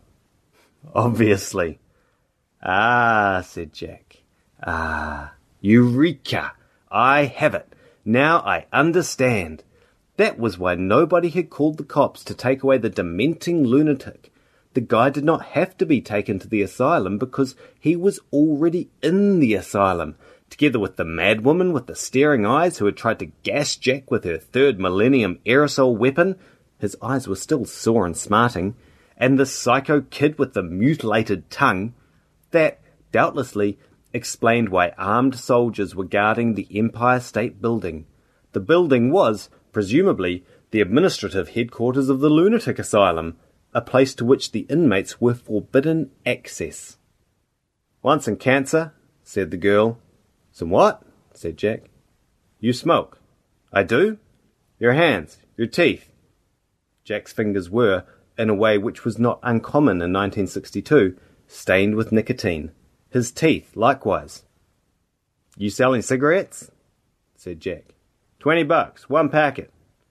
Obviously. "Ah," said Jack. "Ah, Eureka! I have it. Now I understand. That was why nobody had called the cops to take away the dementing lunatic. The guy did not have to be taken to the asylum because he was already in the asylum, together with the madwoman with the staring eyes who had tried to gas Jack with her third millennium aerosol weapon. His eyes were still sore and smarting. And the psycho kid with the mutilated tongue. That, doubtlessly, explained why armed soldiers were guarding the Empire State Building. The building was, presumably, the administrative headquarters of the lunatic asylum, a place to which the inmates were forbidden access. "Want some cancer?" said the girl. "Some what?" said Jack. "You smoke." "I do?" "Your hands, your teeth." Jack's fingers were, in a way which was not uncommon in nineteen sixty-two, stained with nicotine. His teeth, likewise. "You selling cigarettes?" said Jack. Twenty bucks, one packet."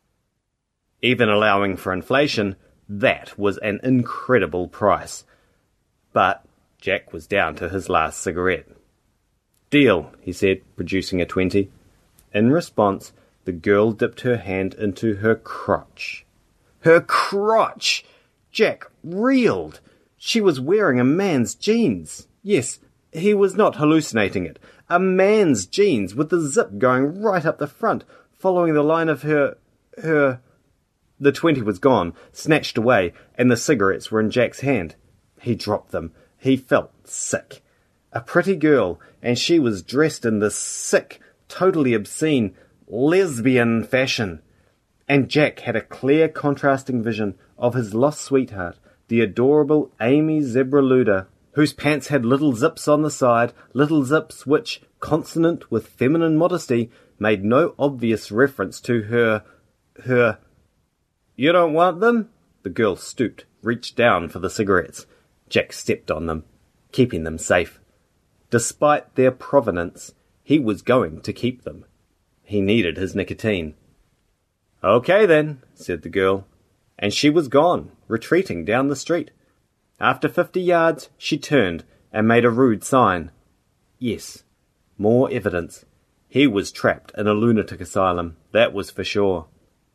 Even allowing for inflation, that was an incredible price. But Jack was down to his last cigarette. "Deal," he said, producing a twenty. In response, The girl dipped her hand into her crotch. Her crotch! Jack reeled. She was wearing a man's jeans. Yes, he was not hallucinating it. A man's jeans with the zip going right up the front, following the line of her... her... The twenty was gone, snatched away, and the cigarettes were in Jack's hand. He dropped them. He felt sick. A pretty girl, and she was dressed in this sick, totally obscene, lesbian fashion. And Jack had a clear, contrasting vision of his lost sweetheart, the adorable Amy Zebra-Luda, whose pants had little zips on the side, little zips which, consonant with feminine modesty, made no obvious reference to her... her... You don't want them? The girl stooped, reached down for the cigarettes. Jack stepped on them, keeping them safe. Despite their provenance, he was going to keep them. He needed his nicotine. Okay then, said the girl, and she was gone, retreating down the street. After fifty yards, she turned and made a rude sign. Yes, more evidence. He was trapped in a lunatic asylum, that was for sure.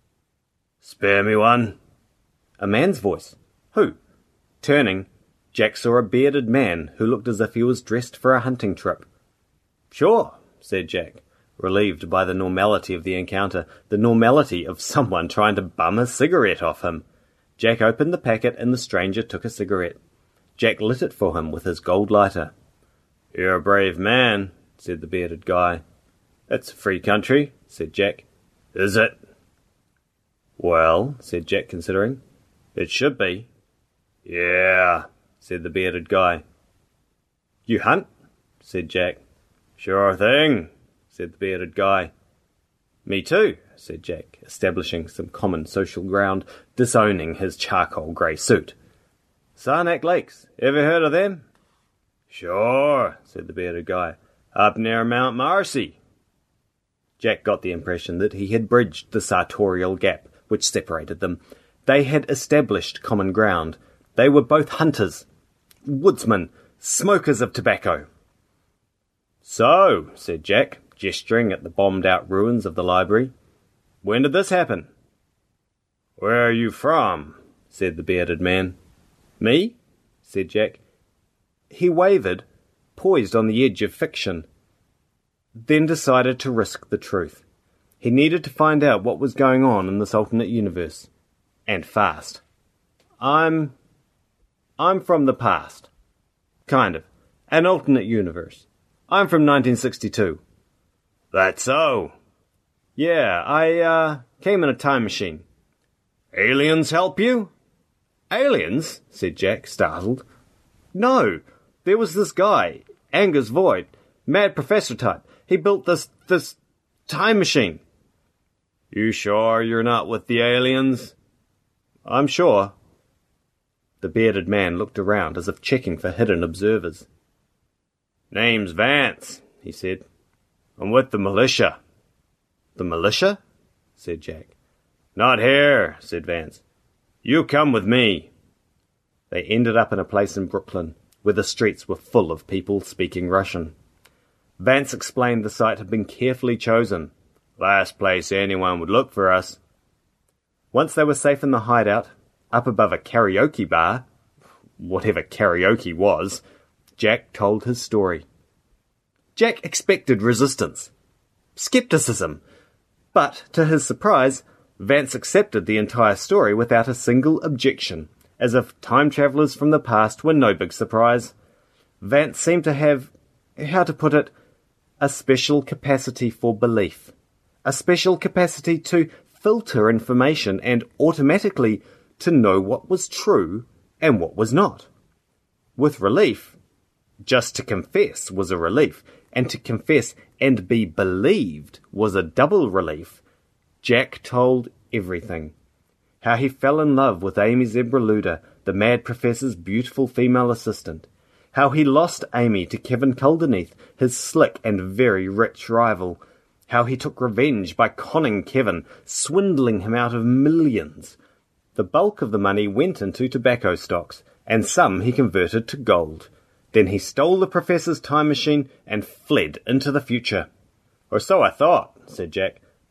Spare me one. A man's voice. Who? Turning, Jack saw a bearded man who looked as if he was dressed for a hunting trip. Sure, said Jack, relieved by the normality of the encounter, the normality of someone trying to bum a cigarette off him. Jack opened the packet and the stranger took a cigarette. Jack lit it for him with his gold lighter. You're a brave man, said the bearded guy. It's a free country, said Jack. Is it? Well, said Jack, considering. It should be. Yeah, said the bearded guy. You hunt? Said Jack. Sure thing, said the bearded guy. Me too, said Jack, establishing some common social ground, disowning his charcoal grey suit. Sarnak Lakes, ever heard of them? Sure, said the bearded guy. Up near Mount Marcy. Jack got the impression that he had bridged the sartorial gap which separated them. They had established common ground. They were both hunters, woodsmen, smokers of tobacco. So, said Jack, gesturing at the bombed-out ruins of the library, when did this happen? Where are you from? Said the bearded man. Me? Said Jack. He wavered, poised on the edge of fiction, then decided to risk the truth. He needed to find out what was going on in this alternate universe. And fast. I'm... I'm from the past. Kind of. An alternate universe. I'm from nineteen sixty-two. That's so? Yeah, I, uh, came in a time machine. Aliens help you? Aliens? Said Jack, startled. No, there was this guy, Angus Void, mad professor type. He built this, this time machine. You sure you're not with the aliens? I'm sure. The bearded man looked around as if checking for hidden observers. Name's Vance, he said. I'm with the militia. The militia? Said Jack. Not here, said Vance. You come with me. They ended up in a place in Brooklyn, where the streets were full of people speaking Russian. Vance explained the site had been carefully chosen. Last place anyone would look for us. Once they were safe in the hideout, up above a karaoke bar, whatever karaoke was, Jack told his story. Jack expected resistance, skepticism, but, to his surprise, Vance accepted the entire story without a single objection, as if time travellers from the past were no big surprise. Vance seemed to have, how to put it, a special capacity for belief, a special capacity to filter information and automatically to know what was true and what was not. With relief, just to confess was a relief, and to confess and be believed was a double relief. Jack told everything. How he fell in love with Amy Zebra-Luda, the mad professor's beautiful female assistant. How he lost Amy to Kevin Calderneath, his slick and very rich rival. How he took revenge by conning Kevin, swindling him out of millions. The bulk of the money went into tobacco stocks, and some he converted to gold. Then he stole the professor's time machine and fled into the future. Or so I thought, said Jack.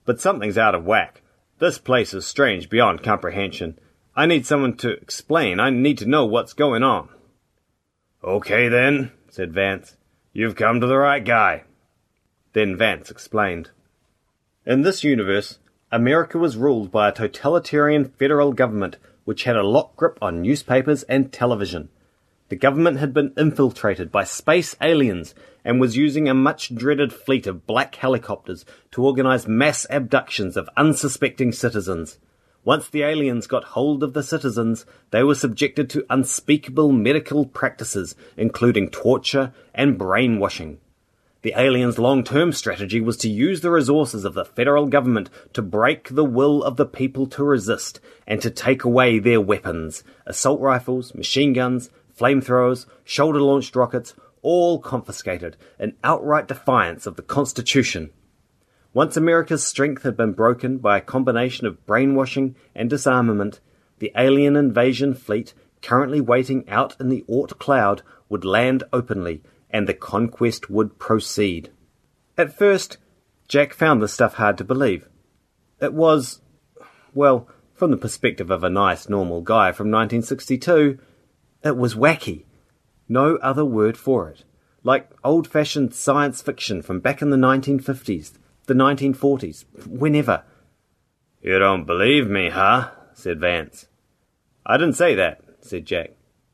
But something's out of whack. This place is strange beyond comprehension. I need someone to explain. I need to know what's going on. Okay then, said Vance. You've come to the right guy. Then Vance explained. In this universe, America was ruled by a totalitarian federal government which had a lock grip on newspapers and television. The government had been infiltrated by space aliens and was using a much-dreaded fleet of black helicopters to organize mass abductions of unsuspecting citizens. Once the aliens got hold of the citizens, they were subjected to unspeakable medical practices, including torture and brainwashing. The aliens' long-term strategy was to use the resources of the federal government to break the will of the people to resist and to take away their weapons, assault rifles, machine guns, flamethrowers, shoulder-launched rockets, all confiscated in outright defiance of the Constitution. Once America's strength had been broken by a combination of brainwashing and disarmament, the alien invasion fleet, currently waiting out in the Oort cloud, would land openly, and the conquest would proceed. At first, Jack found this stuff hard to believe. It was, well, from the perspective of a nice, normal guy from nineteen sixty-two, it was wacky. No other word for it. Like old-fashioned science fiction from back in the nineteen fifties, the nineteen forties, whenever. You don't believe me, huh? Said Vance. I didn't say that, said Jack.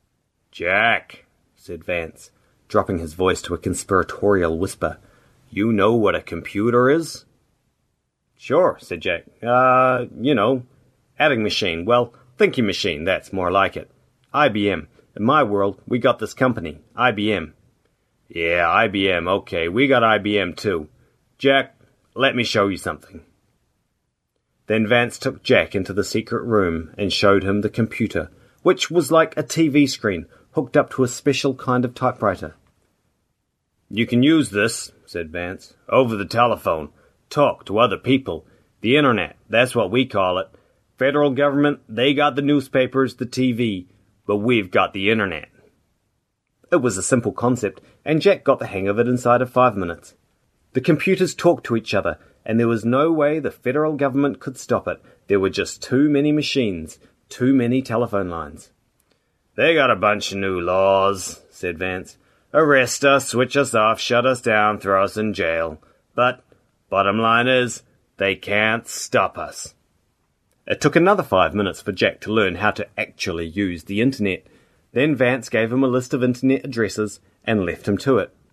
Jack, said Vance, dropping his voice to a conspiratorial whisper. You know what a computer is? Sure, said Jack. Uh, you know, adding machine. Well, thinking machine, that's more like it. I B M. In my world, we got this company, I B M. Yeah, I B M, okay, we got I B M too. Jack, let me show you something. Then Vance took Jack into the secret room and showed him the computer, which was like a T V screen hooked up to a special kind of typewriter. You can use this, said Vance, over the telephone. Talk to other people. The internet, that's what we call it. Federal government, they got the newspapers, the T V, but we've got the internet. It was a simple concept, and Jack got the hang of it inside of five minutes. The computers talked to each other, and there was no way the federal government could stop it. There were just too many machines, too many telephone lines. They got a bunch of new laws, said Vance. Arrest us, switch us off, shut us down, throw us in jail. But, bottom line is, they can't stop us. It took another five minutes for Jack to learn how to actually use the internet. Then Vance gave him a list of internet addresses and left him to it.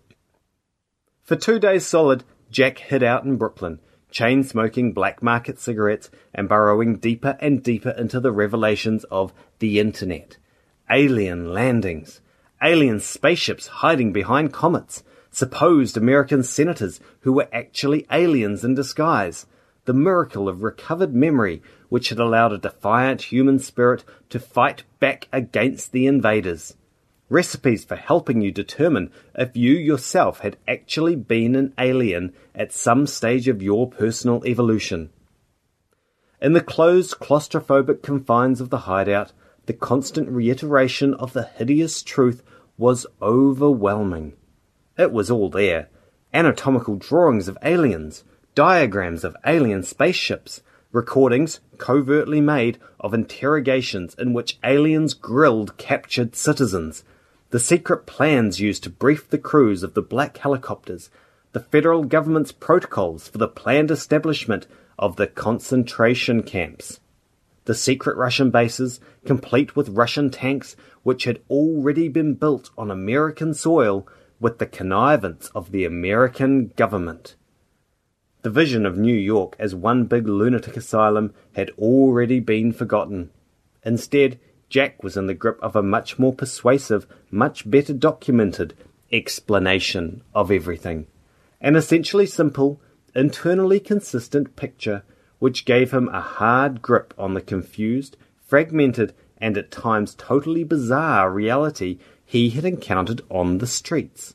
For two days solid, Jack hid out in Brooklyn, chain-smoking black market cigarettes and burrowing deeper and deeper into the revelations of the internet. Alien landings, alien spaceships hiding behind comets, supposed American senators who were actually aliens in disguise, the miracle of recovered memory which had allowed a defiant human spirit to fight back against the invaders. Recipes for helping you determine if you yourself had actually been an alien at some stage of your personal evolution. In the closed, claustrophobic confines of the hideout, the constant reiteration of the hideous truth was overwhelming. It was all there. Anatomical drawings of aliens, diagrams of alien spaceships, recordings covertly made of interrogations in which aliens grilled captured citizens, the secret plans used to brief the crews of the black helicopters, the federal government's protocols for the planned establishment of the concentration camps, the secret Russian bases, complete with Russian tanks which had already been built on American soil with the connivance of the American government. The vision of New York as one big lunatic asylum had already been forgotten. Instead, Jack was in the grip of a much more persuasive, much better documented explanation of everything. An essentially simple, internally consistent picture which gave him a hard grip on the confused, fragmented, and at times totally bizarre reality he had encountered on the streets.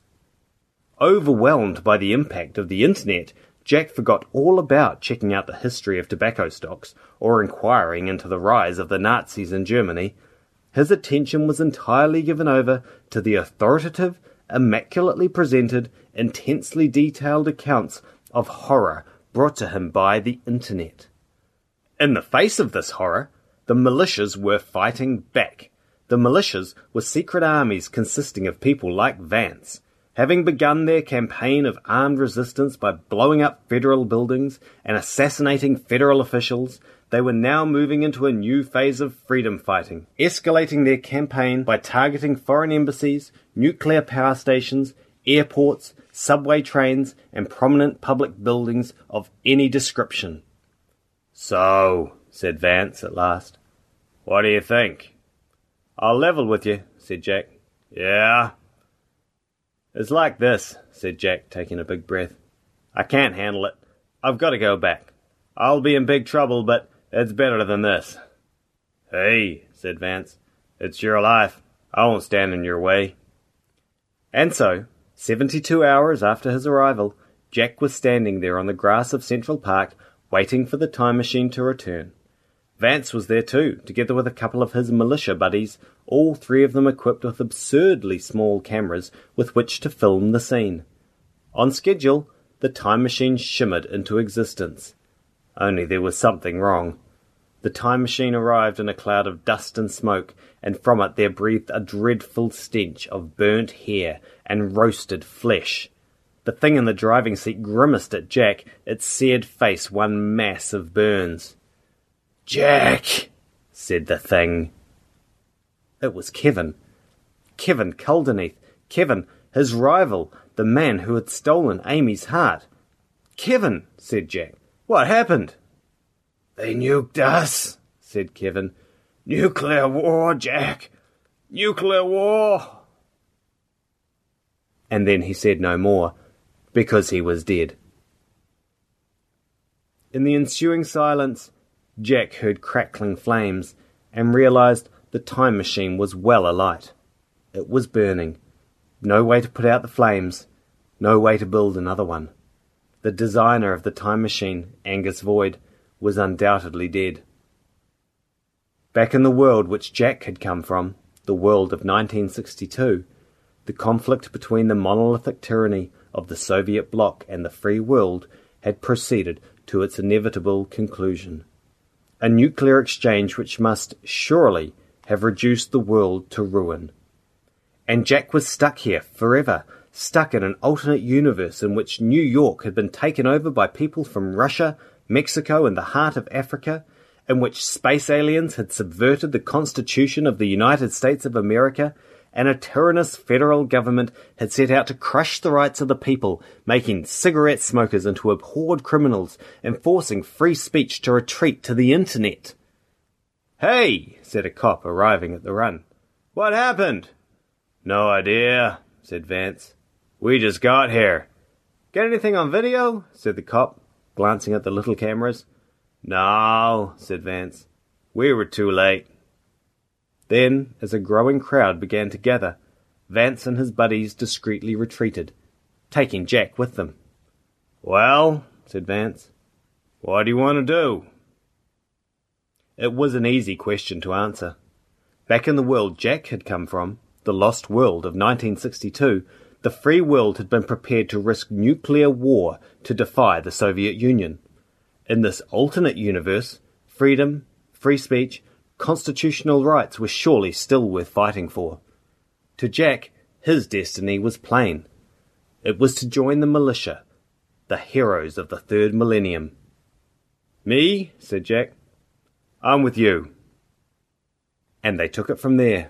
Overwhelmed by the impact of the internet, Jack forgot all about checking out the history of tobacco stocks or inquiring into the rise of the Nazis in Germany. His attention was entirely given over to the authoritative, immaculately presented, intensely detailed accounts of horror brought to him by the internet. In the face of this horror, the militias were fighting back. The militias were secret armies consisting of people like Vance. Having begun their campaign of armed resistance by blowing up federal buildings and assassinating federal officials, they were now moving into a new phase of freedom fighting, escalating their campaign by targeting foreign embassies, nuclear power stations, airports, subway trains, and prominent public buildings of any description. "So," said Vance at last, "what do you think?" "I'll level with you," said Jack. "Yeah?" "It's like this," said Jack, taking a big breath. "I can't handle it. I've got to go back. I'll be in big trouble, but it's better than this." "Hey," said Vance, "it's your life. I won't stand in your way." And so, seventy-two hours after his arrival, Jack was standing there on the grass of Central Park, waiting for the time machine to return. Vance was there too, together with a couple of his militia buddies, all three of them equipped with absurdly small cameras with which to film the scene. On schedule, the time machine shimmered into existence. Only there was something wrong. The time machine arrived in a cloud of dust and smoke, and from it there breathed a dreadful stench of burnt hair and roasted flesh. The thing in the driving seat grimaced at Jack, its seared face one mass of burns. "Jack," said the thing. It was Kevin. Kevin Culderneath. Kevin, his rival, the man who had stolen Amy's heart. "Kevin," said Jack, "what happened?" "They nuked us," said Kevin. "Nuclear war, Jack. Nuclear war." And then he said no more, because he was dead. In the ensuing silence, Jack heard crackling flames and realized the time machine was well alight. It was burning. No way to put out the flames. No way to build another one. The designer of the time machine, Angus Void, was undoubtedly dead. Back in the world which Jack had come from, the world of nineteen sixty-two, the conflict between the monolithic tyranny of the Soviet bloc and the free world had proceeded to its inevitable conclusion. A nuclear exchange which must surely have reduced the world to ruin. And Jack was stuck here forever, stuck in an alternate universe in which New York had been taken over by people from Russia, Mexico, and the heart of Africa, in which space aliens had subverted the Constitution of the United States of America, and a tyrannous federal government had set out to crush the rights of the people, making cigarette smokers into abhorred criminals and forcing free speech to retreat to the internet. "Hey," said a cop arriving at the run. "What happened?" "No idea," said Vance. "We just got here." "Get anything on video?" said the cop, glancing at the little cameras. "No," said Vance. "We were too late." Then, as a growing crowd began to gather, Vance and his buddies discreetly retreated, taking Jack with them. "Well," said Vance, "what do you want to do?" It was an easy question to answer. Back in the world Jack had come from, the lost world of nineteen sixty-two, the free world had been prepared to risk nuclear war to defy the Soviet Union. In this alternate universe, freedom, free speech, constitutional rights were surely still worth fighting for. To Jack, his destiny was plain. It was to join the militia, the heroes of the third millennium. "Me?" said Jack. "I'm with you." And they took it from there.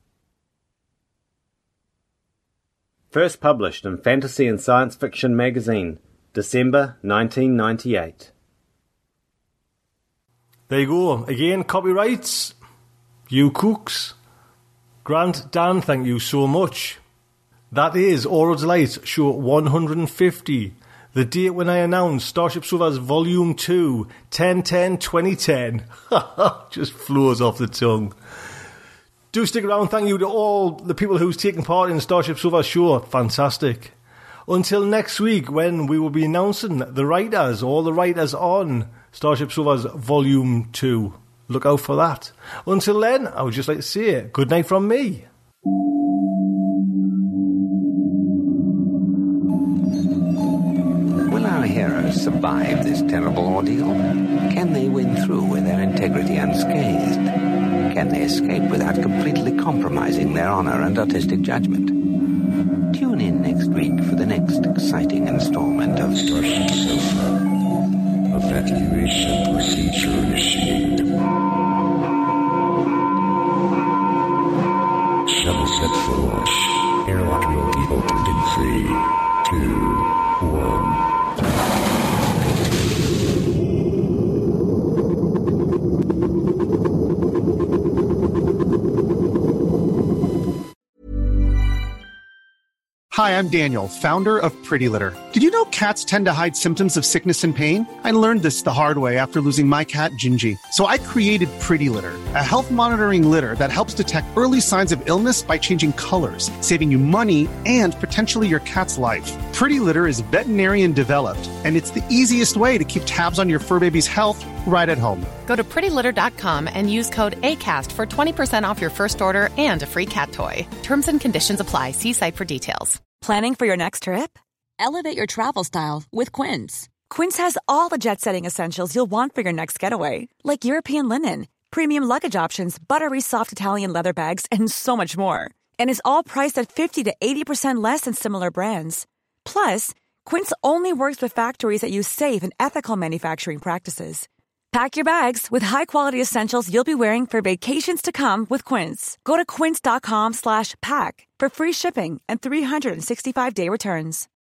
First published in Fantasy and Science Fiction magazine, December nineteen ninety-eight. There you go. Again, copyrights. You cooks. Grant, Dan, thank you so much. That is Aural Delight, show one hundred fifty. The date when I announced Starship Sofa's Volume two, ten ten twenty ten. Just flows off the tongue. Do stick around. Thank you to all the people who's taken part in Starship Sofa's show. Fantastic. Until next week, when we will be announcing the writers, all the writers on Starship Sofa's Volume two. Look out for that. Until then, I would just like to say good night from me. Will our heroes survive this terrible ordeal? Can they win through with their integrity unscathed? Can they escape without completely compromising their honor and artistic judgment? Tune in next week for the next exciting installment of Starship Sofa. Evacuation procedure initiated. Shuttle set for launch. Airlock will be opened in three, two, one. Hi, I'm Daniel, founder of Pretty Litter. Did you know cats tend to hide symptoms of sickness and pain? I learned this the hard way after losing my cat, Gingy. So I created Pretty Litter, a health monitoring litter that helps detect early signs of illness by changing colors, saving you money and potentially your cat's life. Pretty Litter is veterinarian developed, and it's the easiest way to keep tabs on your fur baby's health right at home. Go to pretty litter dot com and use code ACAST for twenty percent off your first order and a free cat toy. Terms and conditions apply. See site for details. Planning for your next trip? Elevate your travel style with Quince. Quince has all the jet-setting essentials you'll want for your next getaway, like European linen, premium luggage options, buttery soft Italian leather bags, and so much more. And is all priced at fifty to eighty percent less than similar brands. Plus, Quince only works with factories that use safe and ethical manufacturing practices. Pack your bags with high-quality essentials you'll be wearing for vacations to come with Quince. Go to quince dot com slash pack for free shipping and three sixty-five day returns.